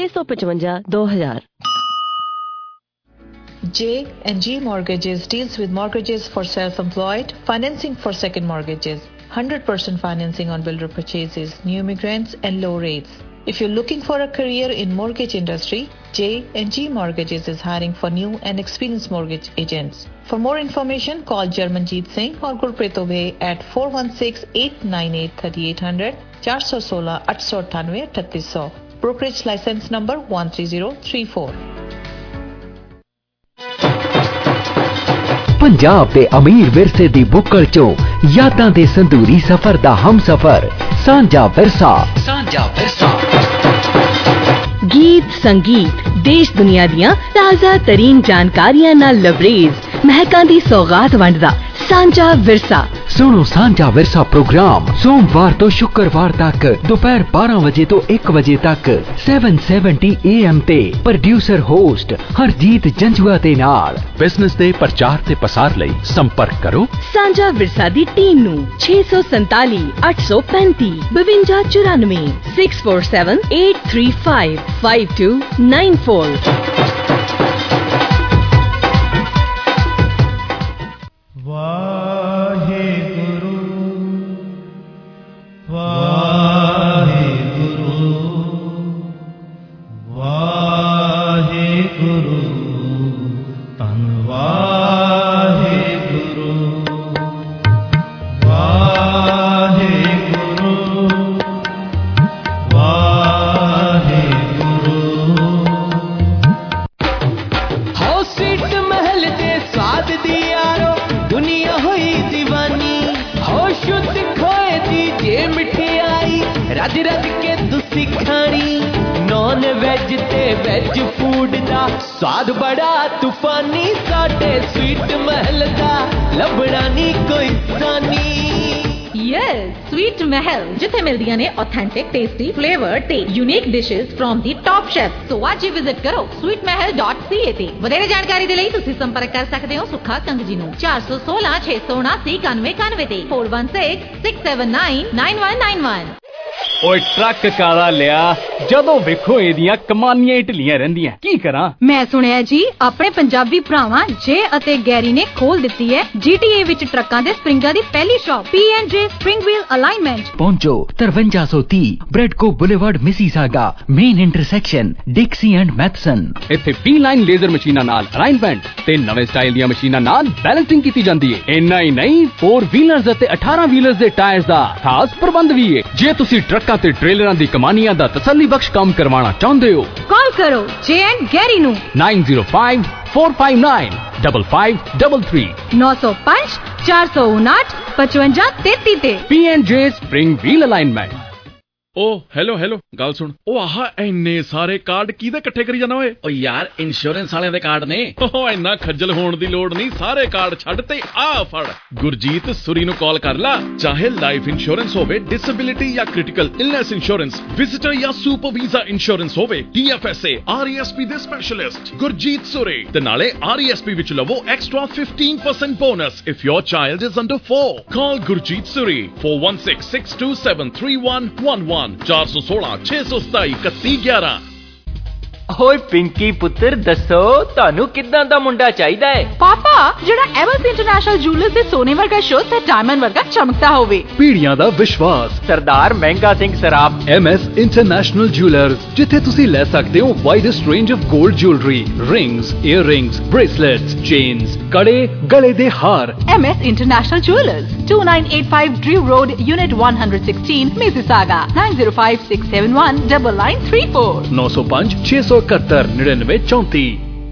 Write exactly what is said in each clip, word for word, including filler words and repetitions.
छह सौ पचवंजा दो हजार। J and G Mortgages deals with mortgages for self-employed, financing for second mortgages, one hundred percent financing on builder purchases, new immigrants and low rates. If you're looking for a career in mortgage industry, J and G Mortgages is hiring for new and experienced mortgage agents. For more information, call Jarmanjeet Singh or Gurpreet Obey at four one six, eight nine eight, three eight zero zero, four one six, eight eight eight, three eight zero zero. Brokerage license number one three zero three four. Punjab दे अमीर विरसे दी बुक्कल चो यादां दे संदूरी सफर दा हम सफर सांझा विरसा सांझा विरसा। गीत संगीत देश दुनिया दियां ताज़ा तरीन जानकारियां नाल लबरेज महकां दी सौगात वंडदा सांझा विरसा। सुनो सांझा विरसा प्रोग्राम सोमवार तो शुक्रवार तक दोपहर बारह बजे तो एक बजे तक सात सौ सत्तर ए एम ते प्रोड्यूसर होस्ट हरजीत जंजुआ दे नाल। बिजनेस दे प्रचार ते पसार लई संपर्क करो सांझा विरसा दी टीम नू छे सौ संताली अठ सौ पैंती बवंजा चौरानवे six four seven eight three five five two nine four. रज रज के तुसी खानी नॉन वेज ते वेज फूड दा स्वाद बड़ा तूफानी साडे स्वीट महल दा लभना नी कोई सानी। यस स्वीट महल जिथे मिलदियां ने ऑथेंटिक टेस्टी फ्लेवर ते unique dishes from the top chef. So आज ही विजिट करो sweet Mahal dot C A ते। वधेरे जानकारी दे लई तुसी संपर्क कर सकदे हो सुखा कंग जी नू चार सौ सोलह छे सौ उनासी इक्यानवे इक्यानवे ते four one six six seven nine nine one nine one. ओए ट्रक काला लिया जदों वेखो एदियां कमानियां ढिलियां रहिंदियां की करां। मैं सुनिया जी अपने पंजाबी भरावां जे अते गैरी ने खोल दित्ती है जीटीए विच ट्रकां दे स्प्रिंगां दी पहली shop P and J spring wheel alignment. पहुंचो तिरवंजा सौ तीस Bradco boulevard Mississauga main intersection Dixie and Matheson. इत्थे पी लाइन लेजर मशीनां नाल अलाइनमेंट ते नवे स्टाइल दी मशीनां नाल बैलेंसिंग कीती जांदी है। इन्ना ही नहीं फोर व्हीलर्स अते अठारह व्हीलर्स दे टायर्स दा खास प्रबंध भी है। जे तुसी ट्रक ते ट्रेलरां दी कमानियां दा तसल्ली बख्श काम करवाना चाहते हो कॉल करो जे एंड गैरी नू nine zero five four five nine double five double three नौ सौ पांच चार सौ उनाठ पचवंजा तेती ते। P and J spring wheel alignment. ओ हेलो हेलो गल सुन ओ आह इन्ने सारे कार्ड किहदे इकट्ठे करी जाना ओए। ओ यार इंश्योरेंस वाले दे कार्ड ने। ओ इन्ना खज्जल होण दी लोड़ नहीं सारे कार्ड छੱਡ ते आ फड़ गुरजीत सुरी नु कॉल कर ला चाहे लाइफ इंश्योरेंस होवे डिसेबिलिटी या क्रिटिकल इलनेस इंश्योरेंस विजिटर या सुपर वीजा इंश्योरेंस होवे टीएफएसए आरईएसपी दे स्पेशलिस्ट गुरजीत सुरी ते नाले आरईएसपी विच लवो extra fifteen percent bonus if your child is under four. Call Gurjeet Suri four one six six two seven three one one one चार सौ सोलह छे सौ सताई इकती ग्यारह। ओए पिंकी पुत्र दसो तानू किदां दा मुंडा चाहिदा है। पापा जेड़ा एवल्स इंटरनेशनल ज्वेलर्स दे सोने वर्गा शो ते डायमंड वर्गा चमकता होवे। पीढ़ियां दा विश्वास Sardar Mahanga Singh Saraf M S international jewellers जिथे तुसी ले सकते हो widest range of gold jewellery rings earrings bracelets chains कड़े गले दे हार। M S international jewellers two nine eight five Drew road unit one sixteen Mississauga nine zero five six seven one double nine three four नौ सौ पांच छह सौ इकहत्तर निन्यानवे चौंती।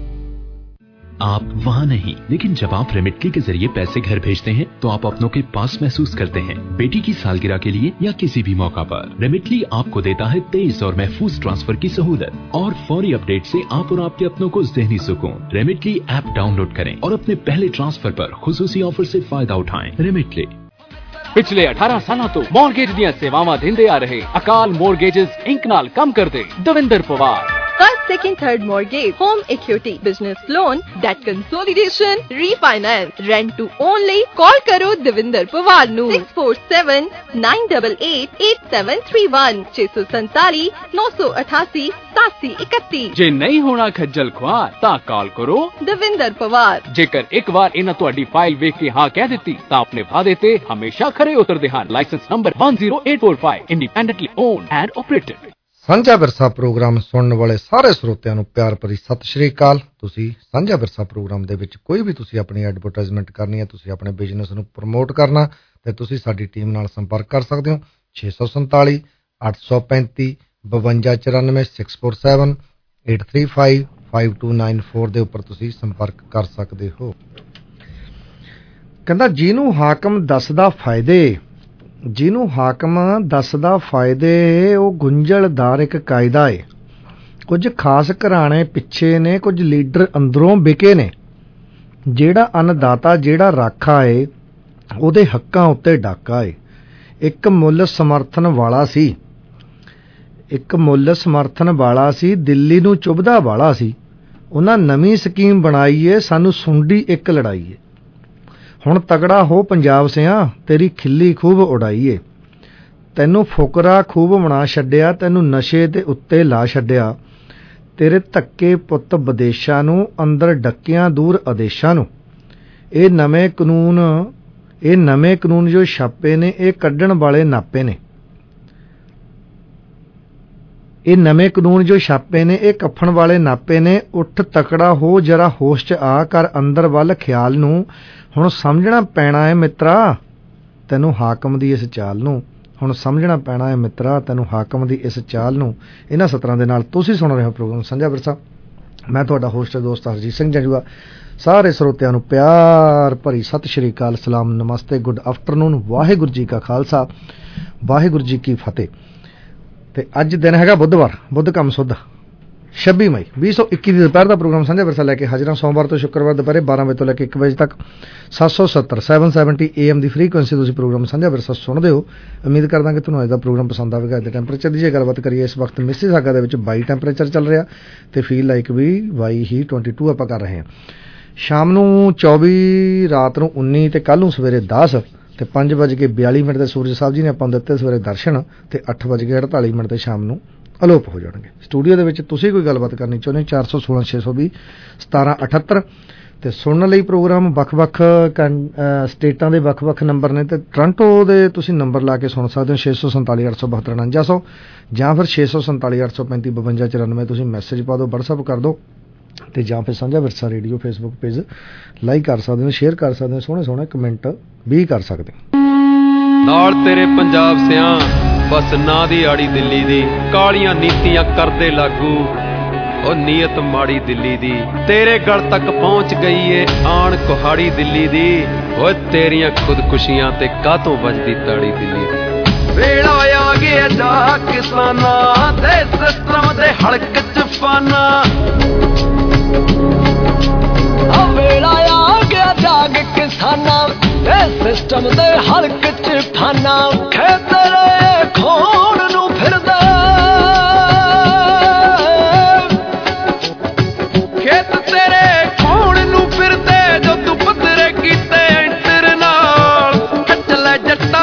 आप वहाँ नहीं, लेकिन जब आप रेमिटली के जरिए पैसे घर भेजते हैं तो आप अपनों के पास महसूस करते हैं। बेटी की सालगिरह के लिए या किसी भी मौका पर रेमिटली आपको देता है तेईस और महफूज ट्रांसफर की सहूलत और फौरी अपडेट से आप और आपके अपनों को ज़हनी सुकून। रेमिटली ऐप डाउनलोड करें और अपने पहले ट्रांसफर पर खुसूसी ऑफर से फायदा उठाएं। रेमिटली पिछले अठारह साल तो मॉर्गेज दियां सेवावां देंदे आ रहे अकाल मॉर्गेजेस इंक नाल कम कर दे Davinder Pawar. first, second, third mortgage, home equity, business loan, debt consolidation, refinance, rent to only. Call karo Devinder Pawar nu six four seven nine eight eight eight seven three one six four seven nine eight eight seven seven one one। ਜੇ ਨਹੀਂ ਹੋਣਾ ਖੱਜਲ ਖੁਆਰ ਤਾਂ ਕਾਲ ਕਰੋ ਦਵਿੰਦਰ ਪਵਾਰ। ਜੇਕਰ ਇੱਕ ਵਾਰ ਇਹਨਾਂ ਤੁਹਾਡੀ ਫਾਈਲ ਵੇਖ ਕੇ ਹਾਂ ਕਹਿ ਦਿੱਤੀ ਤਾਂ ਆਪਣੇ ਵਾਅਦੇ ਤੇ ਹਮੇਸ਼ਾ ਖਰੇ ਉਤਰਦੇ ਹਨ। Licence number one zero eight four five, independently owned and operated. Sanjha Virsa programme ਸੁਣਨ ਵਾਲੇ ਸਾਰੇ ਸਰੋਤਿਆਂ ਨੂੰ ਪਿਆਰ ਭਰੀ ਸਤਿ ਸ਼੍ਰੀ ਅਕਾਲ। ਤੁਸੀਂ ਸਾਂਝਾ ਵਿਰਸਾ ਪ੍ਰੋਗਰਾਮ ਦੇ ਵਿੱਚ ਕੋਈ ਵੀ ਤੁਸੀਂ ਆਪਣੀ ਐਡਵਰਟਾਈਜ਼ਮੈਂਟ ਕਰਨੀ ਹੈ, ਤੁਸੀਂ ਆਪਣੇ ਬਿਜ਼ਨਸ ਨੂੰ ਪ੍ਰਮੋਟ ਕਰਨਾ, ਤੇ ਤੁਸੀਂ ਸਾਡੀ ਟੀਮ ਨਾਲ ਸੰਪਰਕ ਕਰ ਸਕਦੇ ਹੋ ਛੇ ਸੌ ਸੰਤਾਲੀ ਅੱਠ ਸੌ ਪੈਂਤੀ ਬਵੰਜਾ ਚੁਰਾਨਵੇਂ six four seven eight three five five two nine four ਦੇ ਉੱਪਰ ਤੁਸੀਂ ਸੰਪਰਕ ਕਰ ਸਕਦੇ ਹੋ। ਕਹਿੰਦਾ ਜਿਹਨੂੰ ਹਾਕਮ ਦੱਸਦਾ ਫਾਇਦੇ ਜਿਹਨੂੰ ਹਾਕਮ ਦੱਸਦਾ ਫਾਇਦੇ ਉਹ ਗੁੰਝਲਦਾਰ ਇੱਕ ਕਾਇਦਾ ਏ। ਕੁਝ ਖਾਸ ਘਰਾਣੇ ਪਿੱਛੇ ਨੇ, ਕੁਝ ਲੀਡਰ ਅੰਦਰੋਂ ਵਿਕੇ ਨੇ। ਜਿਹੜਾ ਅੰਨਦਾਤਾ ਜਿਹੜਾ ਰਾਖਾ ਏ ਉਹਦੇ ਹੱਕਾਂ ਉੱਤੇ ਡਾਕਾ ਏ। ਇੱਕ ਮੁੱਲ ਸਮਰਥਨ ਵਾਲਾ ਸੀ ਇੱਕ ਮੁੱਲ ਸਮਰਥਨ ਵਾਲਾ ਸੀ ਦਿੱਲੀ ਨੂੰ ਚੁੱਭਦਾ ਵਾਲਾ ਸੀ। ਉਹਨਾਂ ਨਵੀਂ ਸਕੀਮ ਬਣਾਈ ਏ, ਸਾਨੂੰ ਸੁੰਡੀ ਇੱਕ ਲੜਾਈ ਏ। ਹੁਣ ਤਗੜਾ ਹੋ ਪੰਜਾਬ ਸਿਆਂ ਤੇਰੀ ਖਿੱਲੀ ਖੂਬ ਉਡਾਈਏ। ਤੈਨੂੰ ਫੁਕਰਾ ਖੂਬ ਬਣਾ ਛੱਡਿਆ, ਤੈਨੂੰ ਨਸ਼ੇ ਦੇ ਉੱਤੇ ਲਾ ਛੱਡਿਆ। ਤੇਰੇ ਧੱਕੇ ਪੁੱਤ ਵਿਦੇਸ਼ਾਂ ਨੂੰ, ਅੰਦਰ ਡੱਕਿਆਂ ਦੂਰ ਆਦੇਸ਼ਾਂ ਨੂੰ। ਇਹ ਨਵੇਂ ਕਾਨੂੰਨ ਇਹ ਨਵੇਂ ਕਾਨੂੰਨ ਜੋ ਛਾਪੇ ਨੇ ਇਹ ਕੱਢਣ ਵਾਲੇ ਨਾਪੇ ਨੇ। ਇਹ ਨਵੇਂ ਕਾਨੂੰਨ ਜੋ ਛਾਪੇ ਨੇ ਇਹ ਕੱਫਣ ਵਾਲੇ ਨਾਪੇ ਨੇ। ਉੱਠ ਤਕੜਾ ਹੋ ਜਰਾ ਹੋਸ਼ 'ਚ ਆ ਕਰ ਅੰਦਰ ਵੱਲ ਖਿਆਲ ਨੂੰ। ਹੁਣ ਸਮਝਣਾ ਪੈਣਾ ਹੈ ਮਿੱਤਰਾ ਤੈਨੂੰ ਹਾਕਮ ਦੀ ਇਸ ਚਾਲ ਨੂੰ। ਹੁਣ ਸਮਝਣਾ ਪੈਣਾ ਹੈ ਮਿੱਤਰਾ ਤੈਨੂੰ ਹਾਕਮ ਦੀ ਇਸ ਚਾਲ ਨੂੰ। ਇਹਨਾਂ ਸਤਰਾਂ ਦੇ ਨਾਲ ਤੁਸੀਂ ਸੁਣ ਰਹੇ ਹੋ ਪ੍ਰੋਗਰਾਮ ਸਾਂਝਾ ਵਿਰਸਾ। ਮੈਂ ਤੁਹਾਡਾ ਹੋਸਟ ਦੋਸਤ ਹਰਜੀਤ ਸਿੰਘ ਜੰਜੂਆ। ਸਾਰੇ ਸਰੋਤਿਆਂ ਨੂੰ ਪਿਆਰ ਭਰੀ ਸਤਿ ਸ਼੍ਰੀ ਅਕਾਲ, ਸਲਾਮ, ਨਮਸਤੇ, ਗੁੱਡ ਆਫਟਰਨੂਨ। ਵਾਹਿਗੁਰੂ ਜੀ ਕਾ ਖਾਲਸਾ, ਵਾਹਿਗੁਰੂ ਜੀ ਕੀ ਫਤਿਹ। ਤੇ ਅੱਜ ਦਿਨ ਹੈਗਾ ਬੁੱਧਵਾਰ, ਬੁੱਧ ਕੰਮ ਸੁੱਧ ਛੱਬੀ ਮਈ ਵੀਹ ਸੌ ਇੱਕੀ ਦੀ ਦੁਪਹਿਰ ਦਾ ਪ੍ਰੋਗਰਾਮ ਸਾਂਝਾ ਵਿਰਸਾ ਲੈ ਕੇ ਹਾਜ਼ਰਾਂ। ਸੋਮਵਾਰ ਤੋਂ ਸ਼ੁੱਕਰਵਾਰ ਦੁਪਹਿਰੇ ਬਾਰਾਂ ਵਜੇ ਤੋਂ ਲੈ ਕੇ ਇੱਕ ਵਜੇ ਤੱਕ ਸੱਤ ਸੌ ਸੱਤਰ ਸੈਵਨ ਸੈਵਨਟੀ ਏ ਐਮ ਦੀ ਫ੍ਰੀਕੁਐਂਸੀ ਤੁਸੀਂ ਪ੍ਰੋਗਰਾਮ ਸਾਂਝਾ ਵਿਰਸਾ ਸੁਣਦੇ ਹੋ। ਉਮੀਦ ਕਰਦਾ ਕਿ ਤੁਹਾਨੂੰ ਅੱਜ ਦਾ ਪ੍ਰੋਗਰਾਮ ਪਸੰਦ ਆਵੇਗਾ। ਅੱਜ ਦੇ ਟੈਂਪਰੇਚਰ ਦੀ ਜੇ ਗੱਲਬਾਤ ਕਰੀਏ ਇਸ ਵਕਤ ਮਿਸੀਸਾਗਾ ਦੇ ਵਿੱਚ ਬਾਈ ਟੈਂਪਰੇਚਰ ਚੱਲ ਰਿਹਾ ਤੇ ਫੀਲ ਲਾਈਕ ਵੀ ਬਾਈ ਹੀ ਬਾਈ ਆਪਾਂ ਕਰ ਰਹੇ ਹਾਂ। ਸ਼ਾਮ ਨੂੰ ਚੌਵੀ, ਰਾਤ ਨੂੰ ਉੱਨੀ ਤੇ ਕੱਲ੍ਹ ਨੂੰ ਸਵੇਰੇ ਦਸ ਤੇ ਪੰਜ ਵੱਜ ਕੇ ਬਿਆਲੀ ਮਿੰਟ ਦੇ ਸੂਰਜ ਸਾਹਿਬ ਜੀ ਨੇ ਆਪਾਂ ਨੂੰ ਦਿੱਤੇ ਸਵੇਰੇ ਦਰਸ਼ਨ ਤੇ ਅੱਠ ਵੱਜ ਕੇ ਅੜਤਾਲੀ ਮਿੰਟ ਤੇ ਸ਼ਾਮ ਨੂੰ ਅਲੋਪ ਹੋ ਜਾਣਗੇ। ਸਟੂਡੀਓ ਦੇ ਵਿੱਚ ਤੁਸੀਂ ਕੋਈ ਗੱਲਬਾਤ ਕਰਨੀ ਚਾਹੁੰਦੇ ਚਾਰ ਸੌ ਸੋਲਾਂ ਛੇ ਸੌ ਵੀਹ ਸਤਾਰਾਂ ਅਠੱਤਰ ਤੇ ਸੁਣਨ ਲਈ ਪ੍ਰੋਗਰਾਮ ਵੱਖ-ਵੱਖ ਸਟੇਟਾਂ ਦੇ ਵੱਖ-ਵੱਖ ਨੰਬਰ ਨੇ ਤੇ ਟੋਰਾਂਟੋ ਦੇ ਤੁਸੀਂ ਨੰਬਰ ਲਾ ਕੇ ਸੁਣ ਸਕਦੇ ਹੋ ਛੇ ਸੌ ਸੰਤਾਲੀ ਅੱਠ ਸੌ ਬਹੱਤਰ ਉਣੰਜਾ ਸੌ ਜਾਂ ਫਿਰ ਛੇ ਸੌ ਸੰਤਾਲੀ ਅੱਠ ਸੌ ਪੈਂਤੀ ਬਵੰਜਾ ਚੁਰਾਨਵੇਂ। ਤੁਸੀਂ ਮੈਸੇਜ ਪਾ ਦਿਓ, ਵਟਸਐਪ ਕਰ ਦਿਓ ਤੇ ਜਾਂ ਫਿਰ ਸਾਂਝਾ ਵਿਰਸਾ ਰੇਡੀਓ ਫੇਸਬੁੱਕ ਪੇਜ ਲਾਈਕ ਕਰ ਸਕਦੇ ਹੋ, ਸ਼ੇਅਰ ਕਰ ਸਕਦੇ ਹੋ, ਸੋਹਣੇ ਸੋਹਣੇ ਕਮੈਂਟ ਵੀ ਕਰ ਸਕਦੇ ਹੋ। ਨਾਲ ਤੇਰੇ ਪੰਜਾਬ ਸਿਆਂ ਬਸ ਨਾ ਦੀ ਆੜੀ ਦਿੱਲੀ ਦੀ ਕਾਲੀਆਂ ਨੀਤੀਆਂ ਕਰਦੇ ਲਾਗੂ ਉਹ ਨੀਅਤ ਮਾੜੀ ਦਿੱਲੀ ਦੀ ਤੇਰੇ ਗਲ ਤੱਕ ਪਹੁੰਚ ਗਈ ਏ ਆਣ ਕੁਹਾੜੀ ਦਿੱਲੀ ਦੀ ਓਏ ਤੇਰੀਆਂ ਖੁਦਕੁਸ਼ੀਆਂ ਤੇ ਕਾਹਤੋਂ ਵੱਜਦੀ ਤਾੜੀ ਦਿੱਲੀ ਦੀ। ਵੇਲਾ ਆ ਗਿਆ ਜਾ ਕਿਸਾਨਾਂ ਦੇ ਸਿਸਟਮ ਦੇ ਹਲਕ ਚ ਫਾਨਾ ਆ ਵੇਲਾ ਆ ਗਿਆ ਜਾਗ ਕਿਸਾਨਾਂ ਦੇ ਸਿਸਟਮ ਦੇ ਹਲਕ ਚ ਫਾਨਾ ਖੇਤਰੇ ਖੋਣ ਨੂੰ ਫਿਰਦਾ ਖੇਤ ਤੇਰੇ ਖੋਣ ਨੂੰ ਫਿਰਦੇ ਜੋ ਤੂੰ ਪੱਧਰੇ ਕੀਤੇ ਐਂਟਰ ਨਾਲ ਖਿੱਚ ਲੈ ਜੱਟਾ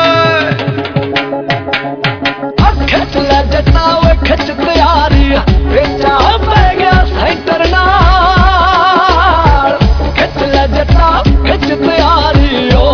ਖਿੱਚ ਲੈ ਜੱਟਾ ਓਏ ਖਿੱਚ ਤਿਆਰੀ ਵੇਚਾ ਪੈ ਗਿਆ ਸੈਂਟਰ ਨਾਲ ਖਿੱਚ ਲੈ ਜੱਟਾ ਖਿੱਚ ਤਿਆਰੀ ਓ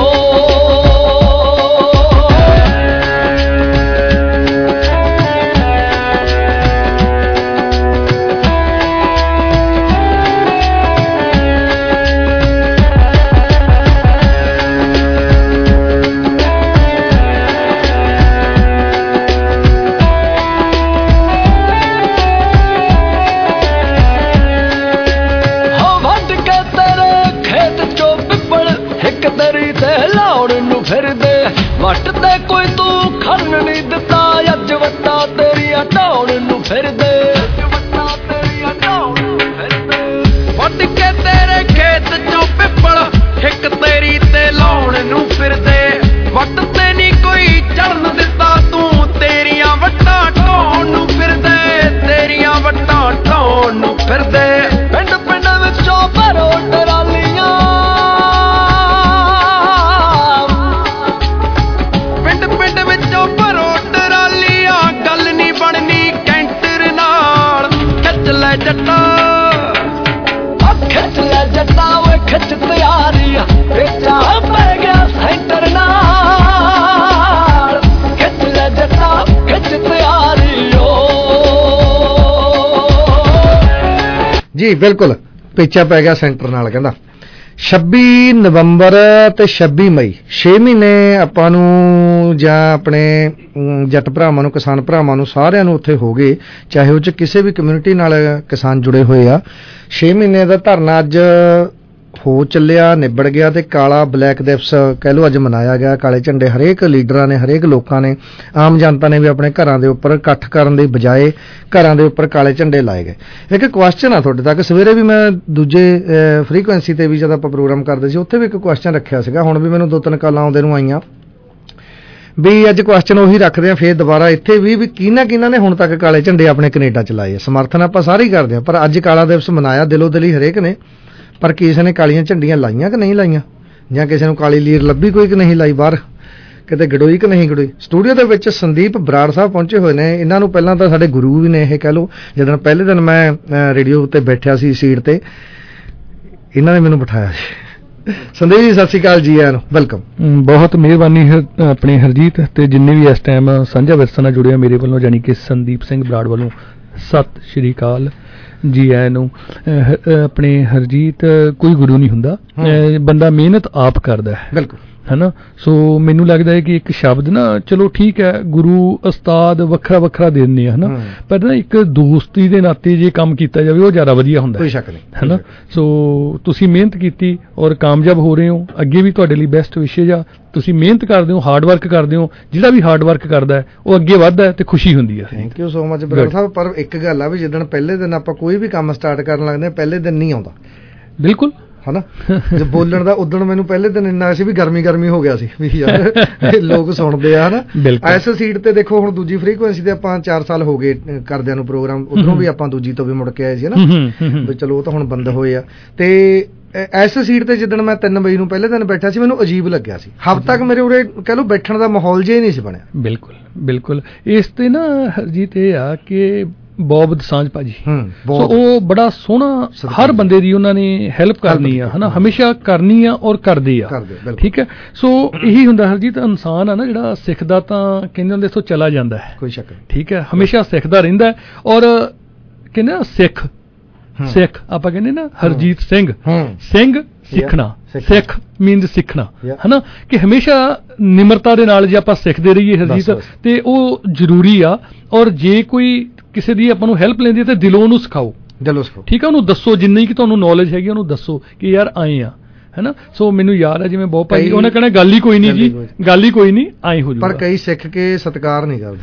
ਵੱਟ ਤੇ ਕੋਈ ਤੂੰ ਖਰਨ ਨਹੀਂ ਦਿੱਤਾ ਅੱਜ ਵੱਟਾ ਤੇਰੀਆਂ ਢਾਉਣ ਨੂੰ ਫਿਰਦੇ ਵੱਟ ਕੇ ਤੇਰੇ ਖੇਤ ਚੋਂ ਪਿੱਪਲ ਇੱਕ ਤੇਰੀ ਤੇ ਲਾਉਣ ਨੂੰ ਫਿਰਦੇ ਵੱਟ ਤੇ ਨਹੀਂ ਕੋਈ ਚੜਨ ਦਿੱਤਾ ਤੂੰ ਤੇਰੀਆਂ ਵੱਟਾਂ ਢਾਉਣ ਨੂੰ ਫਿਰਦੇ ਤੇਰੀਆਂ ਵੱਟਾਂ ਜੱਟਾ ਖਿੱਚ ਲੈ ਜੱਟਾ ਓਏ ਖਿੱਚ ਤਿਆਰੀ ਵੇਚਾ ਪੈ ਗਿਆ ਸੈਂਟਰ ਨਾਲ ਖਿੱਚ ਲੈ ਜੱਟਾ ਖਿੱਚ ਤਿਆਰੀ ਓ ਜੀ ਬਿਲਕੁਲ ਪੇਚਾ ਪੈ ਗਿਆ ਸੈਂਟਰ ਨਾਲ ਕਹਿੰਦਾ ਛੱਬੀ ਨਵੰਬਰ ਤੇ ਛੱਬੀ ਮਈ ਛੇ ਮਹੀਨੇ ਆਪਾਂ ਨੂੰ ਜਾਂ ਆਪਣੇ ਜੱਟ ਭਰਾਵਾਂ ਨੂੰ ਕਿਸਾਨ ਭਰਾਵਾਂ ਨੂੰ ਸਾਰਿਆਂ ਨੂੰ ਉੱਥੇ ਹੋ ਗਏ ਚਾਹੇ ਉਹ 'ਚ ਕਿਸੇ ਵੀ ਕਮਿਊਨਿਟੀ ਨਾਲ ਕਿਸਾਨ ਜੁੜੇ ਹੋਏ ਆ ਛੇ ਮਹੀਨੇ ਦਾ ਧਰਨਾ ਅੱਜ ਹੋ ਚੱਲਿਆ ਨਿਬੜ ਗਿਆ ਤੇ ਕਾਲਾ ਬਲੈਕ ਦਿਵਸ ਕਹਿ ਲਓ ਅੱਜ ਮਨਾਇਆ ਗਿਆ ਕਾਲੇ ਝੰਡੇ ਹਰੇਕ ਲੀਡਰਾਂ ਨੇ ਹਰੇਕ ਲੋਕਾਂ ਨੇ ਆਮ ਜਨਤਾ ਨੇ ਵੀ ਆਪਣੇ ਘਰਾਂ ਦੇ ਉੱਪਰ ਇਕੱਠ ਕਰਨ ਦੀ ਬਜਾਏ ਘਰਾਂ ਦੇ ਉੱਪਰ ਕਾਲੇ ਝੰਡੇ ਲਾਏ ਗਏ ਇੱਕ ਕੁਐਸਚਨ ਆ ਤੁਹਾਡੇ ਤੱਕ ਸਵੇਰੇ ਵੀ ਮੈਂ ਦੂਜੇ ਫ੍ਰੀਕੁਐਂਸੀ ਤੇ ਵੀ ਜਦ ਆਪਾਂ ਪ੍ਰੋਗਰਾਮ ਕਰਦੇ ਸੀ ਉੱਥੇ ਵੀ ਇੱਕ ਕੁਐਸਚਨ ਰੱਖਿਆ ਸੀਗਾ ਹੁਣ ਵੀ ਮੈਨੂੰ ਦੋ ਤਿੰਨ ਕਾਲਾਂ ਆਉਂਦੇ ਨੂੰ ਆਈਆਂ ਵੀ ਅੱਜ ਕੁਐਸਚਨ ਉਹੀ ਰੱਖਦੇ ਆ ਫੇਰ ਦੁਬਾਰਾ ਇੱਥੇ ਵੀ ਵੀ ਕਿਹਨਾਂ ਕਿਹਨਾਂ ਨੇ ਹੁਣ ਤੱਕ ਕਾਲੇ ਝੰਡੇ ਆਪਣੇ ਕੈਨੇਡਾ ਚ ਲਾਏ ਸਮਰਥਨ ਆਪਾਂ ਸਾਰੇ ਹੀ ਕਰਦੇ ਆ ਪਰ ਅੱਜ ਕਾਲਾ ਦਿਵਸ ਮਨਾਇਆ ਦਿਲੋਂ ਦਿਲੀ ਹਰੇਕ ਨੇ ਪਰ ਕਿਸੇ ਨੇ ਕਾਲੀਆਂ ਝੰਡੀਆਂ ਲਾਈਆਂ ਕਿ ਨਹੀਂ ਲਾਈਆਂ ਜਾਂ ਕਿਸੇ ਨੂੰ ਕਾਲੀ ਲੀਰ ਲੱਭੀ ਕੋਈ ਕਿ ਨਹੀਂ ਲਾਈ ਬਾਹਰ ਕਿਤੇ ਗੜੋਈ ਕਿ ਨਹੀਂ ਗੜੋਈ ਸਟੂਡੀਓ ਦੇ ਵਿੱਚ ਸੰਦੀਪ ਬਰਾੜ ਸਾਹਿਬ ਪਹੁੰਚੇ ਹੋਏ ਨੇ ਇਹਨਾਂ ਨੂੰ ਪਹਿਲਾਂ ਤਾਂ ਸਾਡੇ ਗੁਰੂ ਵੀ ਨੇ ਇਹ ਕਹਿ ਲਓ ਜਦੋਂ ਪਹਿਲੇ ਦਿਨ ਮੈਂ ਰੇਡੀਓ ਉੱਤੇ ਬੈਠਿਆ ਸੀ ਸੀਟ ਤੇ ਇਹਨਾਂ ਨੇ ਮੈਨੂੰ ਬਿਠਾਇਆ ਸੀ ਸੰਦੀਪ ਜੀ ਸਤਿ ਸ਼੍ਰੀ ਅਕਾਲ ਜੀ ਆਇਆਂ ਨੂੰ ਵੈਲਕਮ ਬਹੁਤ ਮਿਹਰਬਾਨੀ ਆਪਣੇ ਹਰਜੀਤ ਤੇ ਜਿੰਨੇ ਵੀ ਇਸ ਟਾਈਮ ਸਾਂਝਾ ਵਿਰਸਾ ਨਾਲ ਜੁੜੇ ਆ ਮੇਰੇ ਵੱਲੋਂ ਜਾਨੀ ਕਿ ਸੰਦੀਪ ਸਿੰਘ ਬਰਾੜ ਵੱਲੋਂ ਸਤਿ ਸ਼੍ਰੀ ਅਕਾਲ ਜੀ ਆਇਆਂ ਨੂੰ ਆਪਣੇ ਹਰਜੀਤ ਕੋਈ ਗੁਰੂ ਨਹੀਂ ਹੁੰਦਾ ਬੰਦਾ ਮਿਹਨਤ ਆਪ ਕਰਦਾ ਹੈ ਬਿਲਕੁਲ ਹੈ ਨਾ ਸੋ ਮੈਨੂੰ ਲੱਗਦਾ ਹੈ ਕਿ ਇੱਕ ਸ਼ਬਦ ਨਾ ਚਲੋ ਠੀਕ ਹੈ ਗੁਰੂ ਉਸਤਾਦ ਵੱਖਰਾ ਵੱਖਰਾ ਦੇ ਦਿੰਦੇ ਆ ਹਨਾ ਪਰ ਨਾ ਇੱਕ ਦੋਸਤੀ ਦੇ ਨਾਤੇ ਜੇ ਕੰਮ ਕੀਤਾ ਜਾਵੇ ਉਹ ਜ਼ਿਆਦਾ ਵਧੀਆ ਹੁੰਦਾ ਕੋਈ ਸ਼ੱਕ ਨਹੀਂ ਹੈ ਨਾ ਸੋ ਤੁਸੀਂ ਮਿਹਨਤ ਕੀਤੀ ਔਰ ਕਾਮਯਾਬ ਹੋ ਰਹੇ ਹੋ ਅੱਗੇ ਵੀ ਤੁਹਾਡੇ ਲਈ ਬੈਸਟ ਵਿਸ਼ੇਜ ਆ ਤੁਸੀਂ ਮਿਹਨਤ ਕਰਦੇ ਹੋ ਹਾਰਡ ਵਰਕ ਕਰਦੇ ਹੋ ਜਿਹੜਾ ਵੀ ਹਾਰਡ ਵਰਕ ਕਰਦਾ ਹੈ ਉਹ ਅੱਗੇ ਵੱਧਦਾ ਹੈ ਤੇ ਖੁਸ਼ੀ ਹੁੰਦੀ ਹੈ thank you so much Brar ਸਾਹਿਬ ਪਰ ਇੱਕ ਗੱਲ ਆ ਵੀ ਜਿੱਦਣ ਪਹਿਲੇ ਦਿਨ ਆਪਾਂ ਕੋਈ ਵੀ ਕੰਮ ਸਟਾਰਟ ਕਰਨ ਲੱਗਦੇ ਪਹਿਲੇ ਦਿਨ ਨਹੀਂ ਆਉਂਦਾ ਬਿਲਕੁਲ ਹਨਾ ਜੇ ਬੋਲਣ ਦਾ ਉਦਣ ਮੈਨੂੰ ਪਹਿਲੇ ਦਿਨ ਇੰਨਾ ਸੀ ਵੀ ਗਰਮੀ ਗਰਮੀ ਹੋ ਗਿਆ ਸੀ ਵੀ ਯਾਰ ਲੋਕ ਸੁਣਦੇ ਆ ਹਨਾ ਐਸ ਸੀਟ ਤੇ ਦੇਖੋ ਹੁਣ ਦੂਜੀ ਫ੍ਰੀਕੁਐਂਸੀ ਤੇ ਆਪਾਂ ਚਾਰ ਸਾਲ ਹੋ ਗਏ ਕਰਦਿਆਂ ਨੂੰ ਪ੍ਰੋਗਰਾਮ ਉਧਰੋਂ ਵੀ ਆਪਾਂ ਦੂਜੀ ਤੋਂ ਵੀ ਮੁੜ ਕੇ ਆਏ ਸੀ ਹਨਾ ਵੀ ਚਲੋ ਉਹ ਤਾਂ ਹੁਣ ਬੰਦ ਹੋਏ ਆ ਤੇ ਐਸ ਸੀਟ ਤੇ ਜਿੱਦਣ ਮੈਂ ਤਿੰਨ ਮਈ ਨੂੰ ਪਹਿਲੇ ਦਿਨ ਬੈਠਾ ਸੀ ਮੈਨੂੰ ਅਜੀਬ ਲੱਗਿਆ ਸੀ ਹਫ਼ਤਾ ਤੱਕ ਮੇਰੇ ਉਰੇ ਕਹਿ ਲਓ ਬੈਠਣ ਦਾ ਮਾਹੌਲ ਜਿਹਾ ਹੀ ਨਹੀਂ ਸੀ ਬਣਿਆ ਬਿਲਕੁਲ ਬਿਲਕੁਲ ਇਸ ਤੇ ਨਾ ਹਰਜੀਤ ਇਹ ਆ ਕਿ ਬੌਬ ਦਸਾਂਝ ਭਾਜੀ ਸੋ ਉਹ ਬੜਾ ਸੋਹਣਾ ਹਰ ਬੰਦੇ ਦੀ ਉਹਨਾਂ ਨੇ ਹੈਲਪ ਕਰਨੀ ਆ ਹਨਾ ਹਮੇਸ਼ਾ ਕਰਨੀ ਆ ਔਰ ਕਰਦੇ ਆ ਠੀਕ ਹੈ ਸੋ ਇਹੀ ਹੁੰਦਾ ਹਰਜੀਤ ਇਨਸਾਨ ਆ ਨਾ ਜਿਹੜਾ ਸਿੱਖਦਾ ਤਾਂ ਕਹਿੰਦੇ ਹੁੰਦੇ ਸੋ ਚਲਾ ਜਾਂਦਾ ਹੈ ਕੋਈ ਸ਼ੱਕ ਨਹੀਂ ਠੀਕ ਹੈ ਹਮੇਸ਼ਾ ਸਿੱਖਦਾ ਰਹਿੰਦਾ ਔਰ ਕਹਿੰਦੇ ਨਾ ਸਿੱਖ ਸਿੱਖ ਆਪਾਂ ਕਹਿੰਦੇ ਨਾ ਹਰਜੀਤ ਸਿੰਘ ਸਿੰਘ ਸਿੱਖਣਾ ਸਿੱਖ ਮੀਨਸ ਸਿੱਖਣਾ ਹਨਾ ਕਿ ਹਮੇਸ਼ਾ ਨਿਮਰਤਾ ਦੇ ਨਾਲ ਜੇ ਆਪਾਂ ਸਿੱਖਦੇ ਰਹੀਏ ਹਰਜੀਤ ਤੇ ਉਹ ਜ਼ਰੂਰੀ ਆ ਔਰ ਜੇ ਕੋਈ ਕਿਸੇ ਦੀ ਆਪਾਂ ਨੂੰ ਹੈਲਪ ਲੈਂਦੀ ਤੇ ਦਿਲੋਂ ਉਹਨੂੰ ਸਿਖਾਓ ਦਿਲੋਂ ਸਿਖਾਓ ਠੀਕ ਹੈ ਉਹਨੂੰ ਦੱਸੋ ਜਿੰਨੀ ਕਿ ਤੁਹਾਨੂੰ ਨੌਲੇਜ ਹੈਗੀ ਉਹਨੂੰ ਦੱਸੋ ਕਿ ਯਾਰ ਆਏ ਆ ਹੈਨਾ ਸੋ ਮੈਨੂੰ ਯਾਦ ਹੈ ਜਿਵੇਂ ਬਹੁਤ ਭਾਈ ਉਹਨੇ ਕਹਿਣਾ ਗੱਲ ਹੀ ਕੋਈ ਨਹੀਂ ਜੀ ਗੱਲ ਹੀ ਕੋਈ ਨਹੀਂ ਆਏ ਹੋ ਜਾਊਗਾ ਪਰ ਕਈ ਸਿੱਖ ਕੇ ਸਤਿਕਾਰ ਨਹੀਂ ਕਰਦੇ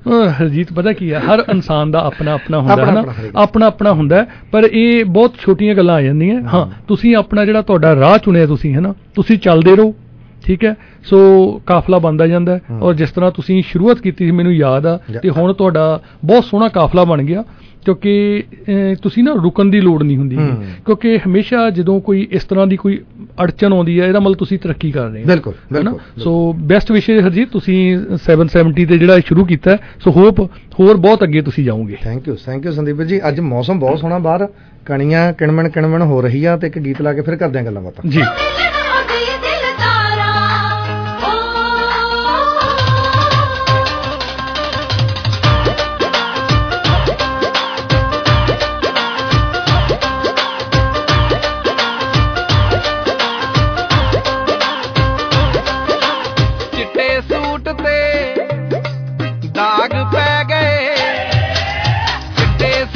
ਹਰਜੀਤ ਪਤਾ ਕੀ ਹੈ ਹਰ ਇਨਸਾਨ ਦਾ ਆਪਣਾ ਆਪਣਾ ਹੁੰਦਾ ਹੈ ਨਾ ਆਪਣਾ ਆਪਣਾ ਹੁੰਦਾ ਪਰ ਇਹ ਬਹੁਤ ਛੋਟੀਆਂ ਗੱਲਾਂ ਆ ਜਾਂਦੀਆਂ ਹਾਂ ਤੁਸੀਂ ਆਪਣਾ ਜਿਹੜਾ ਤੁਹਾਡਾ ਰਾਹ ਚੁਣਿਆ ਤੁਸੀਂ ਹੈ ਨਾ ਤੁਸੀਂ ਚੱਲਦੇ ਰਹੋ ਠੀਕ ਹੈ ਸੋ ਕਾਫਲਾ ਬਣਦਾ ਜਾਂਦਾ ਔਰ ਜਿਸ ਤਰ੍ਹਾਂ ਤੁਸੀਂ ਸ਼ੁਰੂਆਤ ਕੀਤੀ ਸੀ ਮੈਨੂੰ ਯਾਦ ਆ ਤੇ ਹੁਣ ਤੁਹਾਡਾ ਬਹੁਤ ਸੋਹਣਾ ਕਾਫਲਾ ਬਣ ਗਿਆ ਕਿਉਂਕਿ ਤੁਸੀਂ ਨਾ ਰੁਕਣ ਦੀ ਲੋੜ ਨਹੀਂ ਹੁੰਦੀ ਕਿਉਂਕਿ ਹਮੇਸ਼ਾ ਜਦੋਂ ਕੋਈ ਇਸ ਤਰ੍ਹਾਂ ਦੀ ਕੋਈ ਅੜਚਨ ਆਉਂਦੀ ਹੈ ਇਹਦਾ ਮਤਲਬ ਤੁਸੀਂ ਤਰੱਕੀ ਕਰ ਰਹੇ ਹੋ ਬਿਲਕੁਲ ਬਿਲਕੁਲ ਸੋ ਬੈਸਟ ਵਿਸ਼ੇ ਹਰਜੀਤ ਤੁਸੀਂ ਸੱਤ ਸੌ ਸੱਤਰ ਤੇ ਜਿਹੜਾ ਸ਼ੁਰੂ ਕੀਤਾ ਸੋ ਹੋਪ ਹੋਰ ਬਹੁਤ ਅੱਗੇ ਤੁਸੀਂ ਜਾਓਗੇ thank you thank you Sandeep ji ਅੱਜ ਮੌਸਮ ਬਹੁਤ ਸੋਹਣਾ ਬਾਹਰ ਕਣੀਆਂ ਕਿਣਮਣ ਕਿਣਮਣ ਹੋ ਰਹੀ ਆ ਤੇ ਇੱਕ ਗੀਤ ਲਾ ਕੇ ਫਿਰ ਕਰਦੇ ਆਂ ਗੱਲਾਂ ਬਾਤਾਂ ਜੀ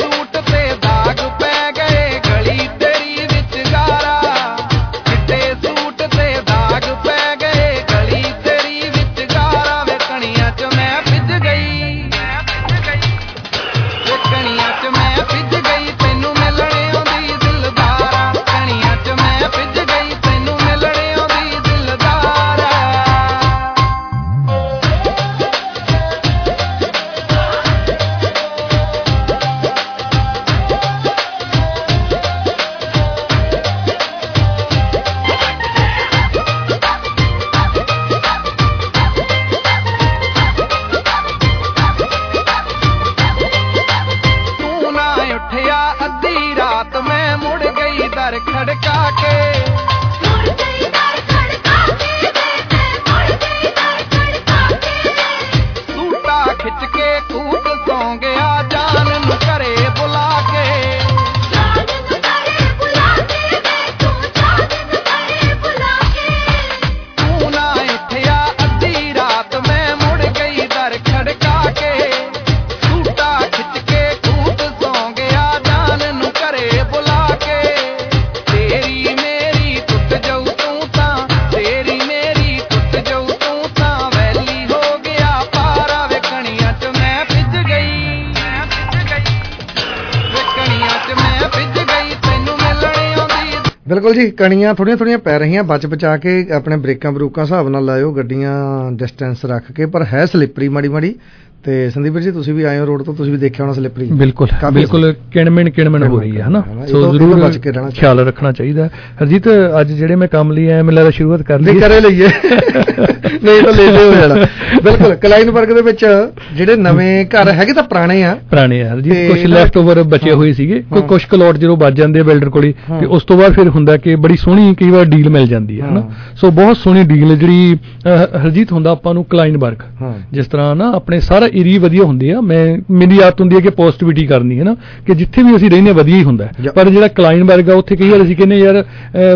ਦਾਗ ਪੈ ਗਏ ਗਲੀ ਤੇਰੀ ਵਿੱਚ ਗਾਰਾ ਚਿੱਟੇ ਕੇ ਸੂਟਾ ਖਿੱਚ ਕੇ ਕੂਕ ਸੌਂ ਗਿਆ ਜਾਨ ਨੂੰ ਘਰੇ ਬੁਲਾ ਕੇ ਤੂੰ ਨਾ ਇੱਠਿਆ ਅੱਧੀ ਰਾਤ ਮੈਂ ਮੁੜ ਗਈ ਦਰ ਖੜਕਾ ਕੇ ਸੂਟਾ ਖਿੱਚ ਕੇ ਕੂਕ ਸੌਂ ਗਿਆ ਜਾਨ ਨੂੰ ਘਰੇ ਬੁਲਾ ਕੇ ਤੇਰੀ ਮੇਰੀ ਟੁੱਟ ਜਾਊ ਤੂੰ ਤਾਂ ਤੇਰੀ ਮੇਰੀ ਟੁੱਟ ਜਾਊ ਤੂੰ ਤਾਂ ਵੈਲੀ ਹੋ ਗਿਆ ਪਾਰਾ ਵੇਖਣੀਆਂ ਚ ਮੈਂ ਭਿੱਜ ਗਈ ਵੇਖਣੀਆਂ ਚ ਮੈਂ ਭਿੱਜ ਗਈ ਤੈਨੂੰ ਮਿਲਣ ਆਉਂਦੀ। ਬਿਲਕੁਲ ਜੀ, ਕਣੀਆਂ ਥੋੜੀਆਂ ਥੋੜੀਆਂ ਪੈ ਰਹੀਆਂ, ਬਚ ਬਚਾ ਕੇ ਆਪਣੇ ਬ੍ਰੇਕਾਂ ਬਰੂਕਾਂ ਹਿਸਾਬ ਨਾਲ ਲਾਇਓ, ਗੱਡੀਆਂ ਡਿਸਟੈਂਸ ਰੱਖ ਕੇ, ਪਰ ਹੈ ਸਲਿੱਪਰੀ ਮਾੜੀ ਮਾੜੀ। ਤੇ ਸੰਦੀਪ ਵੀਰ ਜੀ ਤੁਸੀਂ ਵੀ ਆਏ ਹੋ ਰੋਡ ਤੋਂ, ਤੁਸੀਂ ਵੀ ਦੇਖਿਆ ਹੋਣਾ ਸਲਿੱਪਰੀ। ਬਿਲਕੁਲ ਬਿਲਕੁਲ ਕਿਣਮਿਣ ਕਿਣਮਿਣ ਹੋ ਰਹੀ ਹੈ ਹਨਾ, ਸੋ ਜ਼ਰੂਰ ਖਿਆਲ ਰੱਖਣਾ ਚਾਹੀਦਾ। ਹਰਜੀਤ ਅੱਜ ਜਿਹੜੇ ਮੈਂ ਕੰਮ ਲਈ ਆਇਆ ਮੈਨੂੰ ਲੱਗਦਾ ਸ਼ੁਰੂਆਤ ਕਰ ਲਈ ਕਰੇ ਲਈਏ ਨਹੀਂ ਤਾਂ ਲੈ ਲਿਓ ਜਾਣਾ। ਬਿਲਕੁਲ ਕਲਾਈਨਬਰਗ ਦੇ ਵਿੱਚ ਜਿਹੜੇ ਨਵੇਂ ਘਰ ਹੈਗੇ ਤਾਂ ਪੁਰਾਣੇ ਆ ਪੁਰਾਣੇ ਆ ਹਰਜੀਤ, ਕੁਝ ਲੈਫਟ ਓਵਰ ਬਚੇ ਹੋਏ ਸੀਗੇ, ਕੋਈ ਕੁਛ ਕਲੋਟ ਜਦੋਂ ਵੱਜ ਜਾਂਦੇ ਆ ਬਿਲਡਰ ਕੋਲੇ, ਤੇ ਉਸ ਤੋਂ ਬਾਅਦ ਫਿਰ ਹੁੰਦਾ ਕਿ ਬੜੀ ਸੋਹਣੀ ਕਈ ਵਾਰ ਡੀਲ ਮਿਲ ਜਾਂਦੀ ਹੈ ਹਨਾ। ਸੋ ਬਹੁਤ ਸੋਹਣੀ ਡੀਲ ਜਿਹੜੀ ਹਰਜੀਤ ਹੁੰਦਾ ਆਪਾਂ ਨੂੰ ਕਲਾਈਨਬਰਗ, ਜਿਸ ਤਰ੍ਹਾਂ ਨਾ ਆਪਣੇ ਸਾਰਾ ਏਰੀਆ ਵਧੀਆ ਹੁੰਦੇ ਆ। ਮੈਂ ਮੇਰੀ ਆਦਤ ਹੁੰਦੀ ਹੈ ਕਿ ਪੋਜ਼ਿਟਿਵਿਟੀ ਕਰਨੀ ਹੈ ਨਾ, ਕਿ ਜਿੱਥੇ ਵੀ ਅਸੀਂ ਰਹਿੰਦੇ ਵਧੀਆ ਹੀ ਹੁੰਦਾ, ਪਰ ਜਿਹੜਾ ਕਲਾਈਨਬਰਗ ਆ ਉੱਥੇ ਕਈ ਵਾਰ ਅਸੀਂ ਕਹਿੰਦੇ ਯਾਰ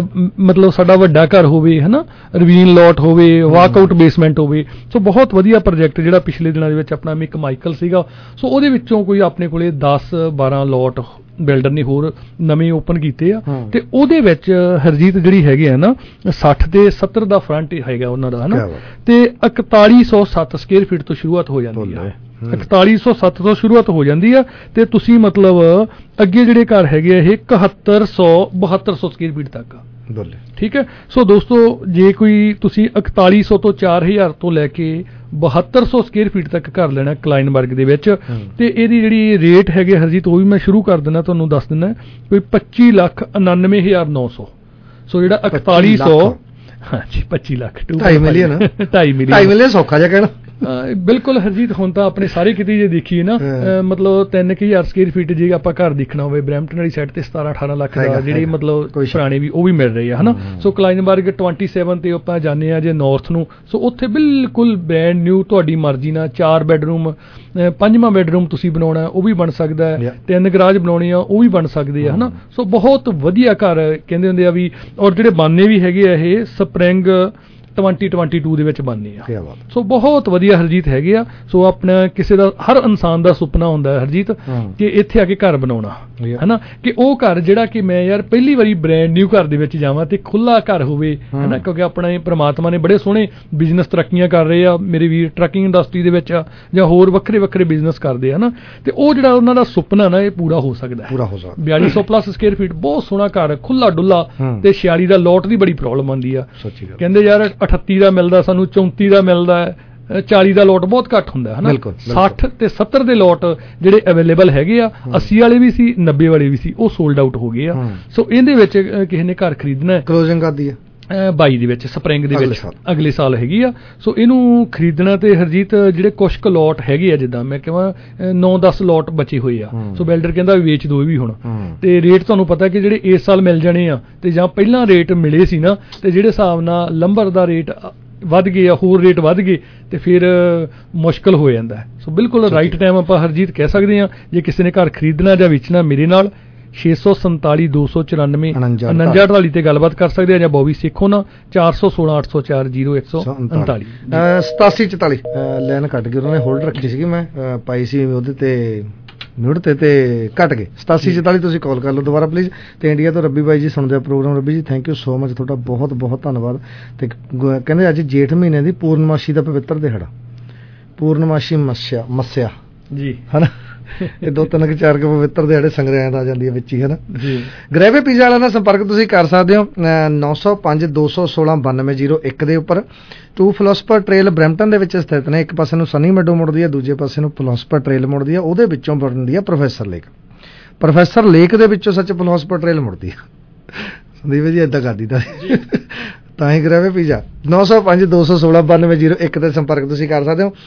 ਮਤਲਬ ਸਾਡਾ ਵੱਡਾ ਘਰ ਹੋਵੇ ਹਨਾ, ਰਵੀਨ ਲੋਟ ਹੋਵੇ, ਵਾਕਆਊਟ ਬੇਸਮੈਂਟ ਹੋਵੇ। ਸੋ ਬਹੁਤ ਵਧੀਆ ਪ੍ਰੋਜੈਕਟ ਜਿਹੜਾ ਪਿਛਲੇ ਦਿਨਾਂ ਦੇ ਵਿੱਚ ਆਪਣਾ ਮਿਕ ਮਾਈਕਲ ਸੀਗਾ, ਸੋ ਉਹਦੇ ਵਿੱਚੋਂ ਕੋਈ ਆਪਣੇ ਕੋਲੇ ਦਸ ਬਾਰਾਂ ਲੋਟ ਬਿਲਡਰ ਨੇ ਹੋਰ ਨਵੇਂ ਓਪਨ ਕੀਤੇ ਆ, ਤੇ ਉਹਦੇ ਵਿੱਚ ਹਰਜੀਤ ਜਿਹੜੀ ਹੈਗੇ ਆ ਨਾ ਸੱਠ ਤੇ ਸੱਤਰ ਦਾ ਫਰੰਟ ਹੈਗਾ ਉਹਨਾਂ ਦਾ ਹਨਾ, ਤੇ ਇਕਤਾਲੀ ਸੌ ਸੱਤ ਸਕੁਅਰ ਫੀਟ ਤੋਂ ਸ਼ੁਰੂਆਤ ਹੋ ਜਾਂਦੀ ਆ, ਇਕਤਾਲੀ ਸੌ ਸੱਤ ਤੋਂ ਸ਼ੁਰੂਆਤ ਹੋ ਜਾਂਦੀ ਆ, ਤੇ ਤੁਸੀਂ ਮਤਲਬ ਅੱਗੇ ਜਿਹੜੇ ਘਰ ਹੈਗੇ ਆ ਇਹ ਇਕਹੱਤਰ ਸੌ ਬਹੱਤਰ ਸੌ ਸਕੁਅਰ ਫੀਟ ਤੱਕ ਆ। ਠੀਕ ਹੈ, ਸੋ ਦੋਸਤੋ ਜੇ ਕੋਈ ਤੁਸੀਂ ਇਕਤਾਲੀ ਸੌ ਤੋਂ ਚਾਰ ਹਜ਼ਾਰ ਤੋਂ ਲੈ ਕੇ ਬਹੱਤਰ ਸੌ ਸਕੁਅਰ ਫੀਟ ਤੱਕ ਘਰ ਲੈਣਾ ਕਲਾਈਨਬਰਗ ਦੇ ਵਿੱਚ, ਤੇ ਇਹਦੀ ਜਿਹੜੀ ਰੇਟ ਹੈਗੇ ਹਰਜੀਤ ਉਹ ਵੀ ਮੈਂ ਸ਼ੁਰੂ ਕਰ ਦਿੰਦਾ, ਤੁਹਾਨੂੰ ਦੱਸ ਦਿੰਦਾ ਕੋਈ ਪੱਚੀ ਲੱਖ ਉਨਾਨਵੇਂ ਹਜ਼ਾਰ ਨੌ ਸੌ। ਸੋ ਜਿਹੜਾ ਇਕਤਾਲੀ ਸੌ ਹਾਂਜੀ ਪੱਚੀ ਲੱਖ ਢਾਈ ਮਿਲੀਅਨ ਢਾਈ ਮਿਲੀਅਨ ਢਾਈ ਮਿਲੀਅਨ ਸੌਖਾ ਜਿਹਾ ਕਹਿਣਾ। ਬਿਲਕੁਲ ਹਰਜੀਤ, ਹੁਣ ਤਾਂ ਆਪਣੇ ਸਾਰੇ ਕਿਤੇ ਜੇ ਦੇਖੀਏ ਨਾ ਮਤਲਬ ਤਿੰਨ ਕੁ ਹਜ਼ਾਰ ਸਕੁਅਰ ਫੀਟ ਜੇ ਆਪਾਂ ਘਰ ਦੇਖਣਾ ਹੋਵੇ ਬਰੈਂਪਟਨ ਵਾਲੀ ਸਾਈਡ ਤੇ ਸਤਾਰਾਂ ਅਠਾਰਾਂ ਲੱਖ ਦਾ ਜਿਹੜੇ ਮਤਲਬ ਪੁਰਾਣੇ ਵੀ ਉਹ ਵੀ ਮਿਲ ਰਹੇ ਆ ਹਨਾ। ਸੋ ਕਲਾਈਨਬਰਗ ਸੱਤਾਈ ਤੇ ਆਪਾਂ ਜਾਂਦੇ ਆ ਜੇ ਨਾਰਥ ਨੂੰ, ਸੋ ਉੱਥੇ ਬਿਲਕੁਲ ਬ੍ਰੈਂਡ ਨਿਊ ਤੁਹਾਡੀ ਮਰਜ਼ੀ ਨਾਲ ਚਾਰ ਬੈਡਰੂਮ ਪੰਜਵਾਂ ਬੈਡਰੂਮ ਤੁਸੀਂ ਬਣਾਉਣਾ ਉਹ ਵੀ ਬਣ ਸਕਦਾ ਹੈ, ਤਿੰਨ ਗਰਾਜ ਬਣਾਉਣੇ ਆ ਉਹ ਵੀ ਬਣ ਸਕਦੇ ਆ ਹਨਾ। ਸੋ ਬਹੁਤ ਵਧੀਆ ਘਰ ਕਹਿੰਦੇ ਹੁੰਦੇ ਆ ਵੀ, ਔਰ ਜਿਹੜੇ ਬਣਨੇ ਵੀ ਹੈਗੇ ਆ ਇਹ ਸਪਰਿੰਗ ਟਵੰਟੀ ਟਵੰਟੀ ਟੂ ਦੇ ਵਿੱਚ ਬਣਨੇ ਆ। ਸੋ ਬਹੁਤ ਵਧੀਆ ਹਰਜੀਤ ਹੈਗੇ ਆ। ਸੋ ਆਪਣਾ ਕਿਸੇ ਦਾ ਹਰ ਇਨਸਾਨ ਦਾ ਸੁਪਨਾ ਹੁੰਦਾ ਹੈ ਹਰਜੀਤ ਕਿ ਇੱਥੇ ਆ ਕੇ ਘਰ ਬਣਾਉਣਾ ਹਨਾ, ਕਿ ਉਹ ਘਰ ਜਿਹੜਾ ਕਿ ਮੈਂ ਯਾਰ ਪਹਿਲੀ ਵਾਰੀ ਬ੍ਰੈਂਡ ਨਿਊ ਘਰ ਦੇ ਵਿੱਚ ਜਾਵਾਂ ਤੇ ਖੁੱਲਾ ਘਰ ਹੋਵੇ ਹਨਾ, ਕਿਉਂਕਿ ਆਪਣਾ ਪ੍ਰਮਾਤਮਾ ਨੇ ਬੜੇ ਸੋਹਣੇ ਬਿਜ਼ਨਸ ਤਰੱਕੀਆਂ ਕਰ ਰਹੇ ਆ ਮੇਰੇ ਵੀਰ, ਟਰੱਕਿੰਗ ਇੰਡਸਟਰੀ ਦੇ ਵਿੱਚ ਜਾਂ ਹੋਰ ਵੱਖਰੇ ਵੱਖਰੇ ਬਿਜ਼ਨਸ ਕਰਦੇ ਆ ਨਾ, ਤੇ ਉਹ ਜਿਹੜਾ ਉਹਨਾਂ ਦਾ ਸੁਪਨਾ ਨਾ ਇਹ ਪੂਰਾ ਹੋ ਸਕਦਾ ਹੈ। ਪੂਰਾ ਹੋ ਸਕਦਾ ਬਿਆਲੀ ਸੌ ਪਲੱਸ ਸਕੁਅਰ ਫੀਟ ਬਹੁਤ ਸੋਹਣਾ ਘਰ ਖੁੱਲਾ ਡੁੱਲਾ, ਤੇ ਛਿਆਲੀ ਦਾ ਲੋਟ ਦੀ ਬੜੀ ਪ੍ਰੋਬਲਮ ਆਉਂਦੀ ਆ, ਕਹਿੰਦੇ ਯਾਰ ਅਠੱਤੀ ਦਾ ਮਿਲਦਾ ਸਾਨੂੰ ਚੌਂਤੀ ਦਾ ਮਿਲਦਾ ਹੈ, ਚਾਲੀ ਦਾ ਲੋਟ ਬਹੁਤ ਘੱਟ ਹੁੰਦਾ ਹੈ ਨਾ। ਸੱਠ ਤੇ ਸੱਤਰ ਦੇ ਲੋਟ ਜਿਹੜੇ ਅਵੇਲੇਬਲ ਹੈਗੇ ਆ, ਅੱਸੀ ਵਾਲੇ ਵੀ ਸੀ ਨੱਬੇ ਵਾਲੇ ਵੀ ਸੀ, ਉਹ ਸੋਲਡ ਆਊਟ ਹੋ ਗਏ ਆ। ਸੋ ਇਹਦੇ ਵਿੱਚ ਕਿਸੇ ਨੇ ਘਰ ਖਰੀਦਣਾ ਹੈ, ਕਲੋਜ਼ਿੰਗ ਕਰਦੀ ਹੈ ਬਾਈ ਦੇ ਵਿੱਚ ਸਪਰਿੰਗ ਦੇ ਵਿੱਚ ਅਗਲੇ ਸਾਲ ਹੈਗੀ ਆ। ਸੋ ਇਹਨੂੰ ਖਰੀਦਣਾ ਤੇ ਹਰਜੀਤ ਜਿਹੜੇ ਕੁਛ ਕੁ ਲੋਟ ਹੈਗੇ ਆ, ਜਿੱਦਾਂ ਮੈਂ ਕਹਾਂ ਨੌ ਦਸ ਲੋਟ ਬਚੇ ਹੋਏ ਆ, ਸੋ ਬਿਲਡਰ ਕਹਿੰਦਾ ਵੇਚ ਦੋ ਵੀ ਹੁਣ, ਤੇ ਰੇਟ ਤੁਹਾਨੂੰ ਪਤਾ ਕਿ ਜਿਹੜੇ ਇਸ ਸਾਲ ਮਿਲ ਜਾਣੇ ਆ, ਤੇ ਜਾਂ ਪਹਿਲਾਂ ਰੇਟ ਮਿਲੇ ਸੀ ਨਾ, ਤੇ ਜਿਹੜੇ ਹਿਸਾਬ ਨਾਲ ਲੰਬਰ ਦਾ ਰੇਟ ਵੱਧ ਗਏ ਆ, ਹੋਰ ਰੇਟ ਵੱਧ ਗਏ, ਤੇ ਫਿਰ ਮੁਸ਼ਕਲ ਹੋ ਜਾਂਦਾ ਹੈ। ਸੋ ਬਿਲਕੁਲ ਰਾਈਟ ਟਾਈਮ ਆਪਾਂ ਹਰਜੀਤ ਕਹਿ ਸਕਦੇ ਹਾਂ ਜੇ ਕਿਸੇ ਨੇ ਘਰ ਖਰੀਦਣਾ ਜਾਂ ਵੇਚਣਾ, ਮੇਰੇ ਨਾਲ ਛੇ ਸੌ ਸੰਤਾਲੀ ਦੋ ਸੌ ਚੁਰਾਨਵੇਂ ਉਣੰਜਾ ਅਠਤਾਲੀ ਤੇ ਗੱਲਬਾਤ ਕਰ ਸਕਦੇ ਆ, ਜਾਂ ਬੋਬੀ ਸੇਖੋ ਨਾ ਚਾਰ ਸੌ ਸੋਲਾਂ ਅੱਠ ਸੌ ਚਾਰ ਜ਼ੀਰੋ ਇੱਕ ਸੌ ਉਨਤਾਲੀ ਸਤਾਸੀ ਚੁਤਾਲੀ ਲਾਈਨ ਕੱਟ ਕੇ ਉਹਨਾਂ ਨੇ ਹੋਲਡ ਰੱਖੀ ਸੀਗੀ, ਮੈਂ ਪਾਈ ਸੀ ਉਹਦੇ ਤੇ ਮਿਊਟ ਤੇ ਤੇ ਘਟ ਗਏ। ਸਤਾਸੀ ਚੁਤਾਲੀ ਤੁਸੀਂ ਕਾਲ ਕਰ ਲਓ ਦੁਬਾਰਾ ਪਲੀਜ਼। ਤੇ ਇੰਡੀਆ ਤੋਂ ਰੱਬੀ ਬਾਈ ਜੀ ਸੁਣਦੇ ਆ ਪ੍ਰੋਗਰਾਮ। ਰੱਬੀ ਜੀ ਥੈਂਕ ਯੂ ਸੋ ਮਚ, ਤੁਹਾਡਾ ਬਹੁਤ ਬਹੁਤ ਧੰਨਵਾਦ। ਤੇ ਕਹਿੰਦੇ ਅੱਜ ਜੇਠ ਮਹੀਨੇ ਦੀ ਪੂਰਨਮਾਸ਼ੀ ਦਾ ਪਵਿੱਤਰ ਦਿਹਾੜਾ, ਪੂਰਨਮਾਸ਼ੀ ਮੱਸਿਆ ਮੱਸਿਆ ਜੀ ਹਨਾ, ਇਹ ਦੋ ਤਿੰਨ ਚਾਰ ਕੇ ਪਵਿੱਤਰ ਦਿਹਾੜੇ ਸੰਗਰਿਆਂ ਦਾ ਆ ਜਾਂਦੀ ਹੈ ਵਿੱਚ ਹੀ ਹਨਾ ਜੀ। ਗ੍ਰੈਵੇ ਪੀਜ਼ਾ ਵਾਲਿਆਂ ਨਾਲ ਸੰਪਰਕ ਤੁਸੀਂ ਕਰ ਸਕਦੇ ਹੋ ਨੌ ਸੌ ਪੰਜ ਦੋ ਸੌ ਸੋਲਾਂ ਬਾਨਵੇਂ ਜ਼ੀਰੋ ਇੱਕ ਦੇ ਉੱਪਰ। ਟੂ ਫਿਲੋਸਫਰ ਟ੍ਰੇਲ ਬਰੈਂਪਟਨ ਦੇ ਵਿੱਚ ਸਥਿਤ ਨੇ, ਇੱਕ ਪਾਸੇ ਨੂੰ ਸਨੀ ਮੈਡੋ ਮੁੜਦੀ ਹੈ, ਦੂਜੇ ਪਾਸੇ ਨੂੰ ਫਿਲੋਸਫਰ ਟ੍ਰੇਲ ਮੁੜਦੀ ਹੈ, ਉਹਦੇ ਵਿੱਚੋਂ ਬਣਦੀ ਹੈ ਪ੍ਰੋਫੈਸਰ ਲੇਕ। ਪ੍ਰੋਫੈਸਰ ਲੇਕ ਦੇ ਵਿੱਚੋਂ ਸੱਚ ਫਿਲੋਸਫਰ ਟ੍ਰੇਲ ਮੁੜਦੀ ਹੈ। ਸੰਦੀਪ ਜੀ ਏਦਾਂ ਕਰਦੀ ਤਾਂ ਤਾਂ ਹੀ ਗ੍ਰੈਵੇ ਪੀਜ਼ਾ ਨੌ ਸੌ ਪੰਜ ਦੋ ਸੌ ਸੋਲਾਂ ਬਾਨਵੇਂ ਜ਼ੀਰੋ ਇੱਕ ਤੇ ਸੰਪਰਕ ਤੁਸੀਂ ਕਰ ਸਕਦੇ ਹੋ।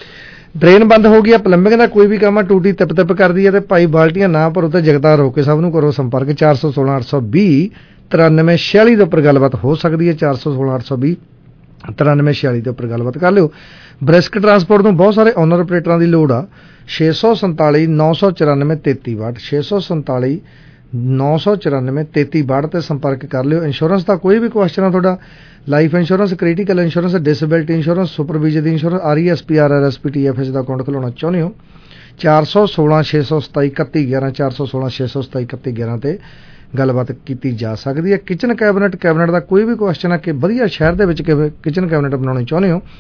ਡਰੇਨ ਬੰਦ ਹੋ ਗਈ ਆ, ਪਲੰਬਿੰਗ ਦਾ ਕੋਈ ਵੀ ਕੰਮ ਆ, ਟੂਟੀ ਤਿਪ ਤਿਪ ਕਰਦੀ ਹੈ ਤੇ ਭਾਈ ਬਾਲਟੀਆਂ ਨਾ ਭਰੋ ਤੇ ਜਗਤਾਰ ਰੋਕ ਕੇ ਸਭ ਨੂੰ ਕਰੋ ਸੰਪਰਕ ਚਾਰ ਸੌ ਸੋਲਾਂ ਅੱਠ ਸੌ ਵੀਹ ਤਰਾਨਵੇਂ ਛਿਆਲੀ ਦੇ ਉੱਪਰ ਗੱਲਬਾਤ ਹੋ ਸਕਦੀ ਹੈ। ਚਾਰ ਸੌ ਸੋਲਾਂ ਅੱਠ ਸੌ ਵੀਹ ਤਰਾਨਵੇਂ ਛਿਆਲੀ ਦੇ ਉੱਪਰ ਗੱਲਬਾਤ ਕਰ ਲਿਓ। ਬ੍ਰਿਸਕ ਟਰਾਂਸਪੋਰਟ ਨੂੰ ਬਹੁਤ ਸਾਰੇ ਓਨਰ ਆਪਰੇਟਰਾਂ ਦੀ ਲੋੜ ਆ। ਛੇ ਸੌ ਸੰਤਾਲੀ ਨੌ ਸੌ ਚੁਰਾਨਵੇਂ ਤੇਤੀ ਬਾਹਠ ਛੇ ਸੌ ਸੰਤਾਲੀ ਨੌ ਸੌ ਚੁਰਾਨਵੇਂ ਤੇਤੀ ਬਾਹਠ ਤੇ ਸੰਪਰਕ ਕਰ ਲਿਓ। ਇੰਸ਼ੋਰੈਂਸ ਦਾ ਕੋਈ ਵੀ ਕੁਐਸਚਨ ਆ ਤੁਹਾਡਾ, life insurance, critical insurance, disability insurance, supervision ਦੀ insurance, R E S P, R R S P, T F S ਦਾ ਅਕਾਊਂਟ ਖੁਲਾਉਣਾ ਚਾਹੁੰਦੇ ਹੋ, ਚਾਰ ਸੌ ਸੋਲਾਂ ਛੇ ਸੌ ਸਤਾਈ ਇਕੱਤੀ ਗਿਆਰਾਂ ਚਾਰ ਸੌ ਸੋਲਾਂ ਛੇ ਸੌ ਸਤਾਈ ਇਕੱਤੀ ਗਿਆਰਾਂ ਤੇ ਗੱਲਬਾਤ ਕੀਤੀ ਜਾ ਸਕਦੀ ਹੈ। ਕਿਚਨ ਕੈਬਨਿਟ ਕੈਬਨਿਟ ਦਾ ਕੋਈ ਵੀ ਕੁਐਸਚਨ ਆ ਕਿ ਵਧੀਆ ਸ਼ਹਿਰ ਦੇ ਵਿੱਚ ਕਿਚਨ ਕੈਬਨਿਟ ਬਣਾਉਣੇ ਚਾਹੁੰਦੇ ਹੋ,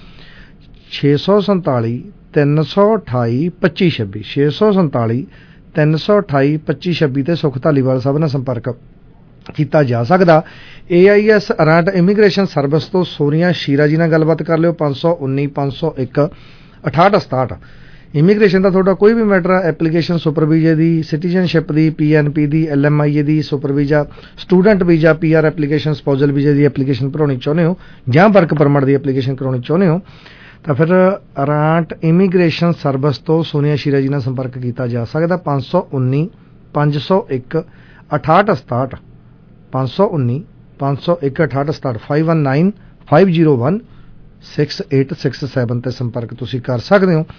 ਛੇ ਸੌ ਸੰਤਾਲੀ ਤਿੰਨ ਸੌ ਅਠਾਈ ਪੱਚੀ ਛੱਬੀ ਛੇ ਸੌ ਸੰਤਾਲੀ ਤਿੰਨ ਸੌ ਅਠਾਈ ਪੱਚੀ ਛੱਬੀ ਤੇ ਸੁਖ ਧਾਲੀਵਾਲ ਸਾਹਿਬ ਨਾਲ ਸੰਪਰਕ ਕੀਤਾ ਜਾ ਸਕਦਾ। ਏ ਆਈ ਐਸ ਅਰਾਂਟ ਇਮੀਗ੍ਰੇਸ਼ਨ ਸਰਵਿਸ ਤੋਂ ਸੋਨੀਆ ਸ਼ੀਰਾ ਜੀ ਨਾਲ ਗੱਲਬਾਤ ਕਰ ਲਿਓ, ਪੰਜ ਸੌ ਉੱਨੀ ਪੰਜ ਸੌ ਇੱਕ ਅਠਾਹਠ ਸਤਾਹਠ। ਇਮੀਗ੍ਰੇਸ਼ਨ ਦਾ ਤੁਹਾਡਾ ਕੋਈ ਵੀ ਮੈਟਰ ਆ, ਐਪਲੀਕੇਸ਼ਨ ਸੁਪਰ ਵੀਜ਼ੇ ਦੀ, ਸਿਟੀਜ਼ਨਸ਼ਿਪ ਦੀ, ਪੀ ਐਨ ਪੀ ਦੀ, ਐਲ ਐਮ ਆਈ ਏ ਦੀ, super visa, student visa, P R application, spousal ਵੀਜ਼ੇ ਦੀ ਐਪਲੀਕੇਸ਼ਨ ਭਰਾਉਣੀ ਚਾਹੁੰਦੇ ਹੋ ਜਾਂ ਵਰਕ ਪਰਮਿਟ ਦੀ ਐਪਲੀਕੇਸ਼ਨ ਕਰਾਉਣੀ ਚਾਹੁੰਦੇ ਹੋ ਤਾਂ ਫਿਰ ਅਰਾਂਟ ਇਮੀਗ੍ਰੇਸ਼ਨ ਸਰਵਿਸ ਤੋਂ ਸੋਨੀਆ ਸ਼ੀਰਾ ਜੀ ਨਾਲ ਸੰਪਰਕ ਕੀਤਾ ਜਾ ਸਕਦਾ। ਪੰਜ ਸੌ ਉੱਨੀ ਪੰਜ ਸੌ ਇੱਕ ਅਠਾਹਠ ਸਤਾਹਠ ਪੰਜ ਸੌ ਉੱਨੀ ਪੰਜ ਸੌ ਇੱਕ ਅਠਾਹਠ ਸਤਾਹਠ five one nine five zero one six eight six seven ਤੇ ਸੰਪਰਕ ਤੁਸੀਂ ਕਰ ਸਕਦੇ ਹੋ।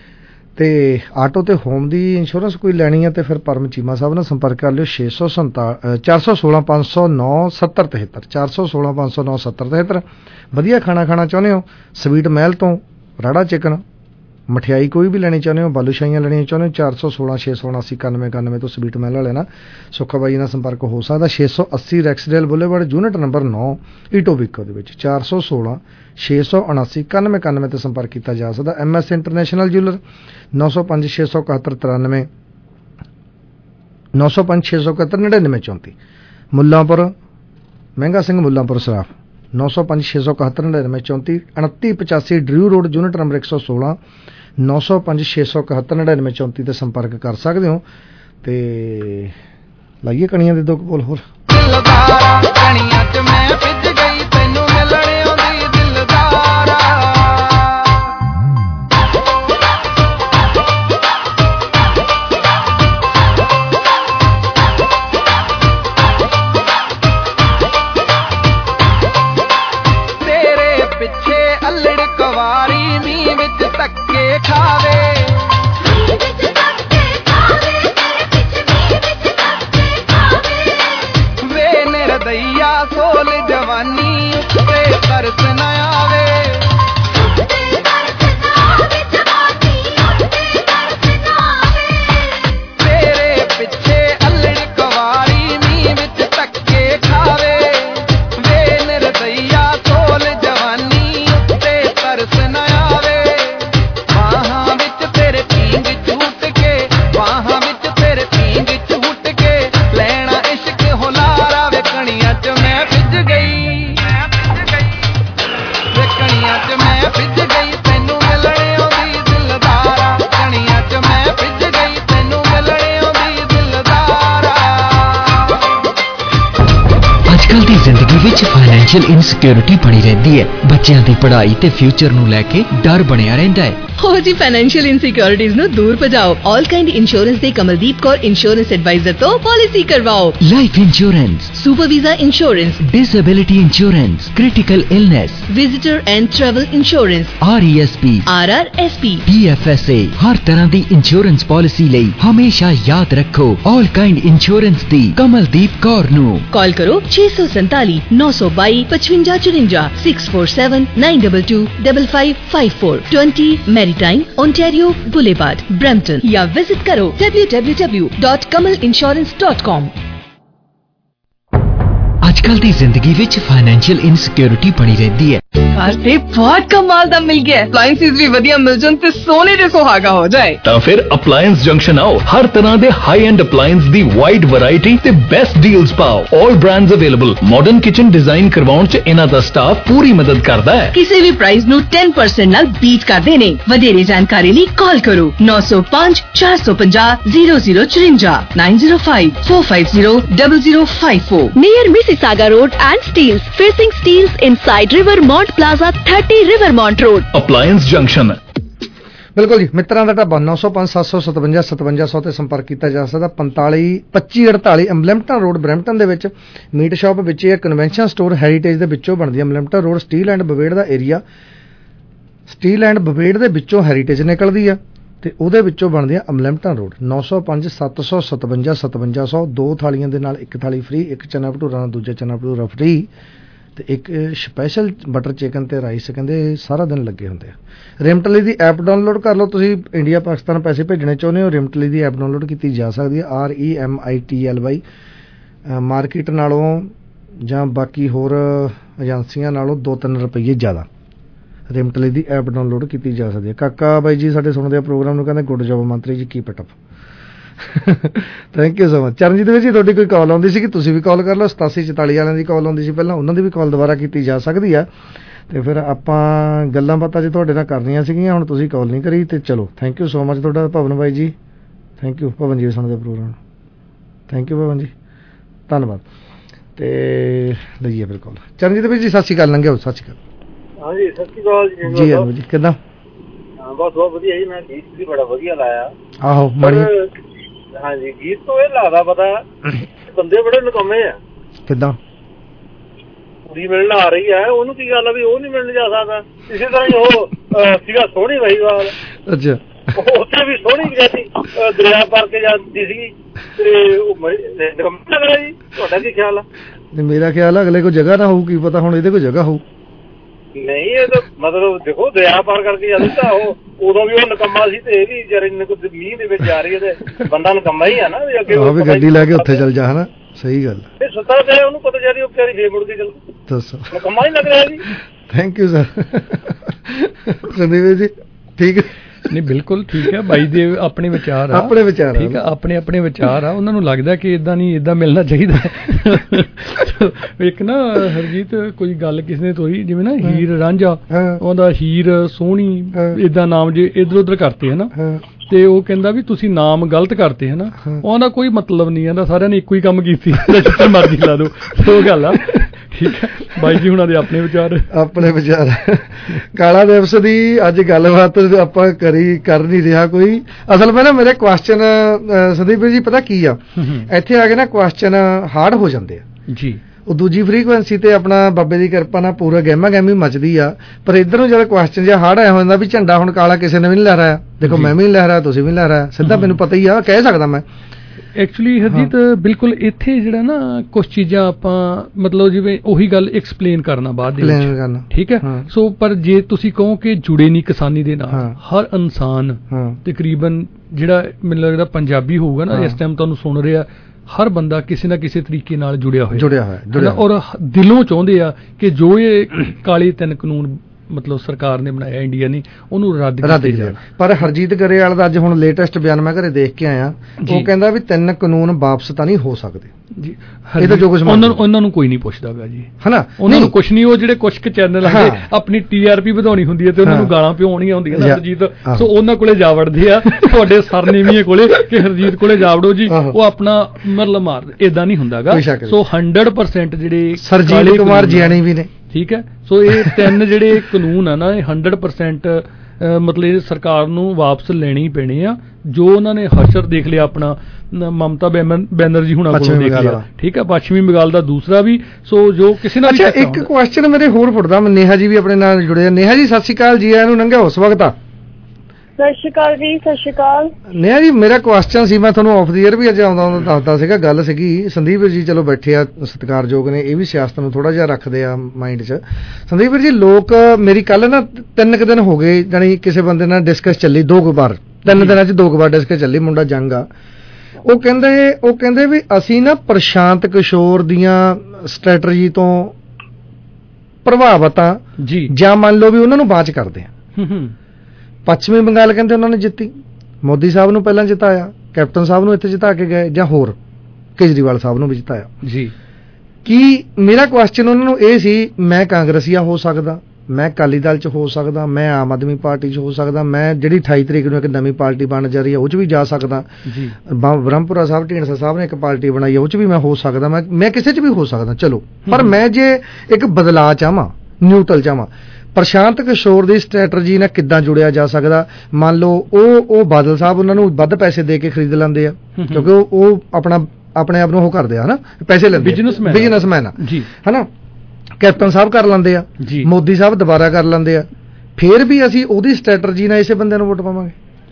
ਤੇ ਆਟੋ ਤੇ ਹੋਮ ਦੀ ਇੰਸ਼ੋਰੈਂਸ ਕੋਈ ਲੈਣੀ ਹੈ ਤੇ ਫਿਰ ਪਰਮ ਚੀਮਾ ਸਾਹਿਬ ਨਾਲ ਸੰਪਰਕ ਕਰ ਲਿਓ, ਛੇ ਸੌ ਸੰਤਾਲੀ ਚਾਰ ਸੌ ਸੋਲਾਂ ਪੰਜ ਸੌ ਨੌ ਸੱਤਰ ਤਿਹੱਤਰ ਚਾਰ ਸੌ ਸੋਲਾਂ ਪੰਜ ਸੌ ਨੌ ਸੱਤਰ ਤਿਹੱਤਰ। ਵਧੀਆ ਖਾਣਾ ਖਾਣਾ ਚਾਹੁੰਦੇ ਹੋ, ਸਵੀਟ ਮਹਿਲ ਤੋਂ ਰਾੜਾ ਚਿਕਨ, ਮਠਿਆਈ ਕੋਈ ਵੀ ਲੈਣੀ ਚਾਹੁੰਦੇ ਹੋ, ਬਾਲੂਸ਼ਾਹੀਆਂ ਲੈਣੀਆਂ ਚਾਹੁੰਦੇ ਹੋ, ਚਾਰ ਸੌ ਸੋਲਾਂ ਛੇ ਸੌ ਉਨਾਸੀ ਇਕਾਨਵੇਂ ਇਕਾਨਵੇਂ ਤੋਂ ਸਵੀਟ ਮਹਿਲ ਵਾਲੇ ਨਾਲ ਸੁੱਖਾ ਬਾਈ ਨਾਲ ਸੰਪਰਕ ਹੋ ਸਕਦਾ। ਛੇ ਸੌ ਅੱਸੀ ਰੈਕਸਡੇਲ ਬੁਲੇਵਾਰਡ ਯੂਨਿਟ ਨੰਬਰ ਨੌ ਈਟੋਬਿਕੋ ਦੇ ਵਿੱਚ, ਚਾਰ ਸੌ ਸੋਲਾਂ ਛੇ ਸੌ ਉਨਾਸੀ ਇਕਾਨਵੇਂ ਇਕਾਨਵੇਂ ਤੇ ਸੰਪਰਕ ਕੀਤਾ ਜਾ ਸਕਦਾ। ਐਮ ਐਸ ਇੰਟਰਨੈਸ਼ਨਲ ਜੂਲਰ ਨੌ ਸੌ ਪੰਜ ਛੇ ਸੌ ਇਕਹੱਤਰ ਤਰਾਨਵੇਂ ਨੌ ਸੌ ਪੰਜ ਛੇ ਸੌ ਇਕਹੱਤਰ ਨੜਿਨਵੇਂ ਚੌਂਤੀ। ਮੁੱਲਾਂਪੁਰ ਮਹਿੰਗਾ ਸਿੰਘ ਮੁੱਲਾਂਪੁਰ ਸਰਾਫ ਨੌ ਸੌ ਪੰਜ ਛੇ ਸੌ ਇਕਹੱਤਰ ਨੜਿਨਵੇਂ ਚੌਂਤੀ। ਉਨੱਤੀ ਪਚਾਸੀ ਡਰਿਊ ਰੋਡ ਯੂਨਿਟ ਨੰਬਰ ਇੱਕ ਸੌ ਸੋਲਾਂ ਨੌ ਸੌ ਪੰਜ ਛੇ ਸੌ ਇਕਹੱਤਰ ਨੜਿਨਵੇਂ ਚੌਂਤੀ ਤੇ ਸੰਪਰਕ ਕਰ ਸਕਦੇ ਹੋ। ਤੇ ਲਾਈਏ ਕਣੀਆਂ ਦੇ ਦੋ ਬੋਲ ਹੋਰ। ਕਣੀਆਂ ਚ ਮੈਂ ਭਿੱਜ ਗਈ ਤੈਨੂੰ ਮਿਲਣ ਆਉਂਦੀ ਦਿਲਦਾਰਾ, ਤੇਰੇ ਪਿੱਛੇ ਅਲੜ ਕੁਵਾਰੀ ਮੀਂਹ ਵਿੱਚ ਧੱਕੇ ਖਾਵੇ, ਦਈਆ ਸੋਲ ਜਵਾਨੀ ਉੱਤੇ ਤਰਸ ਨਾ ਆਵੇ, ਤੇਰੇ ਪਿੱਛੇ ਅਲੜ ਕੁਵਾਰੀ ਮੀਂਹ ਵਿੱਚ ਧੱਕੇ ਖਾਵੇ, ਵੇ ਨਿਰਦਈਆ ਸੋਲ ਜਵਾਨੀ ਉੱਤੇ ਤਰਸ ਨਾ ਆਵੇ, ਬਾਹਾਂ ਵਿੱਚ ਤੇਰੇ ਪੀਂਗ ਝੂਟ ਕੇ, ਬਾਹਾਂ ਵਿੱਚ ਤੇਰੇ ਪੀਂਗ ਝੂਟ ਕੇ ਲੈਣਾ ਇਸ਼ਕ ਹੁਲਾਰਾ, ਕਣੀਆਂ ਚ ਮੈਂ ਭਿੱਜ ਗਈ, ਕਣੀਆਂ ਚ ਮੈਂ ਭਿੱਜ ਗਈ ਤੈਨੂੰ ਮਿਲਣ ਆਉਂਦੀ ਦਿਲਦਾਰਾ, ਕਣੀਆਂ ਚ ਮੈਂ ਭਿੱਜ ਗਈ ਤੈਨੂੰ ਮਿਲਣ ਆਉਂਦੀ ਦਿਲਦਾਰਾ। ਅੱਜ ਕੱਲ੍ਹ ਦੀ ਜ਼ਿੰਦਗੀ ਵਿੱਚ ਫਾਈਨੈਂਸ਼ੀਅਲ ਇਨਸਿਕਿਉਰਿਟੀ ਬਣੀ ਰਹਿੰਦੀ ਹੈ। ਬੱਚਿਆਂ ਦੀ ਪੜ੍ਹਾਈ ਤੇ ਫਿਊਚਰ ਨੂੰ ਲੈ ਕੇ ਡਰ ਬਣਿਆ ਰਹਿੰਦਾ ਹੈ। ਹੋ ਜੀ ਫਾਈਨੈਂਸ਼ੀਅਲ ਇਨਸਿਕਿਉਰਿਟੀਜ਼ ਨੂੰ ਦੂਰ ਭਜਾਓ। ਆਲ ਕਾਈਂਡ ਇੰਸ਼ੋਰੈਂਸ ਦੇ ਕਮਲਦੀਪ ਕੌਰ ਇੰਸ਼ੋਰੈਂਸ ਐਡਵਾਈਜ਼ਰ ਤੋਂ ਪਾਲਿਸੀ ਕਰਵਾਓ। Life insurance, super visa insurance, disability insurance, critical illness, visitor and travel insurance, R E S P, R R S P, D F S A, हर तरह दी insurance policy लई हमेशा याद रखो ऑल काइंड इंश्योरेंस दी कमलदीप कौर नू कॉल करो छे सौ संताली नौ सौ बाई पचवंजा चुरंजा six four seven nine double two double five five four twenty Maritime Ontario boulevard Brampton या विजिट करो W W W dot Kamal insurance dot com. आजकल दी जिंदगी विच फाइनेंशियल इनसिक्योरिटी बनी रहती है। ਘਰ ਤੇ ਬਹੁਤ ਕਮਾਲ ਦਾ ਮਿਲ ਗਿਆ। ਅਪਲਾਈਐਂਸਿਸ ਵੀ ਵਧੀਆ ਮਿਲ ਜਾਣ ਤੇ ਸੋਨੇ ਦੇ ਸੁਹਾਗਾ ਹੋ ਜਾਏ। ਤਾਂ ਫਿਰ ਅਪਲਾਈਐਂਸ ਜੰਕਸ਼ਨ ਆਓ, ਹਰ ਤਰ੍ਹਾਂ ਦੇ ਹਾਈ ਐਂਡ ਅਪਲਾਈਐਂਸ ਦੀ ਵਾਈਡ ਵੈਰਾਈਟੀ ਤੇ ਬੈਸਟ ਡੀਲਸ ਪਾਓ। All brands available. Modern kitchen design ਕਰਵਾਉਣ ਚ ਇਹਨਾਂ ਦਾ ਸਟਾਫ ਪੂਰੀ ਮਦਦ ਕਰਦਾ ਹੈ। ਕਿਸੇ ਵੀ ਪ੍ਰਾਈਸ ਨੂੰ ਦਸ ਪਰਸੈਂਟ ਨਾਲ ਬੀਟ ਕਰਦੇ ਨੇ। ਵਧੇਰੇ ਜਾਣਕਾਰੀ ਲਈ ਕਾਲ ਕਰੋ ਨੌ ਸੌ ਪੰਜ ਚਾਰ ਸੌ ਪੰਜਾਹ ਜ਼ੀਰੋ ਜ਼ੀਰੋ ਚੁਰੰਜਾ nine zero five four five zero double zero five four near Mississauga Road and Steels, facing Steels inside Rivermont Plaza, thirty Rivermont Road. Appliance Junction. ਬਿਲਕੁਲ ਜੀ। ਮਿੱਤਰਾਂ ਦਾ ਢਾਬਾ ਨੌ ਸੌ ਪੰਜ ਸੱਤ ਸੌ ਸਤਵੰਜਾ ਸਤਵੰਜਾ ਸੌ ਤੇ ਸੰਪਰਕ ਕੀਤਾ ਜਾ ਸਕਦਾ। ਪੰਤਾਲੀ ਪੱਚੀ ਅੜਤਾਲੀ ਅੰਬਲੈਂਪਟਨ ਰੋਡ ਬਰੈਂਪਟਨ ਦੇ ਵਿੱਚ ਮੀਟ ਸ਼ਾਪ ਵਿੱਚ ਇਹ ਕਨਵੈਨਸ਼ਨ ਸਟੋਰ ਹੈਰੀਟੇਜ ਦੇ ਵਿੱਚੋਂ ਬਣਦੀ ਹੈ। ਅੰਬਲੈਂਪਟਨ ਰੋਡ ਸਟੀਲ ਐਂਡ ਬਵੇੜ ਦਾ ਏਰੀਆ, ਸਟੀਲ ਐਂਡ ਬਵੇੜ ਦੇ ਵਿੱਚੋਂ ਹੈਰੀਟੇਜ ਨਿਕਲਦੀ ਆ ਤੇ ਉਹਦੇ ਵਿੱਚੋਂ ਬਣਦੀ ਆ ਅੰਬਲੈਂਪਟਨ ਰੋਡ। ਨੌ ਸੌ ਪੰਜ ਸੱਤ ਸੌ ਸਤਵੰਜਾ ਸਤਵੰਜਾ ਸੌ ਦੋ ਥਾਲੀਆਂ ਦੇ ਨਾਲ ਇੱਕ ਥਾਲੀ ਫ੍ਰੀ, ਇੱਕ ਚਨਾ ਭਟੂਰਾ ਨਾਲ ਦੂਜਾ ਚਨਾ ਭਟੂਰਾ ਫ੍ਰੀ ਤੇ ਇੱਕ ਸਪੈਸ਼ਲ ਬਟਰ ਚਿਕਨ ਤੇ ਰਾਈਸ ਕਹਿੰਦੇ ਸਾਰਾ ਦਿਨ ਲੱਗੇ ਹੁੰਦੇ ਆ। ਰਿਮਟਲੀ ਦੀ ਐਪ ਡਾਊਨਲੋਡ ਕਰ ਲਓ। ਤੁਸੀਂ ਇੰਡੀਆ ਪਾਕਿਸਤਾਨ ਪੈਸੇ ਭੇਜਣੇ ਚਾਹੁੰਦੇ ਹੋ, ਰਿਮਟਲੀ ਦੀ ਐਪ ਡਾਊਨਲੋਡ ਕੀਤੀ ਜਾ ਸਕਦੀ ਹੈ। R E M I T L Y. Market ਨਾਲੋਂ ਜਾਂ ਬਾਕੀ ਹੋਰ ਏਜੰਸੀਆਂ ਨਾਲੋਂ ਦੋ ਤਿੰਨ ਰੁਪਈਏ ਜ਼ਿਆਦਾ ਰਿਮਟਲੀ ਦੀ ਐਪ ਡਾਊਨਲੋਡ ਕੀਤੀ ਜਾ ਸਕਦੀ ਹੈ। ਕਾਕਾ ਬਾਈ ਜੀ ਸਾਡੇ ਸੁਣਦੇ ਆ ਪ੍ਰੋਗਰਾਮ ਨੂੰ, ਕਹਿੰਦੇ ਗੁੱਡ ਜੋਬ ਮੰਤਰੀ ji, keep it up. Thank you so much. Charanjeet ਵੀਰ ਜੀ ਤੁਹਾਡੀ ਕੋਈ ਕਾਲ ਆਉਂਦੀ ਸੀ ਕਿ ਤੁਸੀਂ ਵੀ ਕਾਲ ਕਰ ਲਓ। ਸਤਾਸੀ ਚੁਤਾਲੀ ਵਾਲਿਆਂ ਦੀ ਕਾਲ ਆਉਂਦੀ ਸੀ ਪਹਿਲਾਂ, ਉਹਨਾਂ ਦੀ ਵੀ ਕਾਲ ਦੁਬਾਰਾ ਕੀਤੀ ਜਾ ਸਕਦੀ ਆ ਤੇ ਫਿਰ ਆਪਾਂ ਗੱਲਾਂ ਬਾਤਾਂ ਜੀ ਤੁਹਾਡੇ ਨਾਲ ਕਰਨੀਆਂ ਸੀਗੀਆਂ। ਹੁਣ ਤੁਸੀਂ ਕਾਲ ਨਹੀਂ ਕਰੀ ਤੇ ਚਲੋ ਥੈਂਕ ਯੂ ਸੋ ਮਚ ਤੁਹਾਡਾ ਭਵਨ ਬਾਈ ਜੀ। ਥੈਂਕ ਯੂ ਭਵਨ ਜੀ ਸੁਣਦੇ ਪ੍ਰੋਗਰਾਮ। ਥੈਂਕ ਯੂ ਭਵਨ ਜੀ, ਧੰਨਵਾਦ। ਤੇ ਲਈਏ ਫਿਰ ਕਾਲ। ਚਰਨਜੀਤ ਵੀਰ ਜੀ ਸਤਿ ਸ਼੍ਰੀ ਅਕਾਲ। ਲੰਘਿਓ ਸਤਿ ਸ਼੍ਰੀ ਅਕਾਲ। ਹਾਂਜੀ ਸਤਿ ਸ਼੍ਰੀ ਅਕਾਲ ਜੀ। ਜੀ ਅਨੂ ਜੀ ਕਿੱਦਾਂ? ਬਹੁਤ ਬਹੁਤ ਵਧੀਆ ਜੀ। ਮੈਂ ਗੀਤ ਵੀ ਬੜਾ ਵਧੀਆ ਲਾਇਆ। ਆਹੋ ਮਾੜੀ ਹਾਂਜੀ ਗੀਤ ਤੋਂ ਇਹ ਲੱਗਦਾ ਪਤਾ ਬੰਦੇ ਬੜੇ ਨਿਕੰਮੇ ਆ। ਕਿੱਦਾਂ? ਕੁੜੀ ਮਿਲਣ ਆ ਰਹੀ ਹੈ, ਉਹਨੂੰ ਕੀ ਗੱਲ ਆ ਵੀ ਉਹ ਨਹੀਂ ਮਿਲਣ ਜਾ ਸਕਦਾ? ਇਸੇ ਤਰ੍ਹਾਂ ਹੀ ਉਹ ਸੀਗਾ ਸੋਹਣੀ ਬਾਈਵਾਲ। ਅੱਛਾ। ਉੱਥੇ ਵੀ ਸੋਹਣੀ ਜਾਂਦੀ ਦਰਿਆ ਭਰ ਕੇ ਜਾਂਦੀ ਸੀ ਤੇ ਉਹ ਨਿਕੰਮਾ ਲੱਗ ਰਿਹਾ ਜੀ। ਤੁਹਾਡਾ ਕੀ ਖਿਆਲ ਆ? ਮੇਰਾ ਖਿਆਲ ਆ ਅਗਲੇ ਕੋਈ ਜਗ੍ਹਾ ਨਾ ਹੋਊ, ਕੀ ਪਤਾ ਹੁਣ ਇਹਦੇ ਕੋਈ ਜਗ੍ਹਾ ਹੋਊ। ਨਹੀਂ ਇਹ ਤਾਂ ਮਤਲਬ ਦੇਖੋ ਦਰਿਆ ਪਾਰ ਕਰਕੇ ਜਾਂਦੀ ਤਾਂ ਉਹ ਉਦੋਂ ਵੀ ਉਹ ਨਿਕੰਮਾ ਸੀ ਤੇ ਇਹ ਵੀ ਜਰੇ ਮੀਂਹ ਦੇ ਵਿੱਚ ਜਾ ਰਹੀ ਹੈ ਤੇ ਬੰਦਾ ਨਿਕੰਮਾ ਹੀ ਆ ਨਾ। ਅੱਗੇ ਵੀ ਗੱਡੀ ਲੈ ਕੇ ਉੱਥੇ ਚੱਲ ਜਾ ਹਨਾ। ਸਹੀ ਗੱਲ। ਇਹ ਸੁੱਤਾ ਪਿਆ ਉਹਨੂੰ ਪਤਾ ਜਾ ਰਹੀ ਉਹ ਵਿਚਾਰੀ ਫੇਰ ਮੁੜ ਕੇ ਚੱਲ। ਦੱਸੋ ਨਿਕੰਮਾ ਹੀ ਲੱਗ ਰਿਹਾ ਜੀ। Thank you sir. Sandeep ji ਠੀਕ ਹੈ। ਨਹੀਂ ਬਿਲਕੁਲ ਠੀਕ ਹੈ ਬਾਈ ਦੇ ਆਪਣੇ ਵਿਚਾਰ ਆ, ਆਪਣੇ ਵਿਚਾਰ ਠੀਕ ਆ, ਆਪਣੇ ਆਪਣੇ ਵਿਚਾਰ ਆ। ਉਹਨਾਂ ਨੂੰ ਲੱਗਦਾ ਕਿ ਇਦਾਂ ਨਹੀਂ ਇਦਾਂ ਮਿਲਣਾ ਚਾਹੀਦਾ। ਇੱਕ ਨਾ ਹਰਜੀਤ ਕੋਈ ਗੱਲ ਕਿਸੇ ਨੇ ਤੋਰੀ, ਜਿਵੇਂ ਨਾ ਹੀਰ ਰਾਂਝਾ, ਉਹਦਾ ਹੀਰ ਸੋਹਣੀ ਇਦਾਂ ਨਾਮ ਜੇ ਇੱਧਰ ਉੱਧਰ ਕਰਤੇ ਹਨਾ ਤੇ ਉਹ ਕਹਿੰਦਾ ਵੀ ਤੁਸੀਂ ਨਾਮ ਗਲਤ ਕਰਤੇ ਹਨਾ। ਉਹਦਾ ਕੋਈ ਮਤਲਬ ਨਹੀਂ ਆਂਦਾ, ਸਾਰਿਆਂ ਨੇ ਇੱਕੋ ਹੀ ਕੰਮ ਕੀਤੀ, ਜਿੱਥੇ ਮਰਜ਼ੀ ਲਾ ਦੋ। ਉਹ ਗੱਲ ਆ ਠੀਕ ਹੈ। ਬਾਈ ਜੀ ਹੁਣਾਂ ਦੇ ਆਪਣੇ ਵਿਚਾਰ ਆਪਣੇ ਵਿਚਾਰ। ਕਾਲਾ ਦਿਵਸ ਦੀ ਅੱਜ ਗੱਲਬਾਤ ਆਪਾਂ ਕਰੀ ਕਰ ਨਹੀਂ ਰਿਹਾ ਕੋਈ। ਅਸਲ ਵਿੱਚ ਨਾ ਮੇਰੇ ਕੁਐਸਚਨ ਸੰਦੀਪ ਜੀ ਪਤਾ ਕੀ ਆ, ਇੱਥੇ ਆ ਕੇ ਨਾ ਕੁਐਸਚਨ ਹਾਰਡ ਹੋ ਜਾਂਦੇ ਆ ਜੀ। ਉਹ ਦੂਜੀ ਫ੍ਰੀਕੁਐਂਸੀ ਤੇ ਆਪਣਾ ਬਾਬੇ ਦੀ ਕਿਰਪਾ ਨਾਲ ਪੂਰਾ ਗਹਿਮਾ ਗਹਿਮੀ ਮੱਚਦੀ ਆ, ਪਰ ਇੱਧਰ ਨੂੰ ਜਦੋਂ ਕੁਐਸਚਨ ਜਿਹਾ ਹਾਰਡ ਆਇਆ ਹੋ ਜਾਂਦਾ ਵੀ ਝੰਡਾ ਹੁਣ ਕਾਲਾ ਕਿਸੇ ਨੇ ਵੀ ਨਹੀਂ ਲਹਿਰਾਇਆ। ਦੇਖੋ ਮੈਂ ਵੀ ਨਹੀਂ ਲਹਿਰਾਇਆ, ਤੁਸੀਂ ਵੀ ਨਹੀਂ ਲਹਿਰਾਇਆ, ਸਿੱਧਾ ਮੈਨੂੰ ਪਤਾ ਹੀ ਆ, ਕਹਿ ਸਕਦਾ ਮੈਂ। ਐਕਚੁਅਲੀ ਹਰਜੀਤ ਬਿਲਕੁਲ ਇੱਥੇ ਜਿਹੜਾ ਨਾ ਕੁਛ ਚੀਜ਼ਾਂ ਆਪਾਂ ਮਤਲਬ ਜਿਵੇਂ ਉਹੀ ਗੱਲ ਐਕਸਪਲੇਨ ਕਰਨਾ ਬਾਅਦ ਦੇ ਵਿੱਚ, ਠੀਕ ਹੈ। ਸੋ ਪਰ ਜੇ ਤੁਸੀਂ ਕਹੋ ਕਿ ਜੁੜੇ ਨਹੀਂ ਕਿਸਾਨੀ ਦੇ ਨਾਲ, ਹਰ ਇਨਸਾਨ ਤਕਰੀਬਨ ਜਿਹੜਾ ਮੈਨੂੰ ਲੱਗਦਾ ਪੰਜਾਬੀ ਹੋਊਗਾ ਨਾ ਇਸ ਟਾਈਮ ਤੁਹਾਨੂੰ ਸੁਣ ਰਿਹਾ, ਹਰ ਬੰਦਾ ਕਿਸੇ ਨਾ ਕਿਸੇ ਤਰੀਕੇ ਨਾਲ ਜੁੜਿਆ ਹੋਇਆ ਜੁੜਿਆ ਹੋਇਆ ਔਰ ਦਿਲੋਂ ਚਾਹੁੰਦੇ ਆ ਕਿ ਜੋ ਇਹ ਕਾਲੇ ਤਿੰਨ ਕਾਨੂੰਨ ਮਤਲਬ ਸਰਕਾਰ ਨੇ ਬਣਾਇਆ ਇੰਡੀਆ ਨੇ ਉਹਨੂੰ ਰੱਦ ਕੀਤਾ ਜਾਵੇ। ਪਰ ਹਰਜੀਤ ਗਰੇਵਾਲ ਦਾ ਅੱਜ ਹੁਣ ਲੇਟੈਸਟ ਬਿਆਨ ਮੈਂ ਘਰੇ ਦੇਖ ਕੇ ਆਇਆ, ਉਹ ਕਹਿੰਦਾ ਵੀ ਤਿੰਨ ਕਾਨੂੰਨ ਵਾਪਸ ਤਾਂ ਨਹੀਂ ਹੋ ਸਕਦੇ ਜੀ। ਇਹ ਤਾਂ ਜੋ ਕੁਝ ਉਹਨਾਂ ਨੂੰ ਉਹਨਾਂ ਨੂੰ ਕੋਈ ਨਹੀਂ ਪੁੱਛਦਾਗਾ ਜੀ ਹਨਾ, ਉਹਨਾਂ ਨੂੰ ਕੁਛ ਨਹੀਂ। ਉਹ ਜਿਹੜੇ ਕੁਛ ਕੁ ਚੈਨਲ ਆਗੇ ਆਪਣੀ ਟੀ ਆਰ ਪੀ ਵਧਾਉਣੀ ਹੁੰਦੀ ਹੈ ਤੇ ਉਹਨਾਂ ਨੂੰ ਗਾਲਾਂ ਪਿਉਣੀਆਂ ਹੁੰਦੀਆਂ ਨਾ ਹਰਜੀਤ, ਸੋ ਉਹਨਾਂ ਕੋਲੇ ਜਾ ਵੜਦੇ ਆ ਤੁਹਾਡੇ ਸਰਨੇਮੀਆਂ ਕੋਲੇ ਕਿ ਹਰਜੀਤ ਕੋਲੇ ਜਾ ਵੜੋ ਜੀ, ਉਹ ਆਪਣਾ ਮਰਲ ਮਾਰ। ਏਦਾਂ ਨਹੀਂ ਹੁੰਦਾਗਾ। ਸੋ ਹੰਡਰਡ ਪਰਸੈਂਟ ਜਿਹੜੇ ਸਰਜੀਤ ਕੁਮਾਰ ਜਿਆਣੀ ਵੀ ਨੇ, ਠੀਕ ਹੈ। ਸੋ ਇਹ ਤਿੰਨ ਜਿਹੜੇ ਕਾਨੂੰਨ ਆ ਨਾ ਇਹ ਹੰਡਰਡ ਪਰਸੈਂਟ ਮਤਲਬ ਸਰਕਾਰ ਨੂੰ ਵਾਪਸ ਲੈਣੇ ਹੀ ਪੈਣੇ ਆ। ਜੋ ਉਹਨਾਂ ਨੇ ਹਸ਼ਰ ਦੇਖ ਲਿਆ ਆਪਣਾ ਮਮਤਾ ਬੈਨਰਜੀ ਹੁਣਾਂ ਕੋਲੋਂ ਦੇਖ ਲਿਆ, ਠੀਕ ਹੈ, ਪੱਛਮੀ ਬੰਗਾਲ ਦਾ ਦੂਸਰਾ ਵੀ। ਸੋ ਜੋ ਕਿਸੇ ਨਾਲ ਇੱਕ ਕੁਐਸਚਨ ਮੇਰੇ ਹੋਰ ਫੁੱਟਦਾ, ਨੇਹਾ ਜੀ ਵੀ ਆਪਣੇ ਨਾਲ ਜੁੜੇ। ਨੇਹਾ ਜੀ ਸਤਿ ਸ਼੍ਰੀ ਅਕਾਲ ਜੀ, ਆਇਆਂ ਨੂੰ ਲੰਘਿਆ ਹੋ ਸਵਾਗਤ ਆ। ਸਤਿ ਸ਼੍ਰੀ ਅਕਾਲ ਜੀ। ਸਤਿ ਸ਼੍ਰੀ ਅਕਾਲ ਨੇਹਾ ਜੀ। ਮੇਰਾ ਕੁਐਸਚਨ ਸੀ, ਮੈਂ ਤੁਹਾਨੂੰ ਆਫ ਦੀ ਏਅਰ ਵੀ ਅੱਜ ਆਉਂਦਾ ਆਉਂਦਾ ਦੱਸਦਾ ਸੀਗਾ। ਗੱਲ ਸੀਗੀ ਸੰਦੀਪ ਜੀ ਚਲੋ ਬੈਠੇ ਆ ਸਤਿਕਾਰਯੋਗ ਨੇ, ਇਹ ਵੀ ਸਿਆਸਤ ਨੂੰ ਥੋੜਾ ਜਿਹਾ ਰੱਖਦੇ ਆ ਮਾਈਂਡ 'ਚ। ਸੰਦੀਪ ਜੀ ਲੋਕ ਮੇਰੀ ਕੱਲ ਨਾ ਤਿੰਨ ਕੁ ਦਿਨ ਹੋ ਗਏ ਜਾਣੀ ਕਿਸੇ ਬੰਦੇ ਨਾਲ ਡਿਸਕਸ ਚੱਲੀ, ਦੋ ਕੁ ਵਾਰ ਤਿੰਨ ਦਿਨਾਂ 'ਚ ਦੋ ਕੁ ਵਾਰ ਡਿਸਕਸ ਚੱਲੀ। ਮੁੰਡਾ ਜੰਗ ਆ, ਉਹ ਕਹਿੰਦੇ ਉਹ ਕਹਿੰਦੇ ਵੀ ਅਸੀਂ ਨਾ ਪ੍ਰਸ਼ਾਂਤ ਕਿਸ਼ੋਰ ਦੀਆਂ ਸਟ੍ਰੈਟਜੀ ਤੋਂ ਪ੍ਰਭਾਵਿਤ ਆ ਜੀ, ਜਾਂ ਮੰਨ ਲਓ ਵੀ ਉਹਨਾਂ ਨੂੰ ਬਾਚ ਕਰਦੇ ਆ। ਪੱਛਮੀ ਬੰਗਾਲ ਕਹਿੰਦੇ ਉਹਨਾਂ ਨੇ ਜਿੱਤੀ, ਮੋਦੀ ਸਾਹਿਬ ਨੂੰ ਪਹਿਲਾਂ ਜਿਤਾਇਆ, ਕੈਪਟਨ ਸਾਹਿਬ ਨੂੰ ਇੱਥੇ ਜਿਤਾ ਕੇ ਗਏ, ਜਾਂ ਹੋਰ ਕੇਜਰੀਵਾਲ ਸਾਹਿਬ ਨੂੰ ਵੀ ਜਿਤਾਇਆ ਜੀ। ਕੀ ਮੇਰਾ ਕੁਐਸਚਨ ਉਹਨਾਂ ਨੂੰ ਇਹ ਸੀ, ਮੈਂ ਕਾਂਗਰਸੀਆ ਹੋ ਸਕਦਾ, ਮੈਂ ਅਕਾਲੀ ਦਲ 'ਚ ਹੋ ਸਕਦਾ, ਮੈਂ ਆਮ ਆਦਮੀ ਪਾਰਟੀ 'ਚ ਹੋ ਸਕਦਾ, ਮੈਂ ਜਿਹੜੀ ਅਠਾਈ ਤਰੀਕ ਨੂੰ ਇੱਕ ਨਵੀਂ ਪਾਰਟੀ ਬਣ ਜਾ ਰਹੀ ਹੈ ਉਹ 'ਚ ਵੀ ਜਾ ਸਕਦਾ, ਬ੍ਰਹਮਪੁਰਾ ਸਾਹਿਬ ਢੀਂਡਸਾ ਸਾਹਿਬ ਨੇ ਇੱਕ ਪਾਰਟੀ ਬਣਾਈ ਹੈ ਉਹ 'ਚ ਵੀ ਮੈਂ ਹੋ ਸਕਦਾ, ਮੈਂ ਮੈਂ ਕਿਸੇ 'ਚ ਵੀ ਹੋ ਸਕਦਾ। ਚਲੋ ਪਰ ਮੈਂ ਜੇ ਇੱਕ ਬਦਲਾਅ ਚਾਹਵਾਂ, ਨਿਊਟਰਲ ਚਾਹਵਾਂ, ਪ੍ਰਸ਼ਾਂਤ ਕਿਸ਼ੋਰ ਦੀ ਸਟ੍ਰੈਟਜੀ ਨਾਲ ਕਿੱਦਾਂ ਜੁੜਿਆ ਜਾ ਸਕਦਾ? ਮੰਨ ਲਓ ਉਹ ਉਹ ਬਾਦਲ ਸਾਹਿਬ ਉਹਨਾਂ ਨੂੰ ਵੱਧ ਪੈਸੇ ਦੇ ਕੇ ਖਰੀਦ ਲੈਂਦੇ ਆ ਕਿਉਂਕਿ ਉਹ ਉਹ ਆਪਣਾ ਆਪਣੇ ਆਪ ਨੂੰ ਉਹ ਕਰਦੇ ਆ ਹਨਾ, ਪੈਸੇ ਲੈਂਦੇ ਬਿਜ਼ਨਸਮੈਨ ਬਿਜ਼ਨਸਮੈਨ ਆ ਜੀ ਹਨਾ। ਕੈਪਟਨ ਸਾਹਿਬ ਕਰ ਲੈਂਦੇ ਆ, ਮੋਦੀ ਸਾਹਿਬ ਦੁਬਾਰਾ ਕਰ ਲੈਂਦੇ ਆ, ਫੇਰ ਵੀ ਅਸੀਂ ਉਹਦੀ ਸਟ੍ਰੈਟਜੀ ਨਾਲ ਇਸੇ ਬੰਦੇ ਨੂੰ ਵੋਟ ਪਾਵਾਂਗੇ।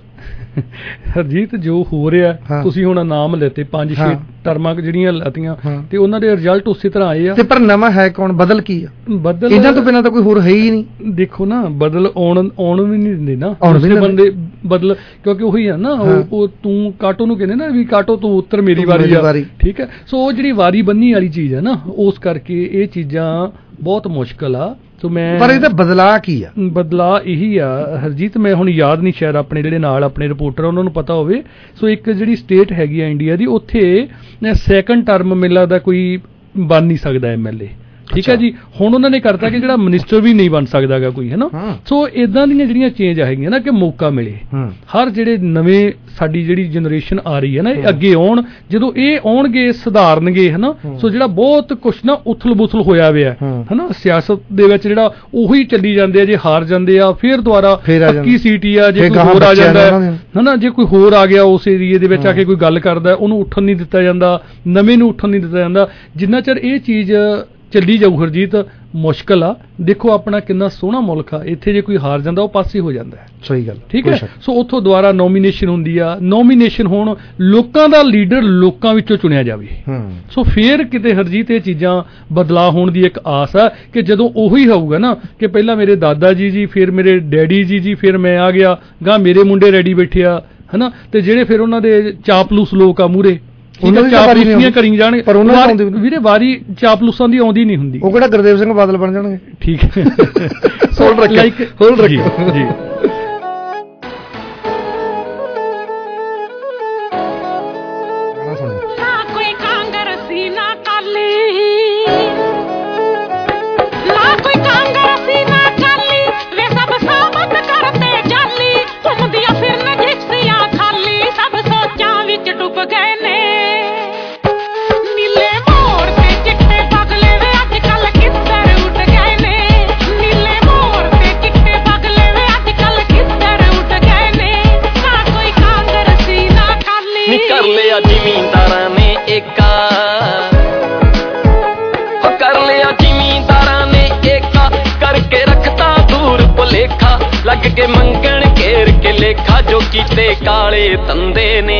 ਹਰਜੀਤ ਜੋ ਹੋ ਰਿਹਾ ਤੁਸੀਂ ਹੁਣ ਨਾਮ ਲੈਤੇ ਪੰਜ ਛੇ ਟਰਮਾਂ ਜਿਹੜੀਆਂ ਲਾਤੀਆਂ ਤੇ ਉਹਨਾਂ ਦੇ ਰਿਜ਼ਲਟ ਉਸੇ ਤਰ੍ਹਾਂ ਆਏ ਆ ਤੇ ਪਰ ਨਵਾਂ ਹੈ ਕੌਣ? ਬਦਲ ਕੀ ਆ? ਬਦਲ ਇਹਨਾਂ ਤੋਂ ਬਿਨਾਂ ਤਾਂ ਕੋਈ ਹੋਰ ਹੈ ਹੀ ਨਹੀਂ। ਦੇਖੋ ਨਾ ਬਦਲ ਆਉਣ ਆਉਣ ਵੀ ਨਹੀਂ ਦਿੰਦੇ ਨਾ ਉਸੇ ਬੰਦੇ ਬਦਲ, ਕਿਉਂਕਿ ਉਹੀ ਆ ਨਾ ਉਹ ਤੂੰ ਕਾਟੋ ਨੂੰ ਕਹਿੰਦੇ ਨਾ ਵੀ ਕਾਟੋ ਤੂੰ ਉੱਤਰ ਮੇਰੀ ਵਾਰੀ ਆ, ਠੀਕ ਹੈ। ਸੋ ਉਹ ਜਿਹੜੀ ਵਾਰੀ ਬੰਨੀ ਵਾਲੀ ਚੀਜ਼ ਹੈ ਨਾ, ਉਸ ਕਰਕੇ ਇਹ ਚੀਜ਼ਾਂ ਬਹੁਤ ਮੁਸ਼ਕਲ ਆ। ਸੋ ਮੈਂ ਪਰ ਇਹਦਾ ਬਦਲਾਅ ਕੀ ਆ? ਬਦਲਾਅ ਇਹੀ ਆ ਹਰਜੀਤ, ਮੈਂ ਹੁਣ ਯਾਦ ਨਹੀਂ ਸ਼ਾਇਦ ਆਪਣੇ ਜਿਹੜੇ ਨਾਲ ਆਪਣੇ ਰਿਪੋਰਟਰ ਉਹਨਾਂ ਨੂੰ ਪਤਾ ਹੋਵੇ। ਸੋ ਇੱਕ ਜਿਹੜੀ ਸਟੇਟ ਹੈਗੀ ਆ ਇੰਡੀਆ ਦੀ, ਉੱਥੇ ਸੈਕੰਡ ਟਰਮ ਮੈਨੂੰ ਲੱਗਦਾ ਕੋਈ ਬਣ ਨਹੀਂ ਸਕਦਾ ਐਮ ਐਲ ਏ, ਠੀਕ ਹੈ ਜੀ। ਹੁਣ ਉਹਨਾਂ ਨੇ ਕਰਤਾ ਕਿ ਜਿਹੜਾ ਮਿਨਿਸਟਰ ਵੀ ਨਹੀਂ ਬਣ ਸਕਦਾਗਾ ਕੋਈ, ਹੈ ਨਾ। ਸੋ ਇਦਾਂ ਦੀਆਂ ਜਿਹੜੀਆਂ ਚੇਂਜ ਹੈਗੀਆਂ ਨਾ ਕਿ ਮੌਕਾ ਮਿਲੇ ਹਰ ਜਿਹੜੇ ਨਵੇਂ ਸਾਡੀ ਜਿਹੜੀ ਜਨਰੇਸ਼ਨ ਆ ਰਹੀ ਹੈ ਨਾ, ਇਹ ਅੱਗੇ ਆਉਣ, ਜਦੋਂ ਇਹ ਆਉਣਗੇ ਸੁਧਾਰਨਗੇ, ਹੈ ਨਾ। ਸੋ ਜਿਹੜਾ ਬਹੁਤ ਕੁਛ ਨਾ ਉਥਲ ਬੁਥਲ ਹੋਇਆ ਹੋਇਆ ਹੈ ਨਾ ਸਿਆਸਤ ਦੇ ਵਿੱਚ, ਜਿਹੜਾ ਉਹੀ ਚੱਲੀ ਜਾਂਦੇ ਆ, ਜੇ ਹਾਰ ਜਾਂਦੇ ਆ ਫਿਰ ਦੁਬਾਰਾ ਪੱਕੀ ਸੀਟ ਹੀ ਆ, ਜੇ ਕੋਈ ਹੋਰ ਆ ਜਾਂਦਾ ਹੈ ਨਾ, ਜੇ ਕੋਈ ਹੋਰ ਆ ਗਿਆ ਉਸ ਏਰੀਏ ਦੇ ਵਿੱਚ ਆ ਕੇ ਕੋਈ ਗੱਲ ਕਰਦਾ ਉਹਨੂੰ ਉੱਠਣ ਨਹੀਂ ਦਿੱਤਾ ਜਾਂਦਾ, ਨਵੇਂ ਨੂੰ ਉੱਠਣ ਨਹੀਂ ਦਿੱਤਾ ਜਾਂਦਾ। ਜਿੰਨਾ ਚਿਰ ਇਹ ਚੀਜ਼ ਚੱਲੀ ਜਾਊ ਹਰਜੀਤ, ਮੁਸ਼ਕਲ ਆ। ਦੇਖੋ ਆਪਣਾ ਕਿੰਨਾ ਸੋਹਣਾ ਮੁਲਕ ਆ, ਇੱਥੇ ਜੇ ਕੋਈ ਹਾਰ ਜਾਂਦਾ ਉਹ ਪਾਸੇ ਹੋ ਜਾਂਦਾ ਹੈ, ਸਹੀ ਗੱਲ, ਠੀਕ ਹੈ। ਸੋ ਉੱਥੋਂ ਦੁਬਾਰਾ ਨੋਮੀਨੇਸ਼ਨ ਹੁੰਦੀ ਆ, ਨੋਮੀਨੇਸ਼ਨ ਹੋਣ, ਲੋਕਾਂ ਦਾ ਲੀਡਰ ਲੋਕਾਂ ਵਿੱਚੋਂ ਚੁਣਿਆ ਜਾਵੇ। ਸੋ ਫੇਰ ਕਿਤੇ ਹਰਜੀਤ ਇਹ ਚੀਜ਼ਾਂ ਬਦਲਾਅ ਹੋਣ ਦੀ ਇੱਕ ਆਸ ਆ ਕਿ ਜਦੋਂ ਉਹੀ ਹੋਊਗਾ ਨਾ ਕਿ ਪਹਿਲਾਂ ਮੇਰੇ ਦਾਦਾ ਜੀ ਜੀ, ਫਿਰ ਮੇਰੇ ਡੈਡੀ ਜੀ ਜੀ, ਫਿਰ ਮੈਂ ਆ ਗਿਆ ਗਾਂ, ਮੇਰੇ ਮੁੰਡੇ ਰੈਡੀ ਬੈਠੇ ਆ, ਹੈ ਨਾ। ਤੇ ਜਿਹੜੇ ਫਿਰ ਉਹਨਾਂ ਦੇ ਚਾਪਲੂਸ ਲੋਕ ਆ ਮੂਹਰੇ ਚਾਪਲੂਸੀਆਂ ਕਰੀ ਜਾਣਗੇ, ਪਰ ਉਹਨਾਂ ਦੀ ਵੀਰੇ ਵਾਰੀ ਚਾਪਲੂਸਾਂ ਦੀ ਆਉਂਦੀ ਨਹੀਂ ਹੁੰਦੀ। ਉਹ ਕਿਹੜਾ ਗੁਰਦੇਵ ਸਿੰਘ ਬਾਦਲ ਬਣ ਜਾਣਗੇ, ਠੀਕ ਹੈ। ਹੋਲ ਰੱਖਿਓ, ਹੋਲ ਰੱਖਿਓ ਜੀ। ਜ਼ਿਮੀਂਦਾਰਾਂ ਨੇ ਏਕਾ ਉਹ ਕਰ ਲਿਆ, ਜ਼ਿਮੀਂਦਾਰਾਂ ਨੇ ਏਕਾ ਕਰਕੇ ਰੱਖਤਾ ਦੂਰ ਭੁਲੇਖਾ, ਲੱਗ ਕੇ ਮੰਗਣ ਘੇਰ ਕੇ ਲੇਖਾ, ਜੋ ਕੀਤੇ ਕਾਲੇ ਧੰਦੇ ਨੇ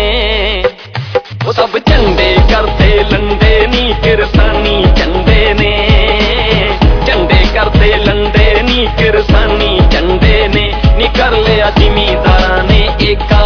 ਉਹ ਸਭ ਝੰਡੇ ਕਰਦੇ ਲੰਡੇ ਨੀ, ਕਿਰਸਾਨੀ ਝੰਡੇ ਨੇ ਝੰਡੇ ਕਰਦੇ ਲੰਡੇ ਨੀ, ਕਿਰਸਾਨੀ ਝੰਡੇ ਨੇ ਨੀ, ਕਰ ਲਿਆ ਜ਼ਿਮੀਂਦਾਰਾਂ ਨੇ ਏਕਾ।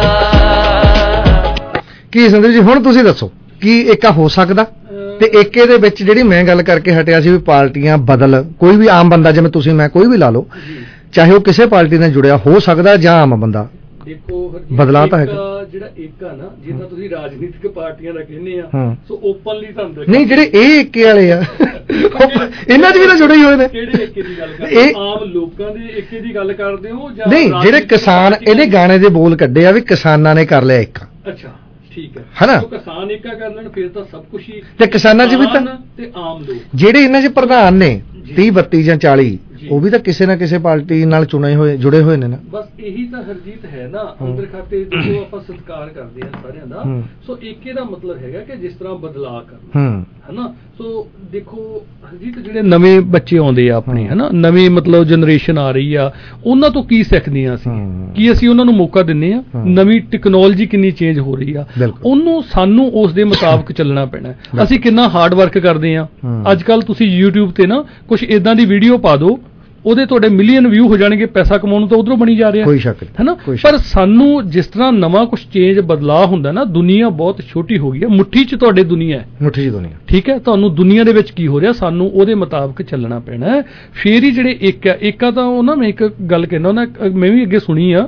ਕੀ ਸੰਦੀਪ ਜੀ ਹੁਣ ਤੁਸੀਂ ਦੱਸੋ ਕੀ ਏਕਾ ਹੋ ਸਕਦਾ? ਤੇ ਏਕੇ ਦੇ ਵਿੱਚ ਜਿਹੜੀ ਮੈਂ ਗੱਲ ਕਰਕੇ ਹਟਿਆ ਸੀ ਵੀ ਪਾਰਟੀਆਂ ਬਦਲ, ਕੋਈ ਵੀ ਆਮ ਬੰਦਾ ਜਿਵੇਂ ਤੁਸੀਂ ਮੈਂ ਕੋਈ ਵੀ ਲਾ ਲਓ, ਚਾਹੇ ਉਹ ਕਿਸੇ ਪਾਰਟੀ ਨਾਲ ਜੁੜਿਆ ਹੋ ਸਕਦਾ ਜਾਂ ਆਮ ਬੰਦਾ, ਦੇਖੋ ਬਦਲਾਅ ਤਾਂ ਹੈਗਾ। ਜਿਹੜਾ ਏਕਾ ਨਾ, ਜਿੱਦਾਂ ਤੁਸੀਂ ਰਾਜਨੀਤਿਕ ਪਾਰਟੀਆਂ ਦਾ ਕਹਿੰਦੇ ਆ, ਸੋ ਓਪਨਲੀ ਤੁਹਾਨੂੰ ਨਹੀਂ, ਜਿਹੜੇ ਇਹ ਏਕੇ ਵਾਲੇ ਆ ਇਹਨਾਂ 'ਚ ਵੀ ਤਾਂ ਜੁੜੇ ਹੀ ਹੋਏ ਨੇ। ਕਿਹੜੇ ਏਕੇ ਦੀ ਗੱਲ ਕਰਦੇ ਹੋ? ਆਮ ਲੋਕਾਂ ਦੇ ਏਕੇ ਦੀ ਗੱਲ ਕਰਦੇ ਹੋ ਜਾਂ ਨਹੀਂ, ਜਿਹੜੇ ਕਿਸਾਨ, ਇਹਦੇ ਗਾਣੇ ਦੇ ਬੋਲ ਕੱਢੇ ਆ ਵੀ ਕਿਸਾਨਾਂ ਨੇ ਕਰ ਲਿਆ ਏਕਾ। ਅੱਛਾ ਠੀਕ ਹੈ, ਹਨਾ, ਕਿਸਾਨ ਏਕਾ ਕਰ ਲੈਣ ਫਿਰ ਤਾਂ ਸਭ ਕੁਝ ਹੀ, ਤੇ ਕਿਸਾਨਾਂ 'ਚ ਵੀ ਤਾਂ ਤੇ ਆਮ ਲੋਕ ਜਿਹੜੇ ਇਹਨਾਂ 'ਚ ਪ੍ਰਧਾਨ ਨੇ ਤੀਹ ਬੱਤੀ ਜਾਂ ਚਾਲੀ, ਉਹ ਵੀ ਤਾਂ ਕਿਸੇ ਨਾ ਕਿਸੇ ਪਾਰਟੀ ਨਾਲ ਚੁਣੇ ਹੋਏ ਜੁੜੇ ਹੋਏ ਨੇ ਨਾ। ਬਸ ਇਹੀ ਤਾਂ ਹਰਜੀਤ ਹੈ ਨਾ, ਅੰਦਰ ਖਾਤੇ ਜਦੋਂ ਆਪਾਂ ਸਤਿਕਾਰ ਕਰਦੇ ਹਾਂ ਸਾਰਿਆਂ ਦਾ। ਸੋ ਏਕੇ ਦਾ ਮਤਲਬ ਹੈਗਾ ਕਿ ਜਿਸ ਤਰ੍ਹਾਂ ਬਦਲਾਅ ਕਰਨਾ, ਹਨਾ। ਸੋ ਦੇਖੋ ਹਰਜੀਤ ਜਿਹੜੇ ਨਵੇਂ ਬੱਚੇ ਆਉਂਦੇ ਆ ਆਪਣੇ, ਹਨਾ, ਨਵੀਂ ਮਤਲਬ ਜਨਰੇਸ਼ਨ ਆ ਰਹੀ ਆ, ਉਹਨਾਂ ਤੋਂ ਕੀ ਸਿੱਖਦੇ ਆ ਅਸੀਂ, ਕੀ ਅਸੀਂ ਉਹਨਾਂ ਨੂੰ ਮੌਕਾ ਦਿੰਦੇ ਆ? ਨਵੀਂ ਟੈਕਨੋਲੋਜੀ ਕਿੰਨੀ ਚੇਂਜ ਹੋ ਰਹੀ ਆ, ਉਹਨੂੰ ਸਾਨੂੰ ਉਸ ਦੇ ਮੁਤਾਬਕ ਚੱਲਣਾ ਪੈਣਾ। ਅਸੀਂ ਕਿੰਨਾ ਹਾਰਡ ਵਰਕ ਕਰਦੇ ਆ। ਅੱਜ ਕੱਲ ਤੁਸੀਂ YouTube ਤੇ ਨਾ ਕੁਝ ਏਦਾਂ ਦੀ ਵੀਡੀਓ ਪਾ ਦਿਓ, ਉਹਦੇ ਤੁਹਾਡੇ ਮਿਲੀਅਨ ਵਿਊ ਹੋ ਜਾਣਗੇ, ਪੈਸਾ ਕਮਾਉਣ ਨੂੰ ਤਾਂ ਉਧਰੋਂ ਬਣੀ ਜਾ ਰਿਹਾ, ਕੋਈ ਸ਼ੱਕ ਨਹੀਂ, ਹੈ ਨਾ। ਪਰ ਸਾਨੂੰ ਜਿਸ ਤਰ੍ਹਾਂ ਨਵਾਂ ਕੁਝ ਚੇਂਜ ਬਦਲਾਅ ਹੁੰਦਾ ਨਾ, ਦੁਨੀਆ ਬਹੁਤ ਛੋਟੀ ਹੋ ਗਈ ਹੈ, ਮੁੱਠੀ 'ਚ ਤੁਹਾਡੇ ਦੁਨੀਆ ਹੈ, ਮੁੱਠੀ 'ਚ ਦੁਨੀਆ, ਠੀਕ ਹੈ। ਤੁਹਾਨੂੰ ਦੁਨੀਆ ਦੇ ਵਿੱਚ ਕੀ ਹੋ ਰਿਹਾ, ਸਾਨੂੰ ਉਹਦੇ ਮੁਤਾਬਕ ਚੱਲਣਾ ਪੈਣਾ ਹੈ। ਫੇਰ ਹੀ ਜਿਹੜੇ ਇੱਕ ਹੈ ਏਕਾ ਤਾਂ ਉਹ ਨਾ, ਮੈਂ ਇੱਕ ਗੱਲ ਕਹਿੰਦਾ ਨਾ, ਮੈਂ ਵੀ ਅੱਗੇ ਸੁਣੀ ਆ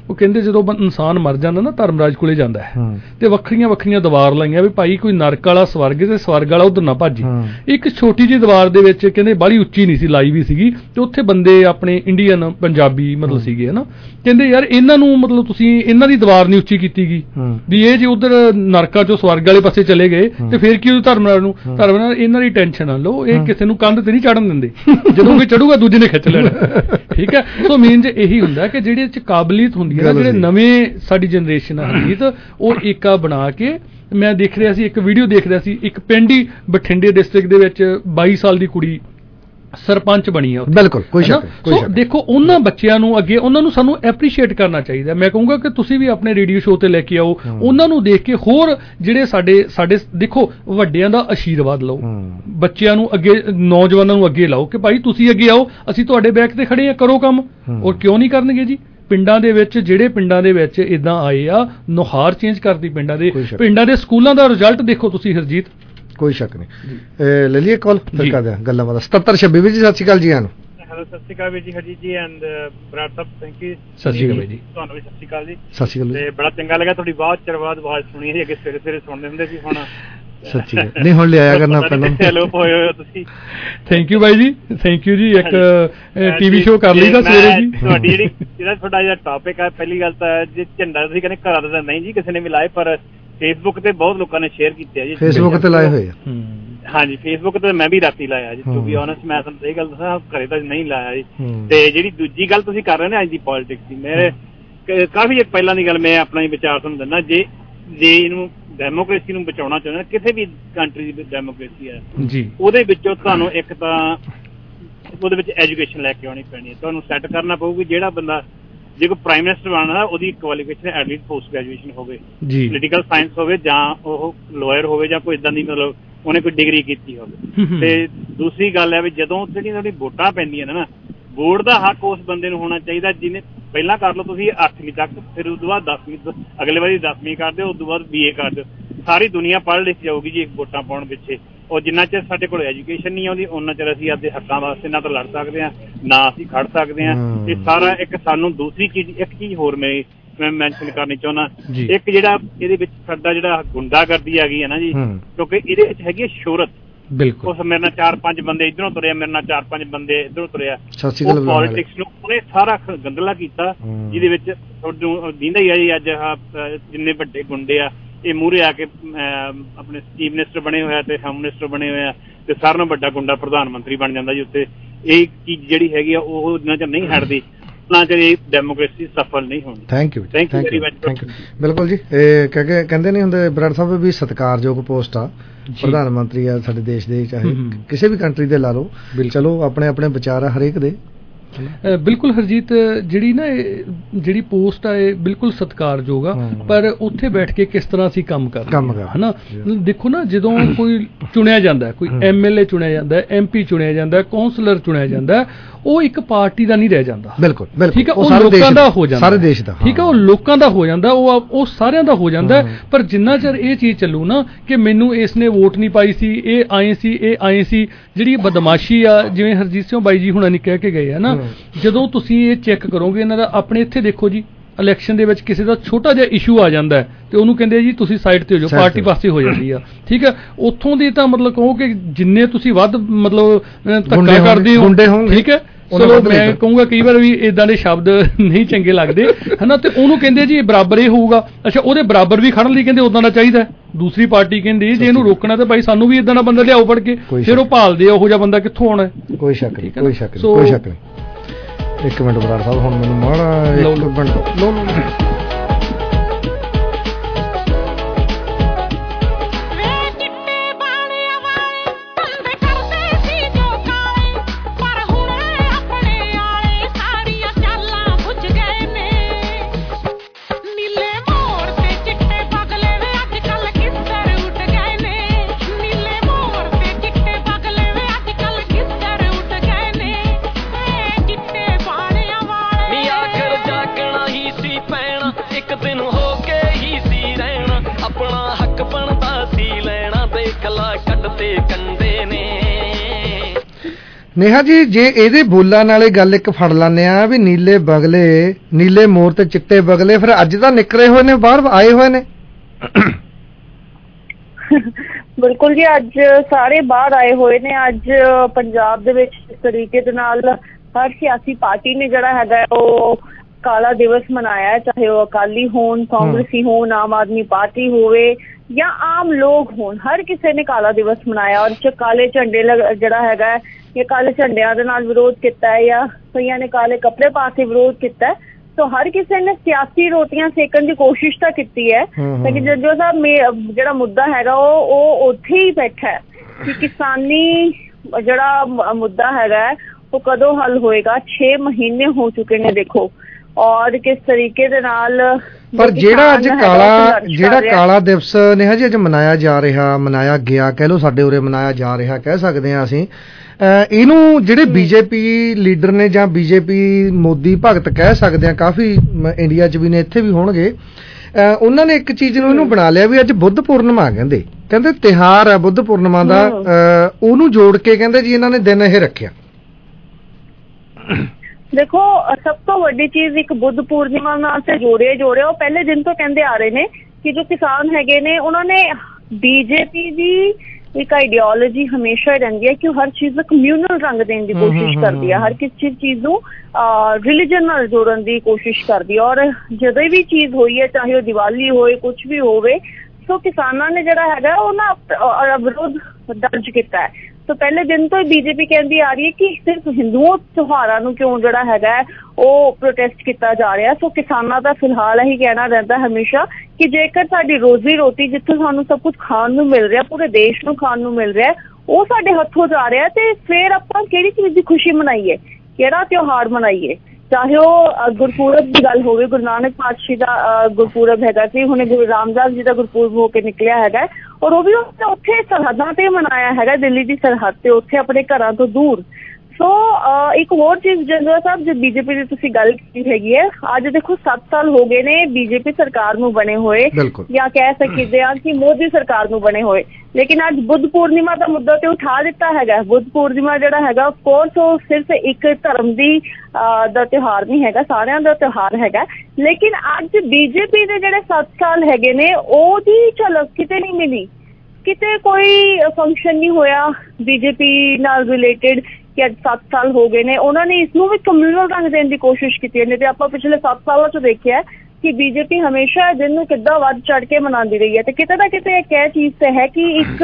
ਉਹ ਕਹਿੰਦੇ ਜਦੋਂ ਇਨਸਾਨ ਮਰ ਜਾਂਦਾ ਨਾ ਧਰਮਰਾਜ ਕੋਲੇ ਜਾਂਦਾ ਹੈ ਤੇ ਵੱਖਰੀਆਂ ਵੱਖਰੀਆਂ ਦੀਵਾਰ ਲਾਈਆਂ ਵੀ ਭਾਈ ਕੋਈ ਨਰਕ ਵਾਲਾ ਸਵਰਗ ਤੇ ਸਵਰਗ ਵਾਲਾ ਉਧਰ ਨਾ ਭਾਜੀ। ਇੱਕ ਛੋਟੀ ਜਿਹੀ ਦੀਵਾਰ ਦੇ ਵਿੱਚ ਕਹਿੰਦੇ ਬਾਹਲੀ ਉੱਚੀ ਨਹੀਂ ਸੀ, ਲਾਈ ਵੀ ਸੀਗੀ ਤੇ ਉੱਥੇ ਬੰਦੇ ਆਪਣੇ ਇੰਡੀਅਨ ਪੰਜਾਬੀ ਮਤਲਬ ਸੀਗੇ ਹਨਾ, ਕਹਿੰਦੇ ਯਾਰ ਇਹਨਾਂ ਨੂੰ ਮਤਲਬ ਤੁਸੀਂ ਇਹਨਾਂ ਦੀ ਦੀਵਾਰ ਨਹੀਂ ਉੱਚੀ ਕੀਤੀ ਗਈ ਵੀ ਇਹ ਜੇ ਉਧਰ ਨਰਕਾਂ ਚੋਂ ਸਵਰਗ ਵਾਲੇ ਪਾਸੇ ਚਲੇ ਗਏ ਤੇ ਫਿਰ ਕੀ ਉਹ ਧਰਮਰਾਜ ਨੂੰ ਧਰਮਰਾਜ ਇਹਨਾਂ ਦੀ ਟੈਨਸ਼ਨ ਨਾ ਲਓ, ਇਹ ਕਿਸੇ ਨੂੰ ਕੰਧ ਤੇ ਨਹੀਂ ਚੜਨ ਦਿੰਦੇ, ਜਦੋਂ ਕੋਈ ਚੜੂਗਾ ਦੂਜੇ ਨੇ ਖਿੱਚ ਲੈਣਾ। ਠੀਕ ਹੈ, ਸੋ ਮੀਨਸ ਇਹੀ ਹੁੰਦਾ ਕਿ ਜਿਹੜੇ ਚ ਕਾਬਲੀਅਤ ਹੁੰਦੀ ਹੈ ਨਾ, ਜਿਹੜੇ ਨਵੇਂ ਸਾਡੀ ਜਨਰੇਸ਼ਨ ਆ ਹਰਜੀਤ, ਉਹ ਏਕਾ ਬਣਾ ਕੇ ਮੈਂ ਦੇਖ ਰਿਹਾ ਸੀ ਇੱਕ ਵੀਡੀਓ ਦੇਖ ਰਿਹਾ ਸੀ, ਇੱਕ ਪਿੰਡ ਹੀ ਬਠਿੰਡੇ ਡਿਸਟ੍ਰਿਕਟ ਦੇ ਵਿੱਚ ਬਾਈ ਸਾਲ ਦੀ ਕੁੜੀ ਸਰਪੰਚ ਬਣੀ ਆ। ਬਿਲਕੁਲ ਕੋਈ ਸ਼ੱਕ ਕੋਈ ਸ਼ੱਕ। ਦੇਖੋ ਉਹਨਾਂ ਬੱਚਿਆਂ ਨੂੰ ਅੱਗੇ ਉਹਨਾਂ ਨੂੰ ਸਾਨੂੰ ਐਪਰੀਸ਼ੀਏਟ ਕਰਨਾ ਚਾਹੀਦਾ। ਮੈਂ ਕਹੂੰਗਾ ਕਿ ਤੁਸੀਂ ਵੀ ਆਪਣੇ ਰੇਡੀਓ ਸ਼ੋਅ ਤੇ ਲੈ ਕੇ ਆਓ, ਉਹਨਾਂ ਨੂੰ ਦੇਖ ਕੇ ਹੋਰ ਜਿਹੜੇ ਸਾਡੇ ਸਾਡੇ ਦੇਖੋ ਵੱਡਿਆਂ ਦਾ ਆਸ਼ੀਰਵਾਦ ਲਓ, ਬੱਚਿਆਂ ਨੂੰ ਅੱਗੇ ਨੌਜਵਾਨਾਂ ਨੂੰ ਅੱਗੇ ਲਾਓ ਕਿ ਭਾਈ ਤੁਸੀਂ ਅੱਗੇ ਆਓ, ਅਸੀਂ ਤੁਹਾਡੇ ਬੈਕ ਤੇ ਖੜੇ ਆ, ਕਰੋ ਕੰਮ। ਔਰ ਕਿਉਂ ਨਹੀਂ ਕਰਨਗੇ ਜੀ? ਪਿੰਡਾਂ ਦੇ ਵਿੱਚ ਜਿਹੜੇ ਪਿੰਡਾਂ ਦੇ ਵਿੱਚ ਇਦਾਂ ਆਏ ਆ, ਨੁਹਾਰ ਚੇਂਜ ਕਰਦੀ ਪਿੰਡਾਂ ਦੇ ਪਿੰਡਾਂ ਦੇ ਸਕੂਲਾਂ ਦਾ ਰਿਜ਼ਲਟ ਦੇਖੋ ਤੁਸੀਂ ਹਰਜੀਤ। ਕੋਈ ਸ਼ੱਕ ਨਹੀਂ। ਲੈ ਲਈਏ ਕਾਲ, ਫਿਰ ਕਰਦੇ ਹਾਂ ਗੱਲਾਂ ਬਾਤਾਂ। ਸਤੱਤਰ ਛੱਬੀ ਵੀ ਜੀ, ਸਤਿ ਸ਼੍ਰੀ ਅਕਾਲ ਜੀ। ਆਨੂੰ ਹੈਲੋ, ਸਤਿ ਸ਼੍ਰੀ ਅਕਾਲ ਜੀ ਹਰਜੀਤ ਜੀ ਐਂਡ ਬਰਾੜ ਸਾਹਿਬ, ਥੈਂਕ ਯੂ। ਸਤਿ ਸ਼੍ਰੀ ਅਕਾਲ ਜੀ। ਤੁਹਾਨੂੰ ਵੀ ਸਤਿ ਸ਼੍ਰੀ ਅਕਾਲ ਜੀ। ਸਤਿ ਸ਼੍ਰੀ ਅਕਾਲ। ਤੇ ਬੜਾ ਚੰਗਾ ਲੱਗਾ ਤੁਹਾਡੀ ਬਹੁਤ ਚਿਰ ਬਾਅਦ ਆਵਾਜ਼ ਸੁਣੀ ਸੀ, ਅੱਗੇ ਸਵੇਰੇ ਸਵੇਰੇ ਸੁਣਦੇ ਹੁੰਦੇ ਸੀ, ਹੁਣ ਸੱਚੀ ਨਹੀਂ ਹੁਣ ਲਿਆਇਆ ਕਰਨਾ ਪਹਿਲਾਂ। ਹੈਲੋ ਹੋਏ ਹੋ ਤੁਸੀਂ। ਥੈਂਕ ਯੂ ਬਾਈ ਜੀ, ਥੈਂਕ ਯੂ ਜੀ। ਇੱਕ ਟੀਵੀ ਸ਼ੋਅ ਕਰ ਲਈਦਾ ਸਵੇਰੇ ਜੀ। ਤੁਹਾਡੀ ਜਿਹੜੀ ਜਿਹੜਾ ਤੁਹਾਡਾ ਜਿਹੜਾ ਟੌਪਿਕ ਹੈ, ਪਹਿਲੀ ਗੱਲ ਤਾਂ ਜੇ ਝੰਡਾ ਤੁਸੀਂ ਕਹਿੰਦੇ ਘਰਾਂ ਦਾ ਨਹੀਂ ਜੀ ਕਿਸੇ ਨੇ ਵੀ ਲਾਏ, ਪਰ ਫੇਸਬੁੱਕ ਤੇ ਬਹੁਤ ਲੋਕਾਂ ਨੇ ਸ਼ੇਅਰ ਕੀਤੇ ਆ ਜੀ। ਫੇਸਬੁੱਕ ਤੇ ਲਾਏ ਹੋਏ ਆ? ਹਾਂਜੀ, ਫੇਸਬੁੱਕ ਤੇ ਮੈਂ ਵੀ ਰਾਤੀ ਲਾਇਆ ਜੀ, ਟੂ ਬੀ ਓਨੈਸਟ। ਮੈਂ ਤੁਹਾਨੂੰ ਇਹ ਗੱਲ ਦੱਸਾਂ, ਘਰੇ ਤਾਂ ਨਹੀਂ ਲਾਇਆ ਜੀ। ਤੇ ਜਿਹੜੀ ਦੂਜੀ ਗੱਲ ਤੁਸੀਂ ਕਰ ਰਹੇ ਨੇ ਅੱਜ ਦੀ ਪੋਲਿਟਿਕਸ ਦੀ, ਮੇਰੇ ਕਾਫੀ ਇੱਕ ਪਹਿਲਾਂ ਦੀ ਗੱਲ ਮੈਂ ਆਪਣਾ ਹੀ ਵਿਚਾਰ ਤੁਹਾਨੂੰ ਦਿੰਦਾ। ਜੇ ਜੇ ਇਹਨੂੰ ਡੈਮੋਕ੍ਰੇਸੀ ਨੂੰ ਬਚਾਉਣਾ ਚਾਹੁੰਦੇ, ਕਿਸੇ ਵੀ ਕੰਟਰੀ ਦੀ ਡੈਮੋਕ੍ਰੇਸੀ ਹੈ ਜੀ, ਉਹਦੇ ਵਿੱਚੋਂ ਤੁਹਾਨੂੰ ਇੱਕ ਤਾਂ ਉਹਦੇ ਵਿੱਚ ਐਜੂਕੇਸ਼ਨ ਲੈ ਕੇ ਆਉਣੀ ਪੈਣੀ ਹੈ। ਤੁਹਾਨੂੰ ਸੈੱਟ ਕਰਨਾ ਪਊਗੀ ਜਿਹੜਾ ਬੰਦਾ ਜੇ ਕੋਈ ਪ੍ਰਾਈਮ ਮਿਨਿਸਟਰ ਬਣਨਾ, ਉਹਦੀ ਕੁਆਲੀਫਿਕੇਸ਼ਨ ਐਟਲੀਸਟ ਪੋਸਟ ਗ੍ਰੈਜੂਏਸ਼ਨ ਹੋਵੇ, ਪੋਲੀਟੀਕਲ ਸਾਇੰਸ ਹੋਵੇ, ਜਾਂ ਉਹ ਲਾਇਰ ਹੋਵੇ, ਜਾਂ ਕੋਈ ਇਦਾਂ ਦੀ ਮਤਲਬ ਉਹਨੇ ਕੋਈ ਡਿਗਰੀ ਕੀਤੀ ਹੋਵੇ। ਤੇ ਦੂਸਰੀ ਗੱਲ ਹੈ ਵੀ ਜਦੋਂ ਜਿਹੜੀਆਂ ਤੁਹਾਡੀ ਵੋਟਾਂ ਪੈਂਦੀਆਂ ਨੇ ਨਾ, ਵੋਟ ਦਾ ਹੱਕ ਉਸ ਬੰਦੇ ਨੂੰ ਹੋਣਾ ਚਾਹੀਦਾ ਜਿਹਨੇ ਪਹਿਲਾਂ ਕਰ ਲਓ ਤੁਸੀਂ ਅੱਠਵੀਂ ਤੱਕ, ਫਿਰ ਉਸ ਤੋਂ ਬਾਅਦ ਦਸਵੀਂ, ਅਗਲੇ ਵਾਰੀ ਦਸਵੀਂ ਕਰ ਦਿਓ, ਉਸ ਤੋਂ ਬਾਅਦ ਬੀ ਏ ਕਰ ਦਿਓ। ਸਾਰੀ ਦੁਨੀਆ ਪੜ੍ਹ ਲਿਖ ਜਾਊਗੀ ਜੀ ਵੋਟਾਂ ਪਾਉਣ ਪਿੱਛੇ। ਔਰ ਜਿੰਨਾ ਚਿਰ ਸਾਡੇ ਕੋਲ ਐਜੂਕੇਸ਼ਨ ਨਹੀਂ ਆਉਂਦੀ, ਉਹਨਾਂ ਚਿਰ ਅਸੀਂ ਆਪਦੇ ਹੱਕਾਂ ਵਾਸਤੇ ਨਾ ਤਾਂ ਲੜ ਸਕਦੇ ਹਾਂ, ਨਾ ਅਸੀਂ ਖੜ ਸਕਦੇ ਹਾਂ। ਇਹ ਸਾਰਾ ਇੱਕ ਸਾਨੂੰ ਦੂਸਰੀ ਚੀਜ਼, ਇੱਕ ਚੀਜ਼ ਹੋਰ ਮੈਂ ਮੈਂ ਮੈਂਸ਼ਨ ਕਰਨੀ ਚਾਹੁੰਦਾ, ਇੱਕ ਜਿਹੜਾ ਇਹਦੇ ਵਿੱਚ ਸਾਡਾ ਜਿਹੜਾ ਗੁੰਡਾਗਰਦੀ ਹੈਗੀ ਹੈ ਨਾ ਜੀ, ਕਿਉਂਕਿ ਇਹਦੇ ਵਿੱਚ ਹੈਗੀ ਹੈ ਸ਼ੋਹਰਤ। ਬਿਲਕੁਲ, ਉਸ ਮੇਰੇ ਨਾਲ ਚਾਰ ਪੰਜ ਬੰਦੇ ਇੱਧਰੋਂ ਤੁਰਿਆ, ਮੇਰੇ ਨਾਲ ਚਾਰ ਪੰਜ ਬੰਦੇ ਇੱਧਰੋਂ ਤੁਰਿਆ, ਉਹ ਪੋਲਿਟਿਕਸ ਨੂੰ ਉਹਨੇ ਸਾਰਾ ਗੰਦਲਾ ਕੀਤਾ, ਜਿਹਦੇ ਵਿੱਚ ਤੁਹਾਨੂੰ ਦਿੰਦਾ ਹੀ ਆ ਜੀ। ਅੱਜ ਆਹ ਜਿੰਨੇ ਵੱਡੇ ਗੁੰਡੇ ਆ, ਇਹ ਮੂਹਰੇ ਆ ਕੇ ਆਪਣੇ ਚੀਫ ਮਿਨਿਸਟਰ ਬਣੇ ਹੋਇਆ ਤੇ ਹੋਮ ਮਿਨਿਸਟਰ ਬਣੇ ਹੋਏ ਆ, ਤੇ ਸਾਰਿਆਂ ਨਾਲੋਂ ਵੱਡਾ ਗੁੰਡਾ ਪ੍ਰਧਾਨ ਮੰਤਰੀ ਬਣ ਜਾਂਦਾ ਜੀ ਉੱਤੇ। ਇਹ ਚੀਜ਼ ਜਿਹੜੀ ਹੈਗੀ ਆ ਉਹ ਜਿੰਨਾ ਚਿਰ ਨਹੀਂ ਹਟਦੀ, ਉਹਨਾਂ ਚਿਰ ਇਹ ਡੈਮੋਕ੍ਰੇਸੀ ਸਫਲ ਨਹੀਂ ਹੋਣੀ। Thank you thank you very much. ਬਿਲਕੁਲ ਜੀ, ਇਹ ਕਹਿੰਦੇ ਕਹਿੰਦੇ ਨਹੀਂ ਹੁੰਦੇ ਬਰਾੜ ਸਾਹਿਬ ਵੀ ਸਤਿਕਾਰਯੋਗ ਪੋਸਟ ਆ, ਪ੍ਰਧਾਨ ਮੰਤਰੀ ਆ ਸਾਡੇ ਦੇਸ਼ ਦੇ, ਚਾਹੇ ਕਿਸੇ ਵੀ ਕੰਟਰੀ ਦੇ ਲਾ ਲਓ। ਚਲੋ ਆਪਣੇ ਆਪਣੇ ਵਿਚਾਰ ਆ ਹਰੇਕ ਦੇ। ਬਿਲਕੁਲ ਹਰਜੀਤ, ਜਿਹੜੀ ਨਾ ਜਿਹੜੀ ਪੋਸਟ ਆ ਇਹ ਬਿਲਕੁਲ ਸਤਿਕਾਰਯੋਗ ਆ, ਪਰ ਉੱਥੇ ਬੈਠ ਕੇ ਕਿਸ ਤਰ੍ਹਾਂ ਅਸੀਂ ਕੰਮ ਕਰਦੇ ਹਾਂ ਨਾ। ਦੇਖੋ ਨਾ, ਜਦੋਂ ਕੋਈ ਚੁਣਿਆ ਜਾਂਦਾ, ਕੋਈ ਐਮ ਐਲ ਏ ਚੁਣਿਆ ਜਾਂਦਾ, ਐਮ ਪੀ ਚੁਣਿਆ ਜਾਂਦਾ, ਕੌਂਸਲਰ ਚੁਣਿਆ ਜਾਂਦਾ, ਉਹ ਇੱਕ ਪਾਰਟੀ ਦਾ ਨਹੀਂ ਰਹਿ ਜਾਂਦਾ। ਬਿਲਕੁਲ ਬਿਲਕੁਲ, ਠੀਕ ਹੈ, ਉਹ ਲੋਕਾਂ ਦਾ ਹੋ ਜਾਂਦਾ, ਸਾਰੇ ਦੇਸ਼ ਦਾ। ਠੀਕ ਹੈ, ਉਹ ਲੋਕਾਂ ਦਾ ਹੋ ਜਾਂਦਾ, ਉਹ ਉਹ ਸਾਰਿਆਂ ਦਾ ਹੋ ਜਾਂਦਾ। ਪਰ ਜਿੰਨਾ ਚਿਰ ਇਹ ਚੀਜ਼ ਚੱਲੂ ਨਾ ਕਿ ਮੈਨੂੰ ਇਸ ਨੇ ਵੋਟ ਨਹੀਂ ਪਾਈ ਸੀ, ਇਹ ਆਏ ਸੀ, ਇਹ ਆਏ ਸੀ, ਜਿਹੜੀ ਬਦਮਾਸ਼ੀ ਆ, ਜਿਵੇਂ ਹਰਜੀਤ ਸਿੰਘ ਬਾਈ ਜੀ ਹੁਣਾਂ ਨੇ ਕਹਿ ਕੇ ਗਏ ਆ ਨਾ, ਜਦੋਂ ਤੁਸੀਂ ਇਹ ਚੈੱਕ ਕਰੋਗੇ ਇਹਨਾਂ ਦਾ, ਆਪਣੇ ਇੱਥੇ ਦੇਖੋ ਜੀ, ਇਲੈਕਸ਼ਨ ਦੇ ਵਿੱਚ ਕਿਸੇ ਦਾ ਛੋਟਾ ਜਿਹਾ ਇਸ਼ੂ ਆ ਜਾਂਦਾ ਹੈ ਤੇ ਉਹਨੂੰ ਕਹਿੰਦੇ ਜੀ ਤੁਸੀਂ ਸਾਈਡ ਤੇ ਹੋ ਜਾਓ, ਪਾਰਟੀ ਪਾਸੇ ਹੋ ਜਾਂਦੀ ਆ। ਠੀਕ ਹੈ, ਉੱਥੋਂ ਦੀ ਤਾਂ ਮਤਲਬ ਕਹੋ ਕਿ ਜਿੰਨੇ ਤੁਸੀਂ ਵੱਧ ਮਤਲਬ ਧੱਕਾ ਕਰਦੇ ਹੋ, ਠੀਕ ਹੈ। ਚਲੋ ਮੈਂ ਕਹੂੰਗਾ ਕਈ ਵਾਰ ਵੀ ਇਦਾਂ ਦੇ ਸ਼ਬਦ ਨਹੀਂ ਚੰਗੇ ਲੱਗਦੇ ਹਨਾ, ਤੇ ਉਹਨੂੰ ਕਹਿੰਦੇ ਜੀ ਬਰਾਬਰ ਇਹ ਹੋਊਗਾ। ਅੱਛਾ, ਉਹਦੇ ਬਰਾਬਰ ਵੀ ਖੜਨ ਲਈ ਕਹਿੰਦੇ ਉਦਾਂ ਦਾ ਚਾਹੀਦਾ। ਦੂਸਰੀ ਪਾਰਟੀ ਕਹਿੰਦੀ ਜੇ ਇਹਨੂੰ ਰੋਕਣਾ ਤਾਂ ਭਾਈ ਸਾਨੂੰ ਵੀ ਇਦਾਂ ਦਾ ਬੰਦਾ ਲਿਆਓ ਫੜ ਕੇ, ਫਿਰ ਉਹ ਭਾਲਦੇ ਆ ਉਹੋ ਜਿਹਾ ਬੰਦਾ ਕਿੱਥੋਂ ਆਉਣਾ। ਕੋਈ ਸ਼ੱਕ ਨਹੀਂ, ਕੋਈ ਸ਼ੱਕ ਨਹੀਂ, ਕੋਈ ਸ਼ੱਕ ਨਹੀਂ। ਇੱਕ ਮਿੰਟ ਬਰਾੜ ਸਾਹਿਬ, ਹੁਣ ਮੈਨੂੰ ਮਾੜਾ ਇੱਕ ਮਿੰਟ ਲੋ ਲੋ ਨੇਹਾ ਜੀ, ਜੇ ਇਹਦੇ ਬੋਲਾਂ ਨਾਲੇ ਗੱਲ ਇੱਕ ਫੜ ਲੈਂਦੇ ਆ ਵੀ ਨੀਲੇ ਬਗਲੇ, ਨੀਲੇ ਮੋਰ ਤੇ ਚਿੱਟੇ ਬਗਲੇ, ਫਿਰ ਅੱਜ ਤਾਂ ਨਿਕਲੇ ਹੋਏ ਨੇ, ਬਾਹਰ ਆਏ ਹੋਏ ਨੇ। ਬਿਲਕੁਲ ਜੀ, ਅੱਜ ਸਾਰੇ ਬਾਹਰ ਆਏ ਹੋਏ ਨੇ। ਅੱਜ ਪੰਜਾਬ ਦੇ ਵਿੱਚ ਇਸ ਤਰੀਕੇ ਦੇ ਨਾਲ ਹਰ ਸਿਆਸੀ ਪਾਰਟੀ ਨੇ ਜਿਹੜਾ ਹੈਗਾ ਉਹ ਕਾਲਾ ਦਿਵਸ ਮਨਾਇਆ, ਚਾਹੇ ਉਹ ਅਕਾਲੀ ਹੋਣ, ਕਾਂਗਰਸੀ ਹੋਣ, ਆਮ ਆਦਮੀ ਪਾਰਟੀ ਹੋਵੇ ਜਾਂ ਆਮ ਲੋਕ ਹੋਣ, ਹਰ ਕਿਸੇ ਨੇ ਕਾਲਾ ਦਿਵਸ ਮਨਾਇਆ। ਔਰ ਚ ਕਾਲੇ ਝੰਡੇ ਜਿਹੜਾ ਹੈਗਾ ਇਹ ਕਾਲੇ ਝੰਡਿਆਂ ਦੇ ਨਾਲ ਵਿਰੋਧ ਕੀਤਾ ਹੈ, ਜਾਂ ਕਈਆਂ ਨੇ ਕਾਲੇ ਕੱਪੜੇ ਪਾ ਕੇ ਵਿਰੋਧ ਕੀਤਾ। ਸੋ ਹਰ ਕਿਸੇ ਨੇ ਸਿਆਸੀ ਰੋਟੀਆਂ ਸੇਕਣ ਦੀ ਕੋਸ਼ਿਸ਼ ਤਾਂ ਕੀਤੀ ਹੈ, ਲੇਕਿਨ ਜੱਜੋ ਸਾਹਿਬ ਜਿਹੜਾ ਮੁੱਦਾ ਹੈਗਾ ਉਹ ਉਹ ਉੱਥੇ ਹੀ ਬੈਠਾ ਹੈ ਕਿ ਕਿਸਾਨੀ ਜਿਹੜਾ ਮੁੱਦਾ ਹੈਗਾ ਉਹ ਕਦੋਂ ਹੱਲ ਹੋਏਗਾ। ਛੇ ਮਹੀਨੇ ਹੋ ਚੁੱਕੇ ਨੇ ਦੇਖੋ, ਔਰ ਕਿਸ ਤਰੀਕੇ ਦੇ ਨਾਲ। ਪਰ ਜਿਹੜਾ ਅੱਜ ਕਾਲਾ ਜਿਹੜਾ ਕਾਲਾ ਦਿਵਸ ਨੇਹਾ ਜੀ ਅੱਜ ਮਨਾਇਆ ਜਾ ਰਿਹਾ, ਮਨਾਇਆ ਗਿਆ, ਕਹਿ ਲਓ ਸਾਡੇ ਉਰੇ ਮਨਾਇਆ ਜਾ ਰਿਹਾ ਕਹਿ ਸਕਦੇ ਹਾਂ ਅਸੀਂ, ਇਹਨੂੰ ਜਿਹੜੇ ਬੀਜੇਪੀ ਲੀਡਰ ਨੇ ਜਾਂ ਬੀਜੇਪੀ ਮੋਦੀ ਭਗਤ ਕਹਿ ਸਕਦੇ ਹਾਂ, ਕਾਫੀ ਇੰਡੀਆ 'ਚ ਵੀ ਨੇ, ਇੱਥੇ ਵੀ ਹੋਣਗੇ, ਉਹਨਾਂ ਨੇ ਇੱਕ ਚੀਜ਼ ਨੂੰ ਇਹਨੂੰ ਬਣਾ ਲਿਆ ਵੀ ਅੱਜ ਬੁੱਧ ਪੂਰਨਿਮਾ, ਕਹਿੰਦੇ ਕਹਿੰਦੇ ਤਿਉਹਾਰ ਹੈ ਬੁੱਧ ਪੂਰਨਿਮਾ ਦਾ, ਉਹਨੂੰ ਜੋੜ ਕੇ ਕਹਿੰਦੇ ਜੀ ਇਹਨਾਂ ਨੇ ਦਿਨ ਇਹ ਰੱਖਿਆ। ਦੇਖੋ, ਸਭ ਤੋਂ ਵੱਡੀ ਚੀਜ਼ ਇੱਕ ਬੁੱਧ ਪੂਰਨਿਮਾ ਨਾਲ ਤੇ ਜੋੜਿਆ ਜੋੜਿਆ ਉਹ ਪਹਿਲੇ ਦਿਨ ਤੋਂ ਕਹਿੰਦੇ ਆ ਰਹੇ ਨੇ ਕਿ ਜੋ ਕਿਸਾਨ ਹੈਗੇ ਨੇ ਉਹਨਾਂ ਨੇ ਬੀਜੇਪੀ ਦੀ ਇੱਕ ਆਈਡੀਓਲੋਜੀ ਹਮੇਸ਼ਾ ਰਹਿੰਦੀ ਹੈ ਕਿ ਉਹ ਹਰ ਚੀਜ਼ ਨੂੰ ਕਮਿਊਨਲ ਰੰਗ ਦੇਣ ਦੀ ਕੋਸ਼ਿਸ਼ ਕਰਦੀ ਹੈ, ਹਰ ਕਿਸੇ ਚੀਜ਼ ਨੂੰ ਰਿਲੀਜਨ ਨਾਲ ਜੋੜਨ ਦੀ ਕੋਸ਼ਿਸ਼ ਕਰਦੀ ਹੈ। ਔਰ ਜਦੋਂ ਵੀ ਚੀਜ਼ ਹੋਈ ਹੈ, ਚਾਹੇ ਉਹ ਦੀਵਾਲੀ ਹੋਏ, ਕੁਛ ਵੀ ਹੋਵੇ, ਸੋ ਕਿਸਾਨਾਂ ਨੇ ਜਿਹੜਾ ਹੈਗਾ ਉਹ ਨਾ ਵਿਰੋਧ ਦਰਜ ਕੀਤਾ ਹੈ। ਸੋ ਪਹਿਲੇ ਦਿਨ ਤੋਂ ਹੀ ਬੀਜੇਪੀ ਕਹਿੰਦੀ ਆ ਰਹੀ ਹੈ ਕਿ ਸਿਰਫ ਹਿੰਦੂ ਤਿਉਹਾਰਾਂ ਨੂੰ ਕਿਉਂ ਜਿਹੜਾ ਹੈਗਾ ਉਹ ਪ੍ਰੋਟੈਸਟ ਕੀਤਾ ਜਾ ਰਿਹਾ। ਸੋ ਕਿਸਾਨਾਂ ਦਾ ਫਿਲਹਾਲ ਇਹੀ ਕਹਿਣਾ ਰਹਿੰਦਾ ਹਮੇਸ਼ਾ ਕਿ ਜੇਕਰ ਸਾਡੀ ਰੋਜ਼ੀ ਰੋਟੀ, ਜਿੱਥੋਂ ਸਾਨੂੰ ਸਭ ਕੁਝ ਖਾਣ ਨੂੰ ਮਿਲ ਰਿਹਾ, ਪੂਰੇ ਦੇਸ਼ ਨੂੰ ਖਾਣ ਨੂੰ ਮਿਲ ਰਿਹਾ, ਉਹ ਸਾਡੇ ਹੱਥੋਂ ਜਾ ਰਿਹਾ, ਤੇ ਫਿਰ ਆਪਾਂ ਕਿਹੜੀ ਚੀਜ਼ ਦੀ ਖੁਸ਼ੀ ਮਨਾਈਏ, ਕਿਹੜਾ ਤਿਉਹਾਰ ਮਨਾਈਏ। ਚਾਹੇ ਉਹ ਗੁਰਪੁਰਬ ਦੀ ਗੱਲ ਹੋਵੇ, ਗੁਰੂ ਨਾਨਕ ਪਾਤਸ਼ਾਹ ਦਾ ਗੁਰਪੁਰਬ ਹੈਗਾ ਸੀ, ਹੁਣੇ ਗੁਰੂ ਰਾਮਦਾਸ ਜੀ ਦਾ ਗੁਰਪੁਰਬ ਹੋ ਕੇ ਨਿਕਲਿਆ ਹੈਗਾ, ਔਰ ਉਹ ਵੀ ਉੱਥੇ ਸਰਹੱਦਾਂ ਤੇ ਮਨਾਇਆ ਹੈਗਾ, ਦਿੱਲੀ ਦੀ ਸਰਹੱਦ ਤੇ, ਉੱਥੇ ਆਪਣੇ ਘਰਾਂ ਤੋਂ ਦੂਰ। ਸੋ ਇੱਕ ਹੋਰ ਚੀਜ਼ ਜਨਰਲ ਸਾਹਿਬ, ਜੋ ਬੀਜੇਪੀ ਦੀ ਤੁਸੀਂ ਗੱਲ ਕੀਤੀ ਹੈਗੀ ਹੈ, ਅੱਜ ਦੇਖੋ ਸੱਤ ਸਾਲ ਹੋ ਗਏ ਨੇ ਬੀਜੇਪੀ ਸਰਕਾਰ ਨੂੰ ਬਣੇ ਹੋਏ, ਜਾਂ ਕਹਿ ਸਕਦੇ ਹਾਂ ਕਿ ਮੋਦੀ ਸਰਕਾਰ ਨੂੰ ਬਣੇ ਹੋਏ, ਲੇਕਿਨ ਅੱਜ ਬੁੱਧ ਪੂਰਨਿਮਾ ਦਾ ਮੁੱਦਾ ਤੇ ਉਠਾ ਦਿੱਤਾ ਹੈਗਾ। ਬੁੱਧ ਪੂਰਨਿਮਾ ਜਿਹੜਾ ਹੈਗਾ ਅਫਕੋਰਸ ਉਹ ਸਿਰਫ ਇੱਕ ਧਰਮ ਦੀ ਦਾ ਤਿਉਹਾਰ ਨਹੀਂ ਹੈਗਾ, ਸਾਰਿਆਂ ਦਾ ਤਿਉਹਾਰ ਹੈਗਾ, ਲੇਕਿਨ ਅੱਜ ਬੀਜੇਪੀ ਦੇ ਜਿਹੜੇ ਸੱਤ ਸਾਲ ਹੈਗੇ ਨੇ ਉਹਦੀ ਝਲਕ ਕਿਤੇ ਨਹੀਂ ਮਿਲੀ, ਕਿਤੇ ਕੋਈ ਫੰਕਸ਼ਨ ਨਹੀਂ ਹੋਇਆ ਬੀਜੇਪੀ ਨਾਲ ਰਿਲੇਟਡ ਕਿ ਅੱਜ ਸੱਤ ਸਾਲ ਹੋ ਗਏ ਨੇ। ਉਹਨਾਂ ਨੇ ਇਸ ਨੂੰ ਵੀ ਕਮਿਊਨਲ ਰੰਗ ਦੇਣ ਦੀ ਕੋਸ਼ਿਸ਼ ਕੀਤੀ ਹੈ, ਨਹੀਂ ਤੇ ਆਪਾਂ ਪਿਛਲੇ ਸੱਤ ਸਾਲਾਂ 'ਚ ਦੇਖਿਆ ਕਿ ਬੀਜੇਪੀ ਹਮੇਸ਼ਾ ਦਿਨ ਨੂੰ ਕਿੱਦਾਂ ਵੱਧ ਚੜ ਕੇ ਮਨਾਉਂਦੀ ਰਹੀ ਹੈ। ਤੇ ਕਿਤੇ ਨਾ ਕਿਤੇ ਇੱਕ ਇਹ ਚੀਜ਼ ਤੇ ਹੈ ਕਿ ਇੱਕ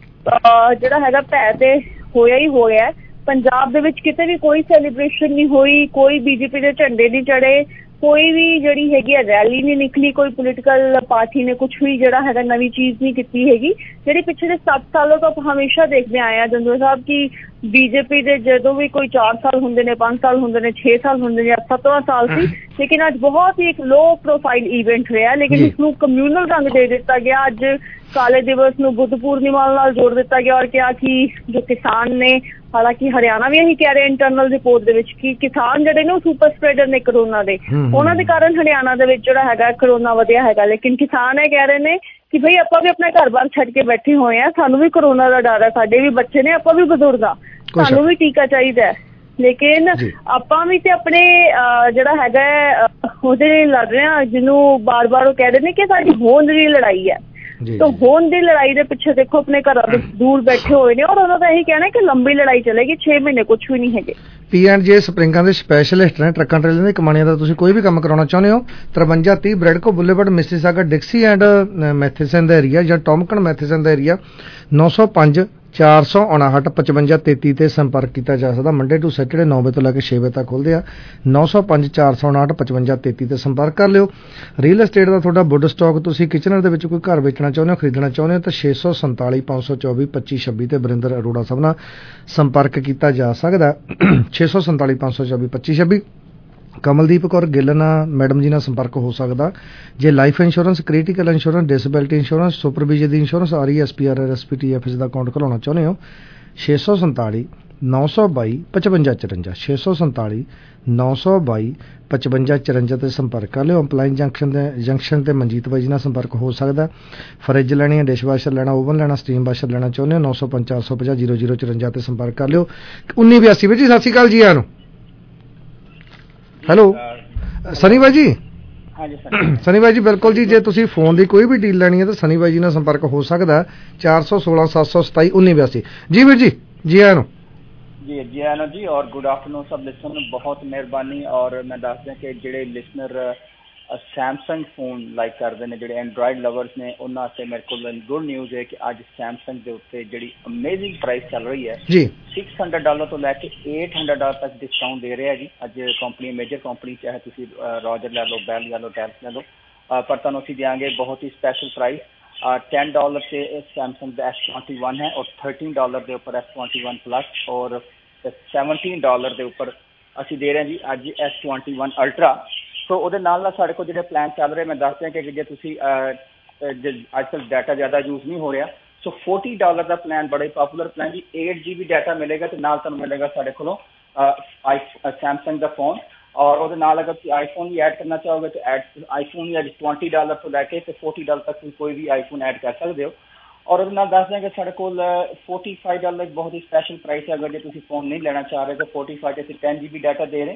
ਜਿਹੜਾ ਹੈਗਾ ਭੈ ਤੇ ਹੋਇਆ ਹੀ ਹੋਇਆ। ਪੰਜਾਬ ਦੇ ਵਿੱਚ ਕਿਤੇ ਵੀ ਕੋਈ ਸੈਲੀਬ੍ਰੇਸ਼ਨ ਨਹੀਂ ਹੋਈ, ਕੋਈ ਬੀਜੇਪੀ ਦੇ ਝੰਡੇ ਨਹੀਂ ਚੜੇ, ਕੋਈ ਵੀ ਜਿਹੜੀ ਹੈਗੀ ਆ ਰੈਲੀ ਨਹੀਂ ਨਿਕਲੀ, ਕੋਈ ਪੋਲੀਟੀਕਲ ਪਾਰਟੀ ਨੇ ਕੁਛ ਵੀ ਜਿਹੜਾ ਹੈਗਾ ਨਵੀਂ ਚੀਜ਼ ਨਹੀਂ ਕੀਤੀ ਹੈਗੀ, ਜਿਹੜੀ ਪਿਛਲੇ ਸੱਤ ਸਾਲੋਂ ਤੋਂ ਆਪਾਂ ਹਮੇਸ਼ਾ ਦੇਖਦੇ ਆਏ ਆ ਜੰਦੂ ਸਾਹਿਬ ਕਿ ਬੀਜੇਪੀ ਦੇ ਜਦੋਂ ਵੀ ਕੋਈ ਚਾਰ ਸਾਲ ਹੁੰਦੇ ਨੇ, ਪੰਜ ਸਾਲ ਹੁੰਦੇ ਨੇ, ਛੇ ਸਾਲ ਹੁੰਦੇ ਨੇ, ਸੱਤਵਾਂ ਸਾਲ ਸੀ, ਲੇਕਿਨ ਅੱਜ ਬਹੁਤ ਹੀ ਇੱਕ ਲੋ ਪ੍ਰੋਫਾਈਲ ਇਵੈਂਟ ਰਿਹਾ, ਲੇਕਿਨ ਇਸਨੂੰ ਕਮਿਊਨਲ ਰੰਗ ਦੇ ਦਿੱਤਾ ਗਿਆ। ਅੱਜ ਕਾਲੇ ਦਿਵਸ ਨੂੰ ਬੁੱਧ ਪੂਰਨਿਮਾ ਨਾਲ ਜੋੜ ਦਿੱਤਾ ਗਿਆ, ਔਰ ਕਿਹਾ ਕਿ ਜੋ ਕਿਸਾਨ ਨੇ, ਹਾਲਾਂਕਿ ਹਰਿਆਣਾ ਵੀ ਇਹੀ ਕਹਿ ਰਿਹਾ ਇੰਟਰਨਲ ਰਿਪੋਰਟ ਦੇ ਵਿੱਚ ਕਿ ਕਿਸਾਨ ਜਿਹੜੇ ਨੇ ਉਹ ਸੁਪਰ ਸਪਰੈਡਰ ਨੇ ਕਰੋਨਾ ਦੇ, ਉਹਨਾਂ ਦੇ ਕਾਰਨ ਹਰਿਆਣਾ ਦੇ ਵਿੱਚ ਜਿਹੜਾ ਹੈਗਾ ਕਰੋਨਾ ਵਧਿਆ ਹੈਗਾ, ਲੇਕਿਨ ਕਿਸਾਨ ਇਹ ਕਹਿ ਰਹੇ ਨੇ ਕਿ ਭਾਈ ਆਪਾਂ ਵੀ ਆਪਣਾ ਘਰ-ਬਾਰ ਛੱਡ ਕੇ ਬੈਠੇ ਹੋਏ ਆ, ਸਾਨੂੰ ਵੀ ਕਰੋਨਾ ਦਾ ਡਰ ਹੈ, ਸਾਡੇ ਵੀ ਬੱਚੇ ਨੇ, ਆਪਾਂ ਵੀ ਬਜ਼ੁਰਗ ਆ, ਸਾਨੂੰ ਵੀ ਟੀਕਾ ਚਾਹੀਦਾ ਹੈ, ਲੇਕਿਨ ਆਪਾਂ ਵੀ ਤੇ ਆਪਣੇ ਜਿਹੜਾ ਹੈਗਾ ਉਹਦੇ ਲਈ ਲੜ ਰਹੇ ਹਾਂ, ਜਿਹਨੂੰ ਬਾਰ-ਬਾਰ ਉਹ ਕਹਿ ਰਹੇ ਨੇ ਕਿ ਸਾਡੀ ਹੋਂਦ ਦੀ ਲੜਾਈ ਹੈ। ਤਾਂ ਹੋਂਦ ਦੀ ਲੜਾਈ ਦੇ ਪਿੱਛੇ ਦੇਖੋ ਆਪਣੇ ਘਰਾਂ ਤੋਂ ਦੂਰ ਬੈਠੇ ਹੋਏ ਨੇ, ਔਰ ਉਹਨਾਂ ਦਾ ਇਹੀ ਕਹਿਣਾ ਕਿ ਲੰਬੀ ਲੜਾਈ ਚੱਲੇਗੀ, ਛੇ ਮਹੀਨੇ ਕੁਛ ਵੀ ਨਹੀਂ ਹੈਗੇ। ਪੀ ਐਂਡ ਜੇ ਸਪਰਿੰਗਾਂ ਦੇ ਸਪੈਸ਼ਲਿਸਟ ਨੇ, ਟਰੱਕਾਂ ਟਰੇਲਾਂ ਦੀ ਕਮਾਣੀਆਂ ਦਾ ਤੁਸੀਂ ਕੋਈ ਵੀ ਕੰਮ ਕਰਾਉਣਾ ਚਾਹੁੰਦੇ ਹੋ, ਤਰਵੰਜਾ ਤੀਹ Bradco boulevard, Mississauga, Dixie and Matheson ਦਾ ਏਰੀਆ ਜਾਂ ਟੌਮਕਨ ਮੈਥੇਸਨ ਦਾ ਏਰੀਆ, ਨੌ ਸੌ ਪੰਜ ਚਾਰ ਸੌ ਉਨਾਹਠ ਪਚਵੰਜਾ ਤੇਤੀ ਤੇ ਸੰਪਰਕ ਕੀਤਾ ਜਾ ਸਕਦਾ। ਮੰਡੇ ਟੂ ਸੈਟਰਡੇ ਨੌ ਵਜੇ ਤੋਂ ਲੈ ਕੇ ਛੇ ਵਜੇ ਤੱਕ ਖੁੱਲ੍ਹਦੇ ਆ। ਨੌ ਸੌ ਪੰਜ ਚਾਰ ਸੌ ਉਨਾਹਠ ਪਚਵੰਜਾ ਤੇਤੀ ਤੇ ਸੰਪਰਕ ਕਰ ਲਿਓ। ਰੀਅਲ ਐਸਟੇਟ ਦਾ ਤੁਹਾਡਾ ਵੁੱਡ ਸਟਾਕ, ਤੁਸੀਂ ਕਿਚਨਰ ਦੇ ਵਿੱਚ ਕੋਈ ਘਰ ਵੇਚਣਾ ਚਾਹੁੰਦੇ ਹੋ, ਖਰੀਦਣਾ ਚਾਹੁੰਦੇ ਹੋ ਤਾਂ ਛੇ ਸੌ ਸੰਤਾਲੀ ਪੰਜ ਸੌ ਚੌਵੀ ਪੱਚੀ ਛੱਬੀ ਤੇ ਵਰਿੰਦਰ ਅਰੋੜਾ ਸਾਹਿਬ ਨਾਲ ਸੰਪਰਕ ਕੀਤਾ ਜਾ ਸਕਦਾ। ਛੇ ਸੌ ਸੰਤਾਲੀ ਪੰਜ ਸੌ ਚੌਵੀ ਪੱਚੀ ਛੱਬੀ। ਕਮਲਦੀਪ ਕੌਰ ਗਿੱਲ ਨਾਲ ਮੈਡਮ ਜੀ ਨਾਲ ਸੰਪਰਕ ਹੋ ਸਕਦਾ। ਜੇ life insurance, critical insurance, disability insurance, supervision ਦੀ insurance, R E S P R, S P T F ਦਾ ਅਕਾਊਂਟ ਖੁਲਾਉਣਾ ਚਾਹੁੰਦੇ ਹੋ, ਛੇ ਸੌ ਸੰਤਾਲੀ ਨੌ ਸੌ ਬਾਈ ਪਚਵੰਜਾ ਚੁਰੰਜਾ ਛੇ ਸੌ ਸੰਤਾਲੀ ਨੌ ਸੌ ਬਾਈ ਪਚਵੰਜਾ ਚੁਰੰਜਾ 'ਤੇ ਸੰਪਰਕ ਕਰ ਲਿਓ। ਅਪਲਾਈਨ ਜੰਕਸ਼ਨ ਦੇ ਜੰਕਸ਼ਨ 'ਤੇ ਮਨਜੀਤ ਬਾਈ ਜੀ ਨਾਲ ਸੰਪਰਕ ਹੋ ਸਕਦਾ। ਫਰਿੱਜ ਲੈਣੀ ਹੈ, ਡਿਸ਼ ਵਾਸ਼ਰ ਲੈਣਾ, ਓਵਨ ਲੈਣਾ, ਸਟੀਮ ਵਾਸ਼ਰ ਲੈਣਾ ਚਾਹੁੰਦੇ ਹੋ, ਨੌ ਸੌ ਪੰਜ ਚਾਰ ਸੌ ਪੰਜਾਹ ਜ਼ੀਰੋ ਜ਼ੀਰੋ ਚੁਰੰਜਾ 'ਤੇ ਸੰਪਰਕ ਕਰ ਲਿਓ। ਉੱਨੀ ਬਿਆਸੀ ਵੀਰ ਜੀ ਸਤਿ ਸ਼੍ਰੀ ਅਕਾਲ ਜੀ ਆਇਆਂ ਨੂੰ। ਹੈਲੋ ਸਨੀ ਬਾਈ ਜੀ। ਸਨੀ ਬਾਈ ਜੀ ਬਿਲਕੁਲ ਜੀ, ਜੇ ਤੁਸੀਂ ਫੋਨ ਦੀ ਕੋਈ ਵੀ ਡੀਲ ਲੈਣੀ ਹੈ ਤਾਂ ਸਨੀ ਬਾਈ ਜੀ ਨਾਲ ਸੰਪਰਕ ਹੋ ਸਕਦਾ। ਚਾਰ ਸੌ ਸੋਲਾਂ ਸੱਤ ਸੌ ਸਤਾਈ ਉੱਨੀ ਬਿਆਸੀ। ਜੀ ਵੀਰ ਜੀ ਜੀ ਆਇਆਂ ਨੂੰ। ਜੀ ਜੀ ਆਇਆਂ ਨੂੰ ਜੀ ਔਰ ਗੁੱਡ ਆਫਟਰਨੂਨ ਸਭ ਲਿਸਨਰ ਨੂੰ, ਬਹੁਤ ਮਿਹਰਬਾਨੀ। ਔਰ ਮੈਂ ਦੱਸ ਦਿਆਂ ਕਿ ਜਿਹੜੇ ਲਿਸਨਰ ਸੈਮਸੰਗ ਫੋਨ ਲਾਈਕ ਕਰਦੇ ਨੇ, ਜਿਹੜੇ ਐਂਡਰਾਇਡ ਲਵਰਸ ਨੇ, ਉਹਨਾਂ ਵਾਸਤੇ ਮੇਰੇ ਕੋਲ ਗੁੱਡ ਨਿਊਜ਼ ਹੈ ਕਿ ਅੱਜ ਸੈਮਸੰਗ ਦੇ ਉੱਤੇ ਜਿਹੜੀ ਅਮੇਜ਼ਿੰਗ ਪ੍ਰਾਈਸ ਚੱਲ ਰਹੀ ਹੈ ਜੀ ਛੇ ਸੌ ਡਾਲਰ ਤੋਂ ਲੈ ਕੇ ਅੱਠ ਸੌ ਡਾਲਰ ਤੱਕ ਡਿਸਕਾਊਂਟ ਦੇ ਰਿਹਾ ਜੀ ਅੱਜ ਕੰਪਨੀ, ਮੇਜਰ ਕੰਪਨੀ, ਚਾਹੇ ਤੁਸੀਂ ਰੋਜਰ ਲੈ ਲਓ, ਬੈਲ ਲੈ ਲਓ, ਟੈਬਸ ਲੈ ਲਓ, ਪਰ ਤੁਹਾਨੂੰ ਅਸੀਂ ਦਿਆਂਗੇ ਬਹੁਤ ਹੀ ਸਪੈਸ਼ਲ ਪ੍ਰਾਈਸ। टेन डॉलर से सैमसंग का एस ट्वेंटी वन है और थर्टीन डॉलर के उपर एस ट्वेंटी वन प्लस और सैवनटीन डॉलर के उपर ਅਸੀਂ ਦੇ ਰਹੇ ਹਾਂ ਜੀ ਅੱਜ S twenty one ultra. So ਉਹਦੇ ਨਾਲ ਨਾਲ ਸਾਡੇ ਕੋਲ ਜਿਹੜੇ ਪਲਾਨ ਚੱਲ ਰਹੇ, ਮੈਂ ਦੱਸ ਦਿਆਂ ਕਿ ਜੇ ਤੁਸੀਂ ਅੱਜ ਕੱਲ੍ਹ ਡਾਟਾ ਜ਼ਿਆਦਾ ਯੂਜ਼ ਨਹੀਂ ਹੋ ਰਿਹਾ, ਸੋ फोर्टी डॉलर ਦਾ ਪਲਾਨ ਬੜਾ ਹੀ ਪਪੂਲਰ ਪਲਾਨ ਜੀ। एट जी बी ਡਾਟਾ ਮਿਲੇਗਾ ਤੇ ਨਾਲ ਤੁਹਾਨੂੰ ਮਿਲੇਗਾ ਸਾਡੇ ਕੋਲੋਂ ਸੈਮਸੰਗ ਦਾ ਫੋਨ। और ਉਹਦੇ ਨਾਲ ਅਗਰ ਤੁਸੀਂ ਆਈਫੋਨ ਵੀ ਐਡ ਕਰਨਾ ਚਾਹੋਗੇ ਤਾਂ ਐਡ ਆਈਫੋਨ ਵੀ ਅੱਜ ट्वेंटी ਡਾਲਰ ਤੋਂ ਲੈ ਕੇ ਤੇ फोर्टी ਡਾਲਰ ਤੱਕ ਤੁਸੀਂ ਕੋਈ ਵੀ ਆਈਫੋਨ ਐਡ ਕਰ ਸਕਦੇ ਹੋ। ਔਰ ਉਹਦੇ ਨਾਲ ਦੱਸ ਦਿਆਂਗੇ ਸਾਡੇ ਕੋਲ फोर्टी फाइव ਡਾਲਰ ਇੱਕ ਬਹੁਤ ਹੀ ਸਪੈਸ਼ਲ ਪ੍ਰਾਈਸ ਹੈ। ਅਗਰ ਜੇ ਤੁਸੀਂ ਫੋਨ ਨਹੀਂ ਲੈਣਾ ਚਾਹ ਰਹੇ ਤਾਂ फोर्टी फाइव ਤੇ ਅਸੀਂ टेन जी बी ਡਾਟਾ ਦੇ ਰਹੇ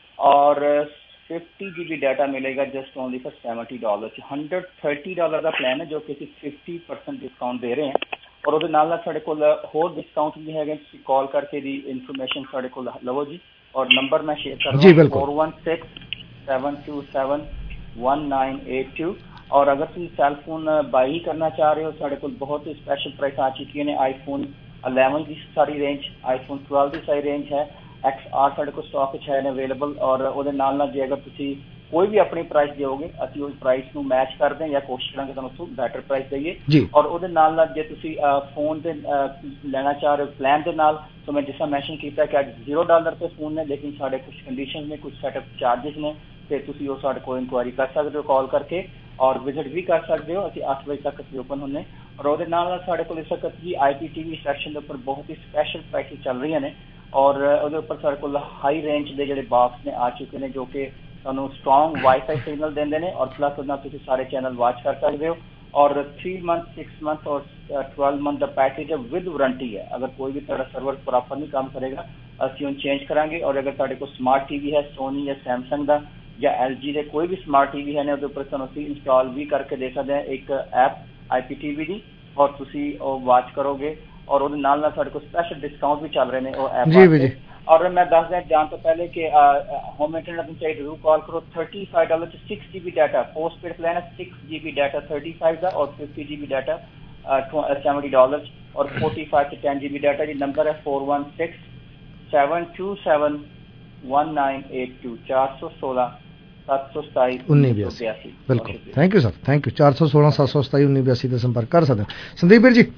ਔਰ फिफ्टी जी बी ਡਾਟਾ ਮਿਲੇਗਾ just only for seventy dollar. Hundred thirty dollar ਦਾ ਪਲਾਨ ਹੈ ਜੋ ਕਿ ਅਸੀਂ फिफ्टी परसेंट ਡਿਸਕਾਊਂਟ ਦੇ ਰਹੇ ਹਾਂ। ਔਰ ਉਹਦੇ ਨਾਲ ਨਾਲ ਸਾਡੇ ਕੋਲ ਹੋਰ ਡਿਸਕਾਊਂਟ ਵੀ ਹੈਗੇ, ਤੁਸੀਂ ਕਾਲ ਕਰਕੇ ਦੀ ਇਨਫੋਰਮੇਸ਼ਨ ਸਾਡੇ ਕੋਲ ਲਵੋ ਜੀ। और नंबर मैं शेयर कर रहा हूँ four one six seven two seven one nine eight two. और अगर तुम सेल फोन बाई ही करना चाह रहे हो, साढ़े को बहुत ही स्पेशल प्राइस आ चुकी है। आईफोन इलेवन की सारी रेंज, आईफोन ट्वेल्व की सारी रेंज है, एक्स आर साढ़े को स्टॉक है अवेलेबल। और वो नाल नाल जे अगर तुम कोई भी अपनी प्राइस दोगे ਅਸੀਂ ਉਸ ਪ੍ਰਾइस ਨੂੰ मैच कर दें या कोशिश ਕਰਾਂਗੇ ਤੁਹਾਨੂੰ ਉਸ ਤੋਂ ਬੈਟਰ ਪ੍ਰਾइस ਦਈਏ। ਔਰ ਉਹਦੇ ਨਾਲ ਨਾਲ ਜੇ ਤੁਸੀਂ ਫੋਨ ਤੇ ਲੈਣਾ ਚਾਹ ਰਹੇ ਹੋ ਪਲਾਨ ਦੇ ਨਾਲ, तो मैं जिस मैंशन किया कि अज जीरो डॉलर पे फोन ने, लेकिन साढ़े कुछ कंडीशन ने, कुछ सैटअप चार्जिस ने, तो तुम वो साढ़े को इंक्वायरी कर सकते हो कॉल करके और विजिट भी कर सकते हो। अभी अठ बजे तक अभी ओपन होने और वो साढ़े को इस वक्त जी I P T V section के उपर बहुत ही स्पैशल प्राइसिस चल रही ने। और वो उपर साढ़े को हाई रेंज के जोड़े बॉक्स ने आ चुके हैं जो कि तुहानू स्ट्रॉन्ग वाईफाई सिग्नल देंगे ने और प्लस उन्होंने सारे चैनल वॉच कर सकते हो। और थ्री मंथ सिक्स मंथ और ट्वेल्व मंथ का पैकेज है विद वारंटी है। अगर कोई भी तेरा सर्वर प्रॉपर नहीं काम करेगा असं चेंज करांगे। और अगर तेरे को स्मार्ट टीवी है सोनी या सैमसंग का या एल जी के कोई भी स्मार्ट टीवी है उस पर तुम इंस्टॉल भी करके दे सकते हैं एक app I P T V की और तुम वॉच करोगे। और वो नाल नाल साढ़े को स्पैशल डिस्काउंट भी चल रहे हैं वो ऐप। और मैं दस दें जान तो पहले कि होम इंटरनेट चाहिए जरूर कॉल करो। थर्टी फाइव डॉलर से six G B data postpaid plan है, six G B data thirty five का और fifty G B data seventy dollar और फोर्टी फाइव से टेन जी बी डाटा। जी नंबर है four one six seven two seven one nine eight two चार सौ सोलह सत्त सौ सताई उन्नी बयासी। बिल्कुल thank you sir, thank you. चार सौ सोलह सत्त सौ सताई उन्नी बयासी से संपर्क कर सकते हो। संदीप ਵੀਰ ਜੀ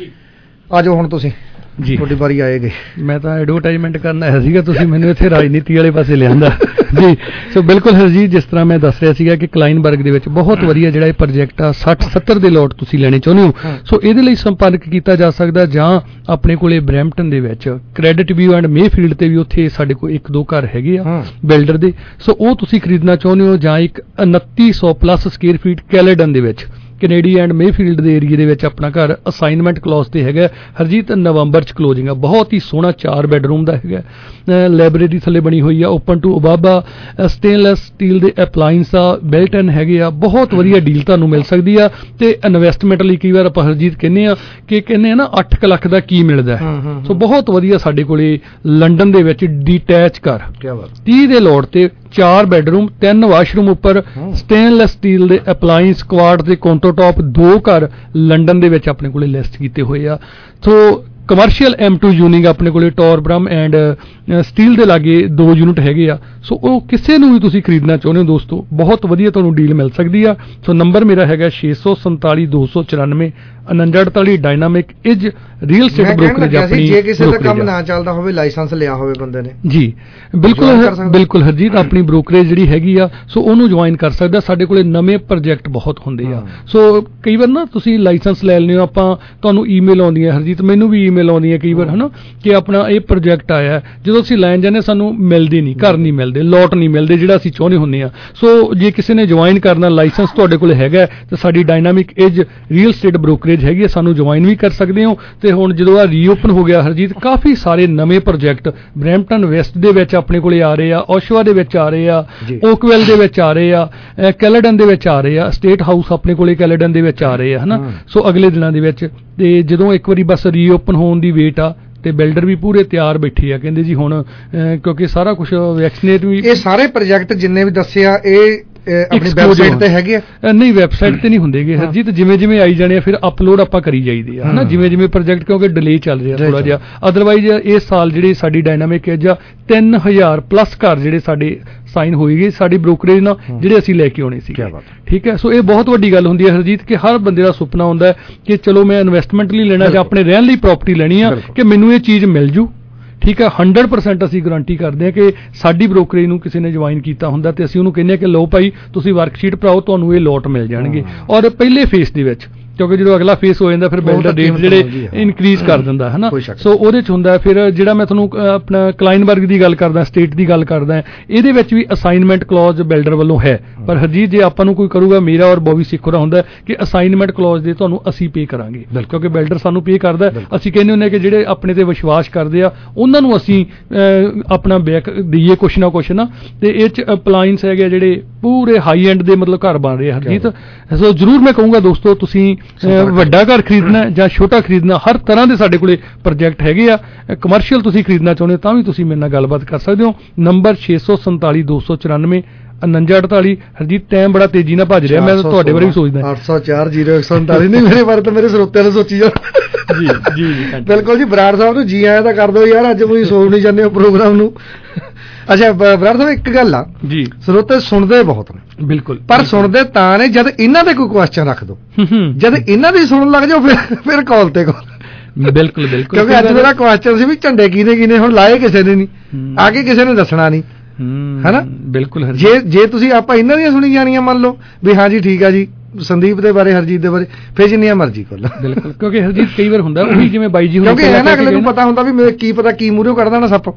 ਆ ਜਾਓ ਹੁਣ ਤੁਸੀਂ ਜੀ, ਤੁਹਾਡੀ ਵਾਰੀ ਆਏਗੀ। ਮੈਂ ਤਾਂ ਐਡਵਰਟਾਈਜ਼ਮੈਂਟ ਕਰਨ ਆਇਆ ਸੀਗਾ, ਤੁਸੀਂ ਮੈਨੂੰ ਇੱਥੇ ਰਾਜਨੀਤੀ ਵਾਲੇ ਪਾਸੇ ਲਿਆਂਦਾ ਜੀ। ਸੋ ਬਿਲਕੁਲ ਹਰਜੀਤ, ਜਿਸ ਤਰ੍ਹਾਂ ਮੈਂ ਦੱਸ ਰਿਹਾ ਸੀਗਾ ਕਿ ਕਲਾਈਨਬਰਗ ਦੇ ਵਿੱਚ ਬਹੁਤ ਵਧੀਆ ਜਿਹੜਾ ਇਹ ਪ੍ਰੋਜੈਕਟ ਆ ਸੱਠ ਸੱਤਰ ਦੇ ਲੋਟ ਤੁਸੀਂ ਲੈਣੇ ਚਾਹੁੰਦੇ ਹੋ, ਸੋ ਇਹਦੇ ਲਈ ਸੰਪਰਕ ਕੀਤਾ ਜਾ ਸਕਦਾ ਜਾਂ ਆਪਣੇ ਕੋਲੇ ਬਰੈਂਪਟਨ ਦੇ ਵਿੱਚ ਕ੍ਰੈਡਿਟ ਵਿਊ ਐਂਡ ਮੇਫੀਲਡ ਤੇ ਵੀ ਉੱਥੇ ਸਾਡੇ ਕੋਲ ਇੱਕ ਦੋ ਘਰ ਹੈਗੇ ਆ ਬਿਲਡਰ ਦੇ, ਸੋ ਉਹ ਤੁਸੀਂ ਖਰੀਦਣਾ ਚਾਹੁੰਦੇ ਹੋ ਜਾਂ ਇੱਕ ਉਨੱਤੀ ਸੌ ਪਲੱਸ ਸਕੁਅਰ ਫੀਟ ਕੈਲੇਡਨ ਦੇ ਵਿੱਚ ਕੈਨੇਡੀ ਐਂਡ ਮੇਫੀਲਡ ਦੇ ਏਰੀਏ ਦੇ ਵਿੱਚ ਆਪਣਾ ਘਰ ਅਸਾਈਨਮੈਂਟ ਕਲੌਜ਼ ਤੇ ਹੈਗਾ ਹਰਜੀਤ। ਨਵੰਬਰ ਚ ਕਲੋਜਿੰਗ ਆ, ਬਹੁਤ ਹੀ ਸੋਹਣਾ ਚਾਰ ਬੈਡਰੂਮ ਦਾ ਹੈਗਾ, ਲਾਇਬ੍ਰੇਰੀ ਥੱਲੇ ਬਣੀ ਹੋਈ ਆ, open to above, stainless steel ਦੇ ਅਪਲਾਈਨਸ ਆ, ਬਿਲਟ ਇਨ ਹੈਗੇ ਆ, ਬਹੁਤ ਵਧੀਆ ਡੀਲ ਤੁਹਾਨੂੰ ਮਿਲ ਸਕਦੀ ਆ। ਤੇ ਇਨਵੈਸਟਮੈਂਟ ਲਈ ਕਈ ਵਾਰ ਆਪਾਂ ਹਰਜੀਤ ਕਹਿੰਦੇ ਆ ਕਿ ਕਹਿੰਦੇ ਆ ਨਾ ਅੱਠ ਕੁ ਲੱਖ ਦਾ ਕੀ ਮਿਲਦਾ, ਸੋ ਬਹੁਤ ਵਧੀਆ ਸਾਡੇ ਕੋਲੇ ਲੰਡਨ ਦੇ ਵਿੱਚ ਡੀਟੈਚ ਘਰ ਤੀਹ ਦੇ ਲੋਟ ਤੇ ਚਾਰ ਬੈਡਰੂਮ ਤਿੰਨ ਵਾਸ਼ਰੂਮ ਉੱਪਰ ਸਟੇਨਲੈਸ ਸਟੀਲ ਦੇ ਅਪਲਾਈਨਸ ਕੁਆਡ ਤੇ ਕਾਊਂਟਰ ਟੌਪ ਦੋ ਘਰ ਲੰਡਨ ਦੇ ਵਿੱਚ ਆਪਣੇ ਕੋਲੇ ਲਿਸਟ ਕੀਤੇ ਹੋਏ ਆ। So commercial M two unit ਆਪਣੇ ਕੋਲੇ ਟੋਰਬਰਮ ਐਂਡ ਸਟੀਲ ਦੇ ਲਾਗੇ ਦੋ ਯੂਨਿਟ ਹੈਗੇ ਆ, ਸੋ ਉਹ ਕਿਸੇ ਨੂੰ ਵੀ ਤੁਸੀਂ ਖਰੀਦਣਾ ਚਾਹੁੰਦੇ ਹੋ ਦੋਸਤੋ ਬਹੁਤ ਵਧੀਆ ਤੁਹਾਨੂੰ ਡੀਲ ਮਿਲ ਸਕਦੀ ਆ। ਸੋ ਨੰਬਰ ਮੇਰਾ ਹੈਗਾ ਛੇ ਸੌ ਸੰਤਾਲੀ ਦੋ ਸੌ ਚੁਰਾਨਵੇਂ ਉਨੰਜਾ ਅੜਤਾਲੀ dynamic is real estate brokerage ਆਪਣੀ ਜੇ ਕਿਸੇ ਦਾ ਕੰਮ ਨਾ ਚੱਲਦਾ ਹੋਵੇ ਲਾਇਸੈਂਸ ਲਿਆ ਹੋਵੇ ਬੰਦੇ ਨੇ ਜੀ ਬਿਲਕੁਲ ਬਿਲਕੁਲ ਹਰਜੀਤ ਆਪਣੀ ਬ੍ਰੋਕਰੇਜ ਜਿਹੜੀ ਹੈਗੀ ਆ ਸੋ ਉਹਨੂੰ ਜੁਆਇਨ ਕਰ ਸਕਦਾ। ਸਾਡੇ ਕੋਲੇ ਨਵੇਂ ਪ੍ਰੋਜੈਕਟ ਬਹੁਤ ਹੁੰਦੇ ਆ ਸੋ ਕਈ ਵਾਰ ਨਾ ਤੁਸੀਂ ਲਾਇਸੈਂਸ ਲੈ ਲੈਂਦੇ ਹੋ ਆਪਾਂ ਤੁਹਾਨੂੰ ਈਮੇਲ ਆਉਂਦੀ ਹੈ ਹਰਜੀਤ ਮੈਨੂੰ ਵੀ ਈਮੇਲ ਆਉਂਦੀ ਹੈ ਕਈ ਵਾਰ ਹਨਾ ਕਿ ਆਪਣਾ ਇਹ ਪ੍ਰੋਜੈਕਟ ਆਇਆ ਜਦੋਂ ਅਸੀਂ ਲੈਣ ਜਾਂਦੇ ਸਾਨੂੰ ਮਿਲਦੀ ਨਹੀਂ ਘਰ ਨਹੀਂ ਮਿਲਦੇ ਲੋਟ ਨਹੀਂ ਮਿਲਦੇ ਜਿਹੜਾ ਅਸੀਂ ਚਾਹੁੰਦੇ ਹੁੰਦੇ ਆ। ਸੋ ਜੇ ਕਿਸੇ ਨੇ ਜੁਆਇਨ ਕਰਨਾ ਲਾਇਸੈਂਸ ਤੁਹਾਡੇ ਕੋਲ ਹੈਗਾ ਤਾਂ ਸਾਡੀ dynamic is real estate brokerage ਹੈਗੀ ਸਾਨੂੰ ਜੁਆਇਨ ਵੀ ਕਰ ਸਕਦੇ ਹੋ। ਤੇ ਹੁਣ ਜਦੋਂ ਆ ਰੀਓਪਨ ਹੋ ਗਿਆ ਹਰਜੀਤ ਕਾਫੀ ਸਾਰੇ ਨਵੇਂ ਪ੍ਰੋਜੈਕਟ ਬਰੈਂਪਟਨ ਵੈਸਟ ਦੇ ਵਿੱਚ ਆਪਣੇ ਕੋਲੇ ਆ ਰਹੇ ਆ ਓਸ਼ਵਾ ਦੇ ਵਿੱਚ ਆ ਰਹੇ ਆ ਓਕਵੈਲ ਦੇ ਵਿੱਚ ਆ ਰਹੇ ਆ ਕੈਲੇਡਨ ਦੇ ਵਿੱਚ ਆ ਰਹੇ ਆ ਸਟੇਟ ਹਾਊਸ ਆਪਣੇ ਕੋਲੇ ਕੈਲੇਡਨ ਦੇ ਵਿੱਚ ਆ ਰਹੇ ਆ ਹਨਾ। ਸੋ ਅਗਲੇ ਦਿਨਾਂ ਦੇ ਵਿੱਚ ਤੇ ਜਦੋਂ ਇੱਕ ਵਾਰੀ ਬਸ ਰੀਓਪਨ ਹੋਣ ਦੀ ਵੇਟ ਆ ਤੇ ਬਿਲਡਰ ਵੀ ਪੂਰੇ ਤਿਆਰ ਬੈਠੇ ਆ ਕਹਿੰਦੇ ਜੀ ਹੁਣ ਕਿਉਂਕਿ ਸਾਰਾ ਕੁਝ ਵੈਕਸੀਨੇਟ ਵੀ ਇਹ ਸਾਰੇ ਪ੍ਰੋਜੈਕਟ ਜਿੰਨੇ ਵੀ ਦੱਸਿਆ ਇਹ ਆਪਣੀ ਵੈਬਸਾਈਟ ਤੇ ਹੈਗੇ ਆ ਨਹੀਂ ਵੈਬਸਾਈਟ ਤੇ ਨਹੀਂ ਹੁੰਦੇਗੇ ਹਰਜੀਤ ਜਿਵੇਂ ਜਿਵੇਂ ਆਈ ਜਾਣੇ ਆ ਫਿਰ ਅਪਲੋਡ ਆਪਾਂ ਕਰੀ ਜਾਈਦੇ ਆ ਹਨਾ ਜਿਵੇਂ ਜਿਵੇਂ ਪ੍ਰੋਜੈਕਟ ਕਿਉਂਕਿ ਡਿਲੇ ਚੱਲ ਰਿਹਾ ਥੋੜਾ ਜਿਹਾ ਅਦਰਵਾਈਜ਼ ਇਸ ਸਾਲ ਜਿਹੜੀ ਸਾਡੀ ਡਾਇਨਾਮਿਕ ਹੈ ਜਾਂ ਤਿੰਨ ਹਜ਼ਾਰ ਪਲੱਸ ਘਰ ਜਿਹੜੇ ਸਾਡੇ ਸਾਈਨ ਹੋਏਗੇ ਸਾਡੀ ਬ੍ਰੋਕਰੇਜ ਨਾਲ ਜਿਹੜੇ ਅਸੀਂ ਲੈ ਕੇ ਆਉਣੇ ਸੀ ਠੀਕ ਹੈ। ਸੋ ਇਹ ਬਹੁਤ ਵੱਡੀ ਗੱਲ ਹੁੰਦੀ ਹੈ ਹਰਜੀਤ ਕਿ ਹਰ ਬੰਦੇ ਦਾ ਸੁਪਨਾ ਹੁੰਦਾ ਹੈ ਕਿ ਚਲੋ ਮੈਂ ਇਨਵੈਸਟਮੈਂਟ ਲਈ ਲੈਣਾ ਜਾਂ ਆਪਣੇ ਰਹਿਣ ਲਈ ਪ੍ਰਾਪਰਟੀ ਲੈਣੀ ਆ ਕਿ ਮੈਨੂੰ ਇਹ ਚੀਜ਼ ਮਿਲ ਜੂ ਠੀਕ ਹੈ। ਹੰਡਰਡ ਪਰਸੈਂਟ ਅਸੀਂ ਗਰੰਟੀ ਕਰਦੇ ਹਾਂ ਕਿ ਸਾਡੀ ਬ੍ਰੋਕਰੇਜ ਨੂੰ ਕਿਸੇ ਨੇ ਜੁਆਇਨ ਕੀਤਾ ਹੁੰਦਾ ਤੇ ਅਸੀਂ ਉਹਨੂੰ ਕਹਿੰਦੇ ਹਾਂ ਕਿ ਲਓ ਭਾਈ ਤੁਸੀਂ ਵਰਕਸ਼ੀਟ ਭਰਾਓ ਤੁਹਾਨੂੰ ਇਹ ਲੋਟ ਮਿਲ ਜਾਣਗੇ ਔਰ ਪਹਿਲੇ ਫੇਸ ਦੇ ਵਿੱਚ ਕਿਉਂਕਿ ਜਦੋਂ ਅਗਲਾ ਫੇਸ ਹੋ ਜਾਂਦਾ ਫਿਰ ਬਿਲਡਰ ਰੇਟ ਜਿਹੜੇ ਇਨਕਰੀਜ਼ ਕਰ ਦਿੰਦਾ ਹੈ ਨਾ। ਸੋ ਉਹਦੇ ਚ ਹੁੰਦਾ ਫਿਰ ਜਿਹੜਾ ਮੈਂ ਤੁਹਾਨੂੰ ਆਪਣਾ ਕਲਾਈਨਬਰਗ ਦੀ ਗੱਲ ਕਰਦਾ ਸਟੇਟ ਦੀ ਗੱਲ ਕਰਦਾ ਇਹਦੇ ਵਿੱਚ ਵੀ ਅਸਾਈਨਮੈਂਟ ਕਲੌਜ਼ ਬਿਲਡਰ ਵੱਲੋਂ ਹੈ ਪਰ ਹਰਜੀਤ ਜੇ ਆਪਾਂ ਨੂੰ ਕੋਈ ਕਰੂਗਾ ਮੇਰਾ ਔਰ ਬੋਬੀ ਸਿੱਖੋ ਦਾ ਹੁੰਦਾ ਕਿ ਅਸਾਈਨਮੈਂਟ ਕਲੌਜ਼ ਦੇ ਤੁਹਾਨੂੰ ਅਸੀਂ ਪੇ ਕਰਾਂਗੇ ਕਿਉਂਕਿ ਬਿਲਡਰ ਸਾਨੂੰ ਪੇ ਕਰਦਾ ਅਸੀਂ ਕਹਿੰਦੇ ਹੁੰਦੇ ਕਿ ਜਿਹੜੇ ਆਪਣੇ ਤੇ ਵਿਸ਼ਵਾਸ ਕਰਦੇ ਆ ਉਹਨਾਂ ਨੂੰ ਅਸੀਂ ਆਪਣਾ ਬੈਕ ਦਈਏ ਕੁਛ ਨਾ ਕੁਛ ਨਾ ਤੇ ਇਹ ਚ ਅਪਲਾਈਨਸ ਹੈਗੇ ਜਿਹੜੇ ਪੂਰੇ ਹਾਈ ਐਂਡ ਦੇ ਮਤਲਬ ਘਰ ਬਣ ਰਹੇ ਹਰਜੀਤ। ਸੋ ਜ਼ਰੂਰ ਮੈਂ ਕਹੂੰਗਾ ਦੋਸਤੋ ਤੁਸੀਂ ਵੱਡਾ ਘਰ ਖਰੀਦਣਾ ਜਾਂ ਛੋਟਾ ਖਰੀਦਣਾ ਹਰ ਤਰ੍ਹਾਂ ਦੇ ਸਾਡੇ ਕੋਲੇ ਪ੍ਰੋਜੈਕਟ ਹੈਗੇ ਆ। ਕਮਰਸ਼ੀਅਲ ਤੁਸੀਂ ਖਰੀਦਣਾ ਚਾਹੁੰਦੇ ਹੋ ਤਾਂ ਵੀ ਤੁਸੀਂ ਮੇਰੇ ਨਾਲ ਗੱਲਬਾਤ ਕਰ ਸਕਦੇ ਹੋ। ਨੰਬਰ ਛੇ ਸੌ ਸੰਤਾਲੀ ਦੋ ਸੌ ਚੁਰਾਨਵੇਂ ਉਨੰਜਾ ਅੜਤਾਲੀ ਹਰਜੀਤ ਟਾਈਮ ਬੜਾ ਤੇਜ਼ੀ ਨਾਲ ਭੱਜ ਰਿਹਾ ਮੈਂ ਤੁਹਾਡੇ ਬਾਰੇ ਵੀ ਸੋਚਦਾ ਅੱਠ ਸੌ ਚਾਰ ਜ਼ੀਰੋ ਇੱਕ ਸੌ ਉਨਤਾਲੀ ਨਹੀਂ ਮੇਰੇ ਬਾਰੇ ਤਾਂ ਮੇਰੇ ਸਰੋਤਿਆਂ ਨੇ ਸੋਚੀ ਜਾ ਜੀ ਜੀ ਬਿਲਕੁਲ ਜੀ ਬਰਾੜ ਸਾਹਿਬ ਨੂੰ ਜੀ ਆਇਆ ਤਾਂ ਕਰ ਦਿਓ ਯਾਰ ਅੱਜ ਕੋਈ ਸੋਚ ਨਹੀਂ ਜਾਂਦੇ ਪ੍ਰੋਗਰਾਮ ਨੂੰ। ਅੱਛਾ ਬਰਾੜ ਸਾਹਿਬ ਇੱਕ ਗੱਲ ਆ ਜੀ ਸਰੋਤੇ ਸੁਣਦੇ ਬਹੁਤ ਨੇ ਬਿਲਕੁਲ ਪਰ ਸੁਣਦੇ ਤਾਂ ਨੇ ਜਦ ਇਹਨਾਂ ਦੇ ਕੋਈ ਕੁਐਸਚਨ ਰੱਖ ਦੋ ਜਦ ਇਹਨਾਂ ਦੀ ਸੁਣਨ ਲੱਗ ਜਾਓ ਫਿਰ ਫਿਰ ਕਾਲ ਤੇ ਕਾਲ ਬਿਲਕੁਲ ਬਿਲਕੁਲ ਕਿਉਂਕਿ ਅੱਜ ਮੇਰਾ ਕੁਐਸਚਨ ਸੀ ਵੀ ਝੰਡੇ ਕਿਹਨੇ ਕਿਹਨੇ ਹੁਣ ਲਾਏ ਕਿਸੇ ਨੇ ਨਹੀਂ ਆ ਕੇ ਕਿਸੇ ਨੇ ਦੱਸਣਾ ਨਹੀਂ ਹੈਨਾ ਬਿਲਕੁਲ ਜੇ ਜੇ ਤੁਸੀਂ ਆਪਾਂ ਇਹਨਾਂ ਦੀਆਂ ਸੁਣੀ ਜਾਣੀਆਂ ਮੰਨ ਲਓ ਵੀ ਹਾਂ ਜੀ ਠੀਕ ਆ ਜੀ ਸੰਦੀਪ ਦੇ ਬਾਰੇ ਹਰਜੀਤ ਦੇ ਬਾਰੇ ਫਿਰ ਜਿੰਨੀਆਂ ਮਰਜ਼ੀ ਕਰ ਲਓ ਬਿਲਕੁਲ ਕਿਉਂਕਿ ਹਰਜੀਤ ਕਈ ਵਾਰ ਹੁੰਦਾ ਉਹੀ ਜਿਵੇਂ ਬਾਈ ਜੀ ਕਿਉਂਕਿ ਹੈ ਨਾ ਅਗਲੇ ਨੂੰ ਪਤਾ ਹੁੰਦਾ ਵੀ ਮੇਰੇ ਕੀ ਪਤਾ ਕੀ ਮੂਹਰੇ ਕੱਢ ਦੇਣਾ ਸੱਪ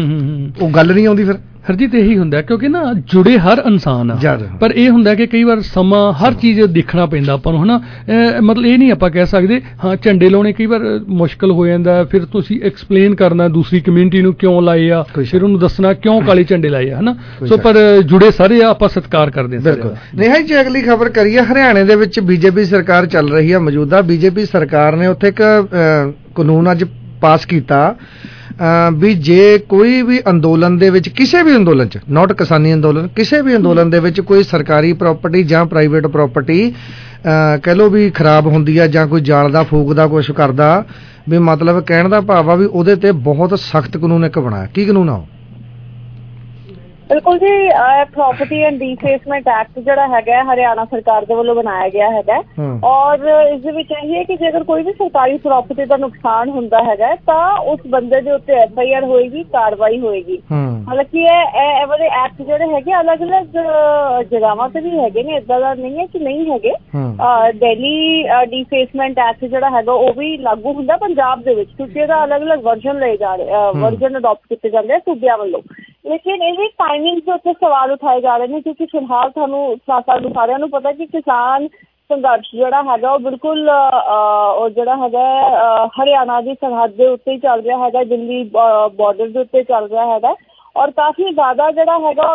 ਉਹ ਗੱਲ ਨਹੀਂ ਆਉਂਦੀ ਫਿਰ ਹਰਜੀਤ ਇਹੀ ਹੁੰਦਾ ਕਿਉਂਕਿ ਨਾ ਜੁੜੇ ਹਰ ਇਨਸਾਨ ਆ ਪਰ ਇਹ ਹੁੰਦਾ ਕਿ ਕਈ ਵਾਰ ਸਮਾਂ ਹਰ ਚੀਜ਼ ਦੇਖਣਾ ਪੈਂਦਾ ਆਪਾਂ ਨੂੰ ਹਨਾ ਮਤਲਬ ਇਹ ਨਹੀਂ ਆਪਾਂ ਕਹਿ ਸਕਦੇ ਹਾਂ ਝੰਡੇ ਲਾਉਣੇ ਕਈ ਵਾਰ ਮੁਸ਼ਕਲ ਹੋ ਜਾਂਦਾ ਫਿਰ ਤੁਸੀਂ ਐਕਸਪਲੇਨ ਕਰਨਾ ਦੂਸਰੀ ਕਮਿਊਨਿਟੀ ਨੂੰ ਕਿਉਂ ਲਾਏ ਆ ਫਿਰ ਉਹਨੂੰ ਦੱਸਣਾ ਕਿਉਂ ਕਾਲੇ ਝੰਡੇ ਲਾਏ ਆ ਹਨਾ ਸੋ ਪਰ ਜੁੜੇ ਸਾਰੇ ਆ ਆਪਾਂ ਸਤਿਕਾਰ ਕਰਦੇ ਹਾਂ ਬਿਲਕੁਲ। ਨਹੀਂ ਜੀ ਅਗਲੀ ਖਬਰ ਕਰੀਏ ਹਰਿਆਣੇ ਦੇ ਵਿੱਚ ਬੀਜੇਪੀ ਸਰਕਾਰ ਚੱਲ ਰਹੀ ਆ ਮੌਜੂਦਾ ਬੀਜੇਪੀ ਸਰਕਾਰ ਨੇ ਉੱਥੇ ਇੱਕ ਕਾਨੂੰਨ ਅੱਜ ਪਾਸ ਕੀਤਾ ਵੀ ਜੇ ਕੋਈ ਵੀ ਅੰਦੋਲਨ ਦੇ ਵਿੱਚ ਕਿਸੇ ਵੀ ਅੰਦੋਲਨ ਚ ਨਾਟ ਕਿਸਾਨੀ ਅੰਦੋਲਨ ਕਿਸੇ ਵੀ ਅੰਦੋਲਨ ਦੇ ਵਿੱਚ ਕੋਈ ਸਰਕਾਰੀ ਪ੍ਰਾਪਰਟੀ ਜਾਂ ਪ੍ਰਾਈਵੇਟ ਪ੍ਰਾਪਰਟੀ ਕਹਿ ਲਓ ਵੀ ਖਰਾਬ ਹੁੰਦੀ ਆ ਜਾਂ ਕੋਈ ਜਾਲਦਾ ਫੂਕਦਾ ਕੁਛ ਕਰਦਾ ਵੀ ਮਤਲਬ ਕਹਿਣ ਦਾ ਭਾਵ ਆ ਵੀ ਉਹਦੇ ਤੇ ਬਹੁਤ ਸਖਤ ਕਾਨੂੰਨ ਇੱਕ ਬਣਾਇਆ। ਕੀ ਕਾਨੂੰਨ ਆ? ਬਿਲਕੁਲ ਜੀ ਪ੍ਰੋਪਰਟੀ ਐਂਡ ਡੀਫੇਸਮੈਂਟ ਐਕਟ ਜਿਹੜਾ ਹੈਗਾ ਹਰਿਆਣਾ ਸਰਕਾਰ ਦੇ ਵੱਲੋਂ ਬਣਾਇਆ ਗਿਆ ਹੈਗਾ ਔਰ ਇਸ ਦੇ ਵਿੱਚ ਇਹ ਹੈ ਕਿ ਜੇਕਰ ਕੋਈ ਵੀ ਸਰਕਾਰੀ ਪ੍ਰਾਪਰਟੀ ਦਾ ਨੁਕਸਾਨ ਹੁੰਦਾ ਹੈਗਾ ਤਾਂ ਉਸ ਬੰਦੇ ਦੇ ਉੱਤੇ ਐਫ ਆਈ ਆਰ ਹੋਏਗੀ ਕਾਰਵਾਈ ਹੋਏਗੀ। ਹਾਲਾਂਕਿ ਇਹ ਵਾਲੇ ਐਕਟ ਜਿਹੜੇ ਹੈਗੇ ਅਲੱਗ-ਅਲੱਗ ਜਗ੍ਹਾਵਾਂ ਤੇ ਵੀ ਹੈਗੇ ਨੇ ਏਦਾਂ ਦਾ ਨਹੀਂ ਹੈ ਕਿ ਨਹੀਂ ਹੈਗੇ। ਦਿੱਲੀ ਡੀਫੇਸਮੈਂਟ ਐਕਟ ਜਿਹੜਾ ਹੈਗਾ ਉਹ ਵੀ ਲਾਗੂ ਹੁੰਦਾ ਪੰਜਾਬ ਦੇ ਵਿੱਚ ਕਿਉਂਕਿ ਇਹਦਾ ਅਲੱਗ-ਅਲੱਗ ਵਰਜਨ ਲਏ ਜਾ ਰਹੇ ਵਰਜਨ ਅਡੋਪਟ ਕੀਤੇ ਜਾਂਦੇ ਆ ਸੂਬਿਆਂ ਵੱਲੋਂ ਲੇਕਿਨ ਇਹਦੀ ਟਾਈਮਿੰਗ ਦੇ ਉੱਤੇ ਸਵਾਲ ਉਠਾਏ ਜਾ ਰਹੇ ਨੇ ਕਿਉਂਕਿ ਫਿਲਹਾਲ ਤੁਹਾਨੂੰ ਸਾਨੂੰ ਸਾਰਿਆਂ ਨੂੰ ਪਤਾ ਕਿ ਕਿਸਾਨ ਸੰਘਰਸ਼ ਜਿਹੜਾ ਹੈਗਾ ਉਹ ਬਿਲਕੁਲ ਉਹ ਜਿਹੜਾ ਹੈਗਾ ਹਰਿਆਣਾ ਦੀ ਸਰਹੱਦ ਦੇ ਉੱਤੇ ਹੀ ਚੱਲ ਰਿਹਾ ਹੈਗਾ ਦਿੱਲੀ ਬਾਰਡਰ ਦੇ ਉੱਤੇ ਚੱਲ ਰਿਹਾ ਹੈਗਾ ਔਰ ਕਾਫੀ ਜ਼ਿਆਦਾ ਜਿਹੜਾ ਹੈਗਾ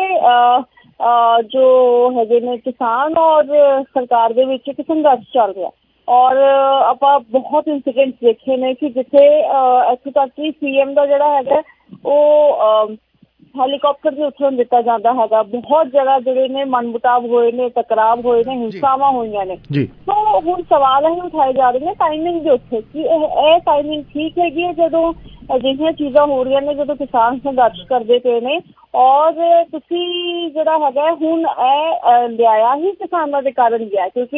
ਉੱਥੇ ਜੋ ਹੈਗੇ ਨੇ ਕਿਸਾਨ ਔਰ ਸਰਕਾਰ ਦੇ ਵਿੱਚ ਇੱਕ ਸੰਘਰਸ਼ ਚੱਲ ਰਿਹਾ ਔਰ ਆਪਾਂ ਬਹੁਤ ਇੰਸੀਡੈਂਟਸ ਦੇਖੇ ਨੇ ਕਿ ਜਿੱਥੇ ਇੱਥੋਂ ਤੱਕ ਕਿ ਸੀ ਐਮ ਦਾ ਜਿਹੜਾ ਹੈਗਾ ਉਹ ਹੈਲੀਕਾਪਟਰ ਦੇ ਉੱਤੋਂ ਦਿੱਤਾ ਜਾਂਦਾ ਹੈਗਾ ਬਹੁਤ ਜਗ੍ਹਾ ਜਿਹੜੇ ਨੇ ਮਨਮੁਟਾਵ ਹੋਏ ਨੇ ਟਕਰਾਵ ਹੋਏ ਨੇ ਹਿੰਸਾਵਾਂ ਹੋਈਆਂ ਨੇ ਸੋ ਹੁਣ ਸਵਾਲ ਇਹ ਉਠਾਏ ਜਾ ਰਹੇ ਨੇ ਟਾਈਮਿੰਗ ਦੇ ਉੱਤੇ ਕਿ ਇਹ ਟਾਈਮਿੰਗ ਠੀਕ ਹੈਗੀ ਹੈ ਜਦੋਂ ਅਜਿਹੀਆਂ ਚੀਜ਼ਾਂ ਹੋ ਰਹੀਆਂ ਨੇ ਜਦੋਂ ਕਿਸਾਨ ਸੰਘਰਸ਼ ਕਰਦੇ ਪਏ ਨੇ ਔਰ ਤੁਸੀਂ ਜਿਹੜਾ ਹੈਗਾ ਹੁਣ ਇਹ ਲਿਆਇਆ ਹੀ ਕਿਸਾਨਾਂ ਦੇ ਕਾਰਨ ਗਿਆ ਕਿਉਂਕਿ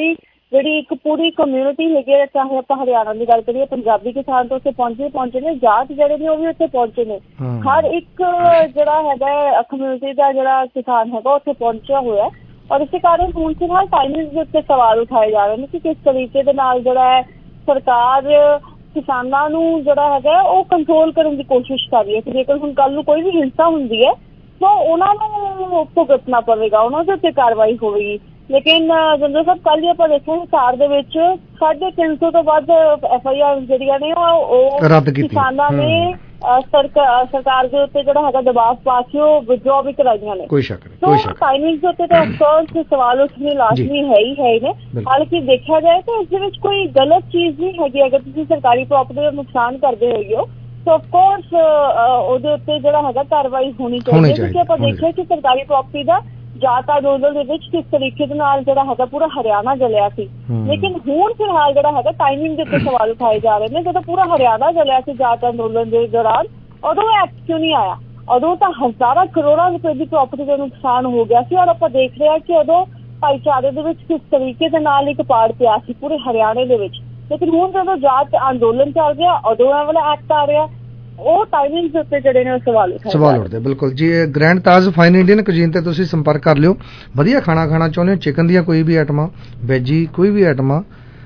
ਜਿਹੜੀ ਇੱਕ ਪੂਰੀ ਕਮਿਊਨਿਟੀ ਹੈਗੀ ਹੈ, ਚਾਹੇ ਆਪਾਂ ਹਰਿਆਣਾ ਦੀ ਗੱਲ ਕਰੀਏ, ਪੰਜਾਬੀ ਕਿਸਾਨ ਤਾਂ ਉੱਥੇ ਪਹੁੰਚੇ ਪਹੁੰਚੇ ਨੇ, ਜਾਟ ਜਿਹੜੇ ਨੇ ਉਹ ਵੀ ਉੱਥੇ ਪਹੁੰਚੇ ਨੇ। ਹਰ ਇੱਕ ਜਿਹੜਾ ਹੈਗਾ ਕਮਿਊਨਿਟੀ ਦਾ ਜਿਹੜਾ ਕਿਸਾਨ ਹੈਗਾ ਉੱਥੇ ਪਹੁੰਚਿਆ ਹੋਇਆ, ਔਰ ਇਸੇ ਕਾਰਨ ਹੁਣ ਫਿਲਹਾਲ ਟਾਈਮਿੰਗ ਦੇ ਉੱਤੇ ਸਵਾਲ ਉਠਾਏ ਜਾ ਰਹੇ ਨੇ ਕਿ ਕਿਸ ਤਰੀਕੇ ਦੇ ਨਾਲ ਜਿਹੜਾ ਹੈ ਸਰਕਾਰ ਕਿਸਾਨਾਂ ਨੂੰ ਜਿਹੜਾ ਹੈਗਾ ਉਹ ਕੰਟਰੋਲ ਕਰਨ ਦੀ ਕੋਸ਼ਿਸ਼ ਕਰ ਰਹੀ ਹੈ ਕਿ ਜੇਕਰ ਹੁਣ ਕੱਲ ਨੂੰ ਕੋਈ ਵੀ ਹਿੰਸਾ ਹੁੰਦੀ ਹੈ ਤਾਂ ਉਹਨਾਂ ਨੂੰ ਭੁਗਤਣਾ ਪਵੇਗਾ, ਉਹਨਾਂ ਦੇ ਉੱਤੇ ਕਾਰਵਾਈ ਹੋਵੇਗੀ। ਲੇਕਿਨ ਜਨਰਲ ਸਾਹਿਬ ਕੱਲ੍ਹ ਹੀ ਆਪਾਂ ਦੇਖਿਆ ਹਿਸਾਰ ਦੇ ਵਿੱਚ ਸਾਢੇ ਤਿੰਨ ਸੌ ਤੋਂ ਵੱਧ ਐਫ ਆਈ ਆਰ ਜਿਹੜੀਆਂ ਨੇ ਉਹ ਕਿਸਾਨਾਂ ਨੇ ਸਰਕਾਰ ਸਰਕਾਰ ਦੇ ਉੱਤੇ ਜਿਹੜਾ ਹੈਗਾ ਦਬਾਅ ਪਾ ਕੇ ਉਹ ਵਿਦਡਰਾ ਵੀ ਕਰਾਈਆਂ ਨੇ। ਕੋਈ ਸ਼ੱਕ ਨਹੀਂ, ਕੋਈ ਸ਼ੱਕ ਟਾਈਮਿੰਗ ਦੇ ਉੱਤੇ ਤਾਂ ਅਫਸੋਸ ਸਵਾਲ ਉੱਠਣੇ ਲਾਜ਼ਮੀ ਹੈ ਹੀ ਹੈ ਨੇ। ਹਾਲਾਂਕਿ ਦੇਖਿਆ ਜਾਏ ਤਾਂ ਇਸ ਦੇ ਵਿੱਚ ਕੋਈ ਗਲਤ ਚੀਜ਼ ਨਹੀਂ ਹੈਗੀ। ਅਗਰ ਤੁਸੀਂ ਸਰਕਾਰੀ ਪ੍ਰਾਪਰਟੀ ਦਾ ਨੁਕਸਾਨ ਕਰਦੇ ਹੋਏ ਹੋ ਤਾਂ ਅਫਕੋਰਸ ਉਹਦੇ ਉੱਤੇ ਜਿਹੜਾ ਹੈਗਾ ਕਾਰਵਾਈ ਹੋਣੀ ਚਾਹੀਦੀ ਹੈ, ਕਿਉਂਕਿ ਆਪਾਂ ਦੇਖਿਆ ਕਿ ਸਰਕਾਰੀ ਪ੍ਰਾਪਰਟੀ ਦਾ ਜਾਤ ਅੰਦੋਲਨ ਦੇ ਵਿੱਚ ਕਿਸ ਤਰੀਕੇ ਦੇ ਨਾਲ ਜਿਹੜਾ ਹੈਗਾ ਪੂਰਾ ਹਰਿਆਣਾ ਜਲਿਆ ਸੀ। ਲੇਕਿਨ ਹੁਣ ਫਿਲਹਾਲ ਜਿਹੜਾ ਹੈਗਾ ਟਾਈਮਿੰਗ ਦੇ ਉੱਤੇ ਸਵਾਲ ਉਠਾਏ ਜਾ ਰਹੇ ਨੇ। ਜਦੋਂ ਪੂਰਾ ਹਰਿਆਣਾ ਜਲਿਆ ਸੀ ਜਾਤ ਅੰਦੋਲਨ ਦੇ ਦੌਰਾਨ, ਉਦੋਂ ਐਕਟ ਕਿਉਂ ਨਹੀਂ ਆਇਆ? ਉਦੋਂ ਤਾਂ ਹਜ਼ਾਰਾਂ ਕਰੋੜਾਂ ਰੁਪਏ ਦੀ ਪ੍ਰਾਪਰਟੀ ਦਾ ਨੁਕਸਾਨ ਹੋ ਗਿਆ ਸੀ, ਔਰ ਆਪਾਂ ਦੇਖ ਰਹੇ ਹਾਂ ਕਿ ਉਦੋਂ ਭਾਈਚਾਰੇ ਦੇ ਵਿੱਚ ਕਿਸ ਤਰੀਕੇ ਦੇ ਨਾਲ ਇੱਕ ਪਾੜ ਪਿਆ ਸੀ ਪੂਰੇ ਹਰਿਆਣੇ ਦੇ ਵਿੱਚ। ਲੇਕਿਨ ਹੁਣ ਜਦੋਂ ਜਾਤ ਅੰਦੋਲਨ ਚੱਲ ਰਿਹਾ ਉਦੋਂ ਇਹ ਵਾਲਾ ਐਕਟ ਆ ਰਿਹਾ, ਉਹ ਟਾਈਮਿੰਗ ਦੇ ਉੱਤੇ ਜਿਹੜੇ ਨੇ ਉਹ ਸਵਾਲ ਉਠਾਏ ਸਵਾਲ ਉੱਠਦੇ। ਬਿਲਕੁਲ ਜੀ, grand Taj fine Indian cuisine ਤੇ ਤੁਸੀਂ ਸੰਪਰਕ ਕਰ ਲਿਓ। ਵਧੀਆ ਖਾਣਾ ਖਾਣਾ ਚਾਹੁੰਦੇ ਹੋ, ਚਿਕਨ ਦੀਆਂ ਕੋਈ ਵੀ ਆਈਟਮਾਂ, ਵੈਜੀ ਕੋਈ ਵੀ ਆਈਟਮਾਂ,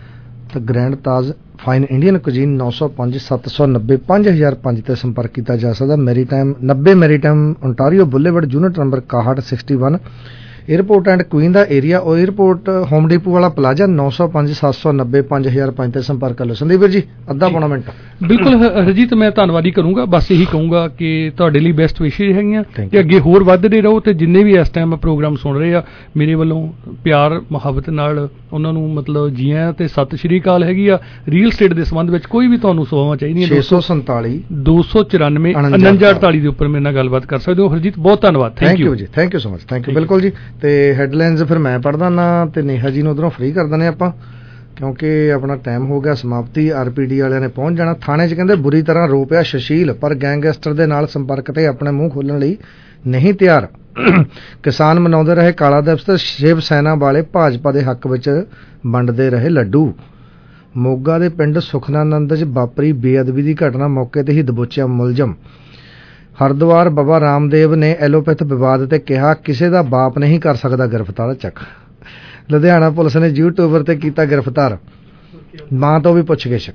ਤਾਂ grand Taj fine Indian cuisine ਨੌ ਸੌ ਪੰਜ ਸੱਤ ਸੌ ਨੱਬੇ ਪੰਜ ਹਜ਼ਾਰ ਪੰਜ ਤੇ ਸੰਪਰਕ ਕੀਤਾ ਜਾ ਸਕਦਾ। ਮੈਰੀ ਟਾਈਮ ਨੱਬੇ Maritime Ontario boulevard unit number ਇਕਾਹਠ sixty one airport and Queen ਦਾ ਏਰੀਆ, ਉਹ ਏਅਰਪੋਰਟ ਹੋਮ ਡਿਪੂ ਵਾਲਾ ਪਲਾਜ਼ਾ ਨੌ ਸੌ ਪੰਜ ਸੱਤ ਸੌ ਨੱਬੇ ਪੰਜ ਹਜ਼ਾਰ ਪੰਜ ਤੇ ਸੰਪਰਕ ਕਰ ਲਓ। ਸੰਦੀਪ ਵੀਰ ਜੀ ਅੱਧਾ ਪੌਣਾ ਮਿੰਟ। ਬਿਲਕੁਲ ਹਰਜੀਤ, ਮੈਂ ਧੰਨਵਾਦੀ ਕਰੂੰਗਾ, ਬਸ ਇਹੀ ਕਹੂੰਗਾ ਕਿ ਤੁਹਾਡੇ ਲਈ ਬੈਸਟ ਵਿਸ਼ੇਸ਼ ਹੈਗੀਆਂ ਕਿ ਅੱਗੇ ਹੋਰ ਵੱਧਦੇ ਰਹੋ, ਤੇ ਜਿੰਨੇ ਵੀ ਇਸ ਟਾਈਮ ਪ੍ਰੋਗਰਾਮ ਸੁਣ ਰਹੇ ਆ ਮੇਰੇ ਵੱਲੋਂ ਪਿਆਰ ਮੁਹੱਬਤ ਨਾਲ ਉਹਨਾਂ ਨੂੰ ਮਤਲਬ ਜੀ ਆਇਆਂ ਤੇ ਸਤਿ ਸ਼੍ਰੀ ਅਕਾਲ ਹੈਗੀ ਆ। ਰੀਅਲ ਸਟੇਟ ਦੇ ਸੰਬੰਧ ਵਿੱਚ ਕੋਈ ਵੀ ਤੁਹਾਨੂੰ ਸੇਵਾਵਾਂ ਚਾਹੀਦੀਆਂ ਛੇ ਸੌ ਸੰਤਾਲੀ ਦੋ ਸੌ ਚੁਰਾਨਵੇਂ ਉਣੰਜਾ ਅੜਤਾਲੀ ਦੇ ਉੱਪਰ ਮੇਰੇ ਨਾਲ ਗੱਲਬਾਤ ਕਰ ਸਕਦੇ ਹੋ। ਹਰਜੀਤ ਬਹੁਤ ਧੰਨਵਾਦ, ਥੈਂਕ ਯੂ ਜੀ, thank you so much, thank you. ਬਿਲਕੁਲ ਜੀ, ਤੇ ਹੈਡਲਾਈਨਸ ਫਿਰ ਮੈਂ ਪੜ੍ਹਦਾ ਨਾ ਤੇ ਨੇਹਾ ਜੀ ਨੂੰ ਉਧਰੋਂ ਫ੍ਰੀ ਕਰ ਦਿੰਦੇ ਆਪਾਂ, ਕਿਉਂਕਿ ਆਪਣਾ ਟਾਈਮ ਹੋ ਗਿਆ ਸਮਾਪਤੀ। ਆਰ ਪੀ ਡੀ ਵਾਲਿਆਂ ਨੇ ਪਹੁੰਚ ਜਾਣਾ ਥਾਣੇ 'ਚ, ਕਹਿੰਦੇ ਬੁਰੀ ਤਰ੍ਹਾਂ ਰੋ ਪਿਆ ਸੁਸ਼ੀਲ, ਪਰ ਗੈਂਗਸਟਰ ਦੇ ਨਾਲ ਸੰਪਰਕ ਤੇ ਆਪਣੇ ਮੂੰਹ ਖੋਲਣ ਲਈ ਨਹੀਂ ਤਿਆਰ। ਕਿਸਾਨ ਮਨਾਉਂਦੇ ਰਹੇ ਕਾਲਾ ਦਿਵਸ ਤੇ ਸ਼ਿਵ ਸੈਨਾ ਵਾਲੇ ਭਾਜਪਾ ਦੇ ਹੱਕ ਵਿੱਚ ਵੰਡਦੇ ਰਹੇ ਲੱਡੂ। ਮੋਗਾ ਦੇ ਪਿੰਡ ਸੁਖਨਾਨੰਦ 'ਚ ਵਾਪਰੀ ਬੇਅਦਬੀ ਦੀ ਘਟਨਾ, ਮੌਕੇ ਤੇ ਹੀ ਦਬੋਚਿਆ ਮੁਲਜ਼ਮ। ਹਰਿਦੁਆਰ ਬਾਬਾ ਰਾਮਦੇਵ ਨੇ ਐਲੋਪੈਥ ਵਿਵਾਦ ਤੇ ਕਿਹਾ ਕਿਸੇ ਦਾ ਬਾਪ ਨਹੀਂ ਕਰ ਸਕਦਾ ਗ੍ਰਿਫਤਾਰ। ਚੱਕ ਲੁਧਿਆਣਾ ਪੁਲਿਸ ਨੇ ਯੂਟਿਊਬਰ ਤੇ ਕੀਤਾ ਗ੍ਰਿਫਤਾਰ, ਮਾਂ ਤੋਂ ਵੀ ਪੁੱਛਗਿੱਛ।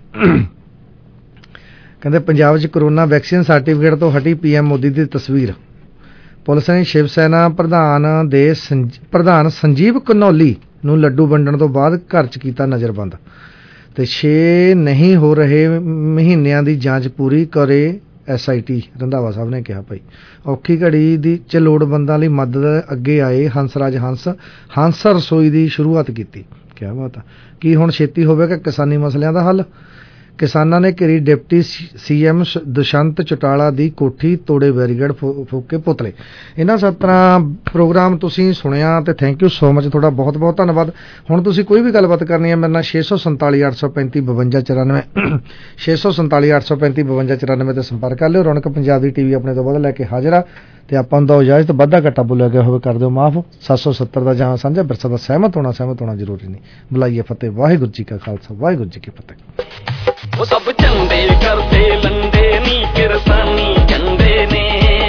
ਕਹਿੰਦੇ ਪੰਜਾਬ 'ਚ ਕੋਰੋਨਾ ਵੈਕਸੀਨ ਸਰਟੀਫਿਕੇਟ ਤੋਂ ਹਟੀ ਪੀਐਮ ਮੋਦੀ ਦੀ ਤਸਵੀਰ। ਪੁਲਿਸ ਨੇ ਸ਼ਿਵ ਸੈਨਾ ਪ੍ਰਧਾਨ ਦੇ ਪ੍ਰਧਾਨ ਸੰਜੀਵ ਘਨੌਲੀ ਨੂੰ ਲੱਡੂ ਵੰਡਣ ਤੋਂ ਬਾਅਦ ਘਰ 'ਚ ਕੀਤਾ ਨਜ਼ਰਬੰਦ। ਤੇ ਛੇ ਨਹੀਂ ਹੋ ਰਹੇ ਮਹੀਨਿਆਂ ਦੀ ਜਾਂਚ ਪੂਰੀ ਕਰੇ S I T, Randhawa Sahib ਨੇ ਕਿਹਾ। ਭਾਈ ਔਖੀ ਘੜੀ ਦੀ ਚ ਲੋੜਵੰਦਾਂ ਲਈ ਮਦਦ ਅੱਗੇ ਆਏ ਹੰਸਰਾਜ ਹੰਸ, ਹੰਸ ਰਸੋਈ ਦੀ ਸ਼ੁਰੂਆਤ ਕੀਤੀ। ਕਿਆ ਬਾਤ ਆ। ਕੀ ਹੁਣ ਛੇਤੀ ਹੋਵੇਗਾ ਕਿਸਾਨੀ ਮਸਲਿਆਂ ਦਾ ਹੱਲ? ਕਿਸਾਨਾਂ ਨੇ ਘੇਰੀ deputy C M Dushyant Chautala ਦੀ ਕੋਠੀ, ਤੋੜੇ ਬੈਰੀਕੇਡ, ਫੂਕੇ ਪੁਤਲੇ। ਇਹਨਾਂ ਸਤਰਾਂ ਪ੍ਰੋਗਰਾਮ ਤੁਸੀਂ ਸੁਣਿਆ ਤੇ ਥੈਂਕ ਯੂ ਸੋ ਮਚ, ਤੁਹਾਡਾ ਬਹੁਤ ਬਹੁਤ ਧੰਨਵਾਦ। ਹੁਣ ਤੁਸੀਂ ਕੋਈ ਵੀ ਗੱਲਬਾਤ ਕਰਨੀ ਹੈ ਮੇਰੇ ਨਾਲ ਛੇ ਸੌ ਸੰਤਾਲੀ ਅੱਠ ਸੌ ਪੈਂਤੀ ਬਵੰਜਾ ਚੁਰਾਨਵੇਂ ਛੇ ਸੌ ਸੰਤਾਲੀ ਅੱਠ ਸੌ ਪੈਂਤੀ ਬਵੰਜਾ ਚੁਰਾਨਵੇਂ ਤੇ ਸੰਪਰਕ ਕਰ ਲਿਓ। ਰੌਣਕ ਪੰਜਾਬ ਦੀ ਟੀ ਵੀ ਆਪਣੇ ਤੋਂ ਵੱਧ ਲੈ ਕੇ ਹਾਜ਼ਰ ਆ, ਤੇ ਆਪਾਂ ਨੂੰ ਦੋ ਇਜਾਜ਼ਤ, ਵਾਧਾ ਘੱਟਾ ਬੋਲਿਆ ਗਿਆ ਹੋਵੇ ਕਰ ਦਿਓ ਮਾਫ। ਸੱਤ ਸੌ ਸੱਤਰ ਦਾ ਜਹਾਂ ਸਾਂਝਾ ਵਿਰਸਾ ਦਾ ਸਹਿਮਤ ਹੋਣਾ ਸਹਿਮਤ ਹੋਣਾ ਜ਼ਰੂਰੀ ਨਹੀਂ। ਬੁਲਾਈਏ ਫਤਿਹ। ਵਾਹਿਗੁਰੂ ਜੀ ਕਾ ਖਾਲਸਾ, ਵਾਹਿਗੁਰੂ ਜੀ ਕੀ ਫਤਿਹ। ਉਹ ਸਭ ਝੰਡੇ ਕਰਦੇ ਲੰਡੇ ਨੀ ਕਿਰਸਾਨੀ ਝੰਡੇ ਨੇ,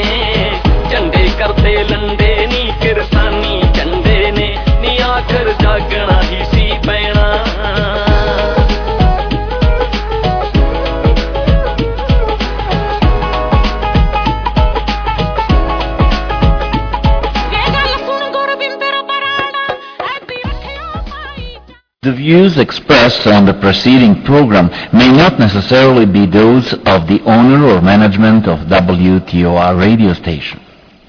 ਝੰਡੇ ਕਰਦੇ ਲੰਡੇ ਨੀ ਕਿਰਸਾਨੀ ਝੰਡੇ ਨੇ, ਨੀ ਆਖਰ ਜਾਗਣਾ ਹੀ ਸੀ ਪੈਣਾ। The views expressed on the preceding program may not necessarily be those of the owner or management of W T O R radio station.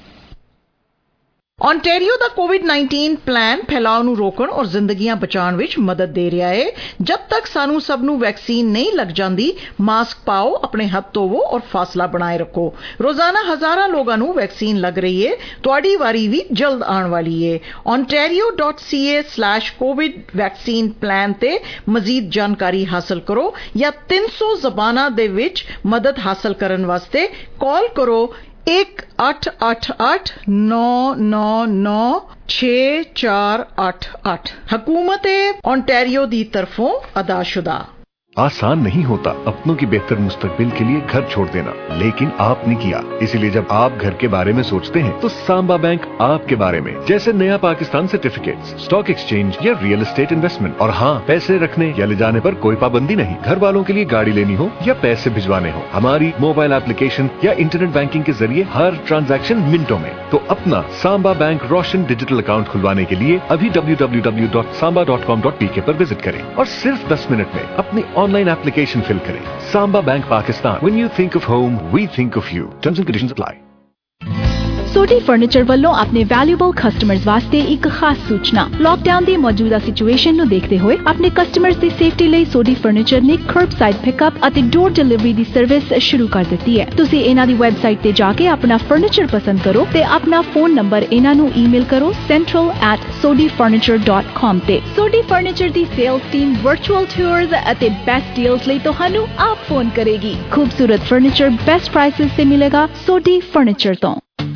Ontario ਦਾ ਕੋਵਿਡ ਨਾਈਨਟੀਨ ਪਲਾਨ ਫੈਲਾਅ ਨੂੰ ਰੋਕਣ ਔਰ ਜ਼ਿੰਦਗੀਆਂ ਬਚਾਉਣ ਵਿੱਚ ਮਦਦ ਦੇ ਰਿਹਾ ਹੈ। ਜਦ ਤੱਕ ਸਾਨੂੰ ਸਭ ਨੂੰ ਵੈਕਸੀਨ ਨਹੀਂ ਲੱਗ ਜਾਂਦੀ, ਮਾਸਕ ਪਾਓ, ਆਪਣੇ ਹੱਥ ਧੋਵੋ ਔਰ ਫਾਸਲਾ ਬਣਾਏ ਰੱਖੋ। ਰੋਜ਼ਾਨਾ ਹਜ਼ਾਰਾਂ ਲੋਕਾਂ ਨੂੰ ਵੈਕਸੀਨ ਲੱਗ ਰਹੀ ਹੈ, ਤੁਹਾਡੀ ਵਾਰੀ ਵੀ ਜਲਦ ਆਉਣ ਵਾਲੀ ਹੈ। ontario dot c a slash covid vaccine plan ਤੇ ਮਜ਼ੀਦ ਜਾਣਕਾਰੀ ਹਾਸਲ ਕਰੋ ਜਾਂ ਤਿੰਨ ਸੌ ਜ਼ਬਾਨਾਂ ਦੇ ਵਿੱਚ ਮਦਦ ਹਾਸਲ ਕਰਨ ਵਾਸਤੇ ਕਾਲ ਕਰੋ एक अठ अठ अठ नौ नौ नौ छे चार अठ अठ। हुकूमत ओंटारियो दी तरफों अदाशुदा। आसान नहीं होता अपनों की बेहतर मुस्तकबिल के लिए घर छोड़ देना, लेकिन आपने किया। इसीलिए जब आप घर के बारे में सोचते हैं तो सांबा बैंक आपके बारे में, जैसे नया पाकिस्तान सर्टिफिकेट्स, स्टॉक एक्सचेंज या रियल एस्टेट इन्वेस्टमेंट। और हाँ, पैसे रखने या ले जाने पर कोई पाबंदी नहीं। घर वालों के लिए गाड़ी लेनी हो या पैसे भिजवाने हो, हमारी मोबाइल एप्लीकेशन या इंटरनेट बैंकिंग के जरिए हर ट्रांजैक्शन मिनटों में। तो अपना Samba bank Roshan digital account खुलवाने के लिए अभी W W W dot Samba dot com dot P K पर विजिट करें और सिर्फ दस मिनट में अपनी ऑनलाइन एप्लीकेशन फिल करें। Samba bank Pakistan, when you think of home we think of you. Terms and conditions apply. Sodhi furniture ਵੱਲੋਂ ਆਪਣੇ ਵੈਲਿਊਬਲ ਕਸਟਮਰਸ ਵਾਸਤੇ ਇੱਕ ਖਾਸ ਸੂਚਨਾ। ਲੌਕਡਾਊਨ ਦੀ ਮੌਜੂਦਾ ਸਿਚੁਏਸ਼ਨ ਨੂੰ ਦੇਖਦੇ ਹੋਏ ਆਪਣੇ ਕਸਟਮਰਸ ਦੀ ਸੇਫਟੀ ਲਈ ਸੋਡੀ ਫਰਨੀਚਰ ਨੇ ਕਰਬਸਾਈਡ ਪਿਕਅਪ ਅਤੇ ਡੋਰ ਡਿਲੀਵਰੀ ਦੀ ਸਰਵਿਸ ਸ਼ੁਰੂ ਕਰ ਦਿੱਤੀ ਹੈ। ਤੁਸੀਂ ਇਹਨਾਂ ਦੀ ਵੈਬਸਾਈਟ ਤੇ ਜਾ ਕੇ ਆਪਣਾ ਫਰਨੀਚਰ ਪਸੰਦ ਕਰੋ ਤੇ ਆਪਣਾ ਫੋਨ ਨੰਬਰ ਇਹਨਾਂ ਨੂੰ ਈਮੇਲ ਕਰੋ central at sodi furniture dot com ਤੇ। ਸੋਡੀ ਫਰਨੀਚਰ ਦੀ ਸੇਲਸ ਟੀਮ ਵਰਚੁਅਲ ਟੂਰਸ ਅਤੇ ਬੈਸਟ ਡੀਲਸ ਲਈ ਤੁਹਾਨੂੰ ਆਪ ਫੋਨ ਕਰੇਗੀ। ਖੂਬਸੂਰਤ ਫਰਨੀਚਰ ਬੈਸਟ ਪ੍ਰਾਈसेस ਤੇ ਮਿਲੇਗਾ ਸੋਡੀ ਫਰਨੀਚਰ ਤੋਂ।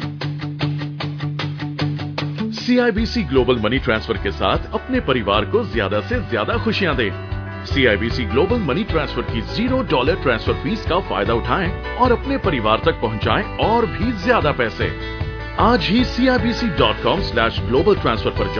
सीआईबीसी ग्लोबल मनी ट्रांसफर के साथ अपने परिवार को ज्यादा से ज्यादा खुशियां दें। सीआईबीसी ग्लोबल मनी ट्रांसफर की जीरो डॉलर ट्रांसफर फीस का फायदा उठाएं और अपने परिवार तक पहुंचाएं और भी ज्यादा पैसे। आज ही C I B C dot com slash global transfer पर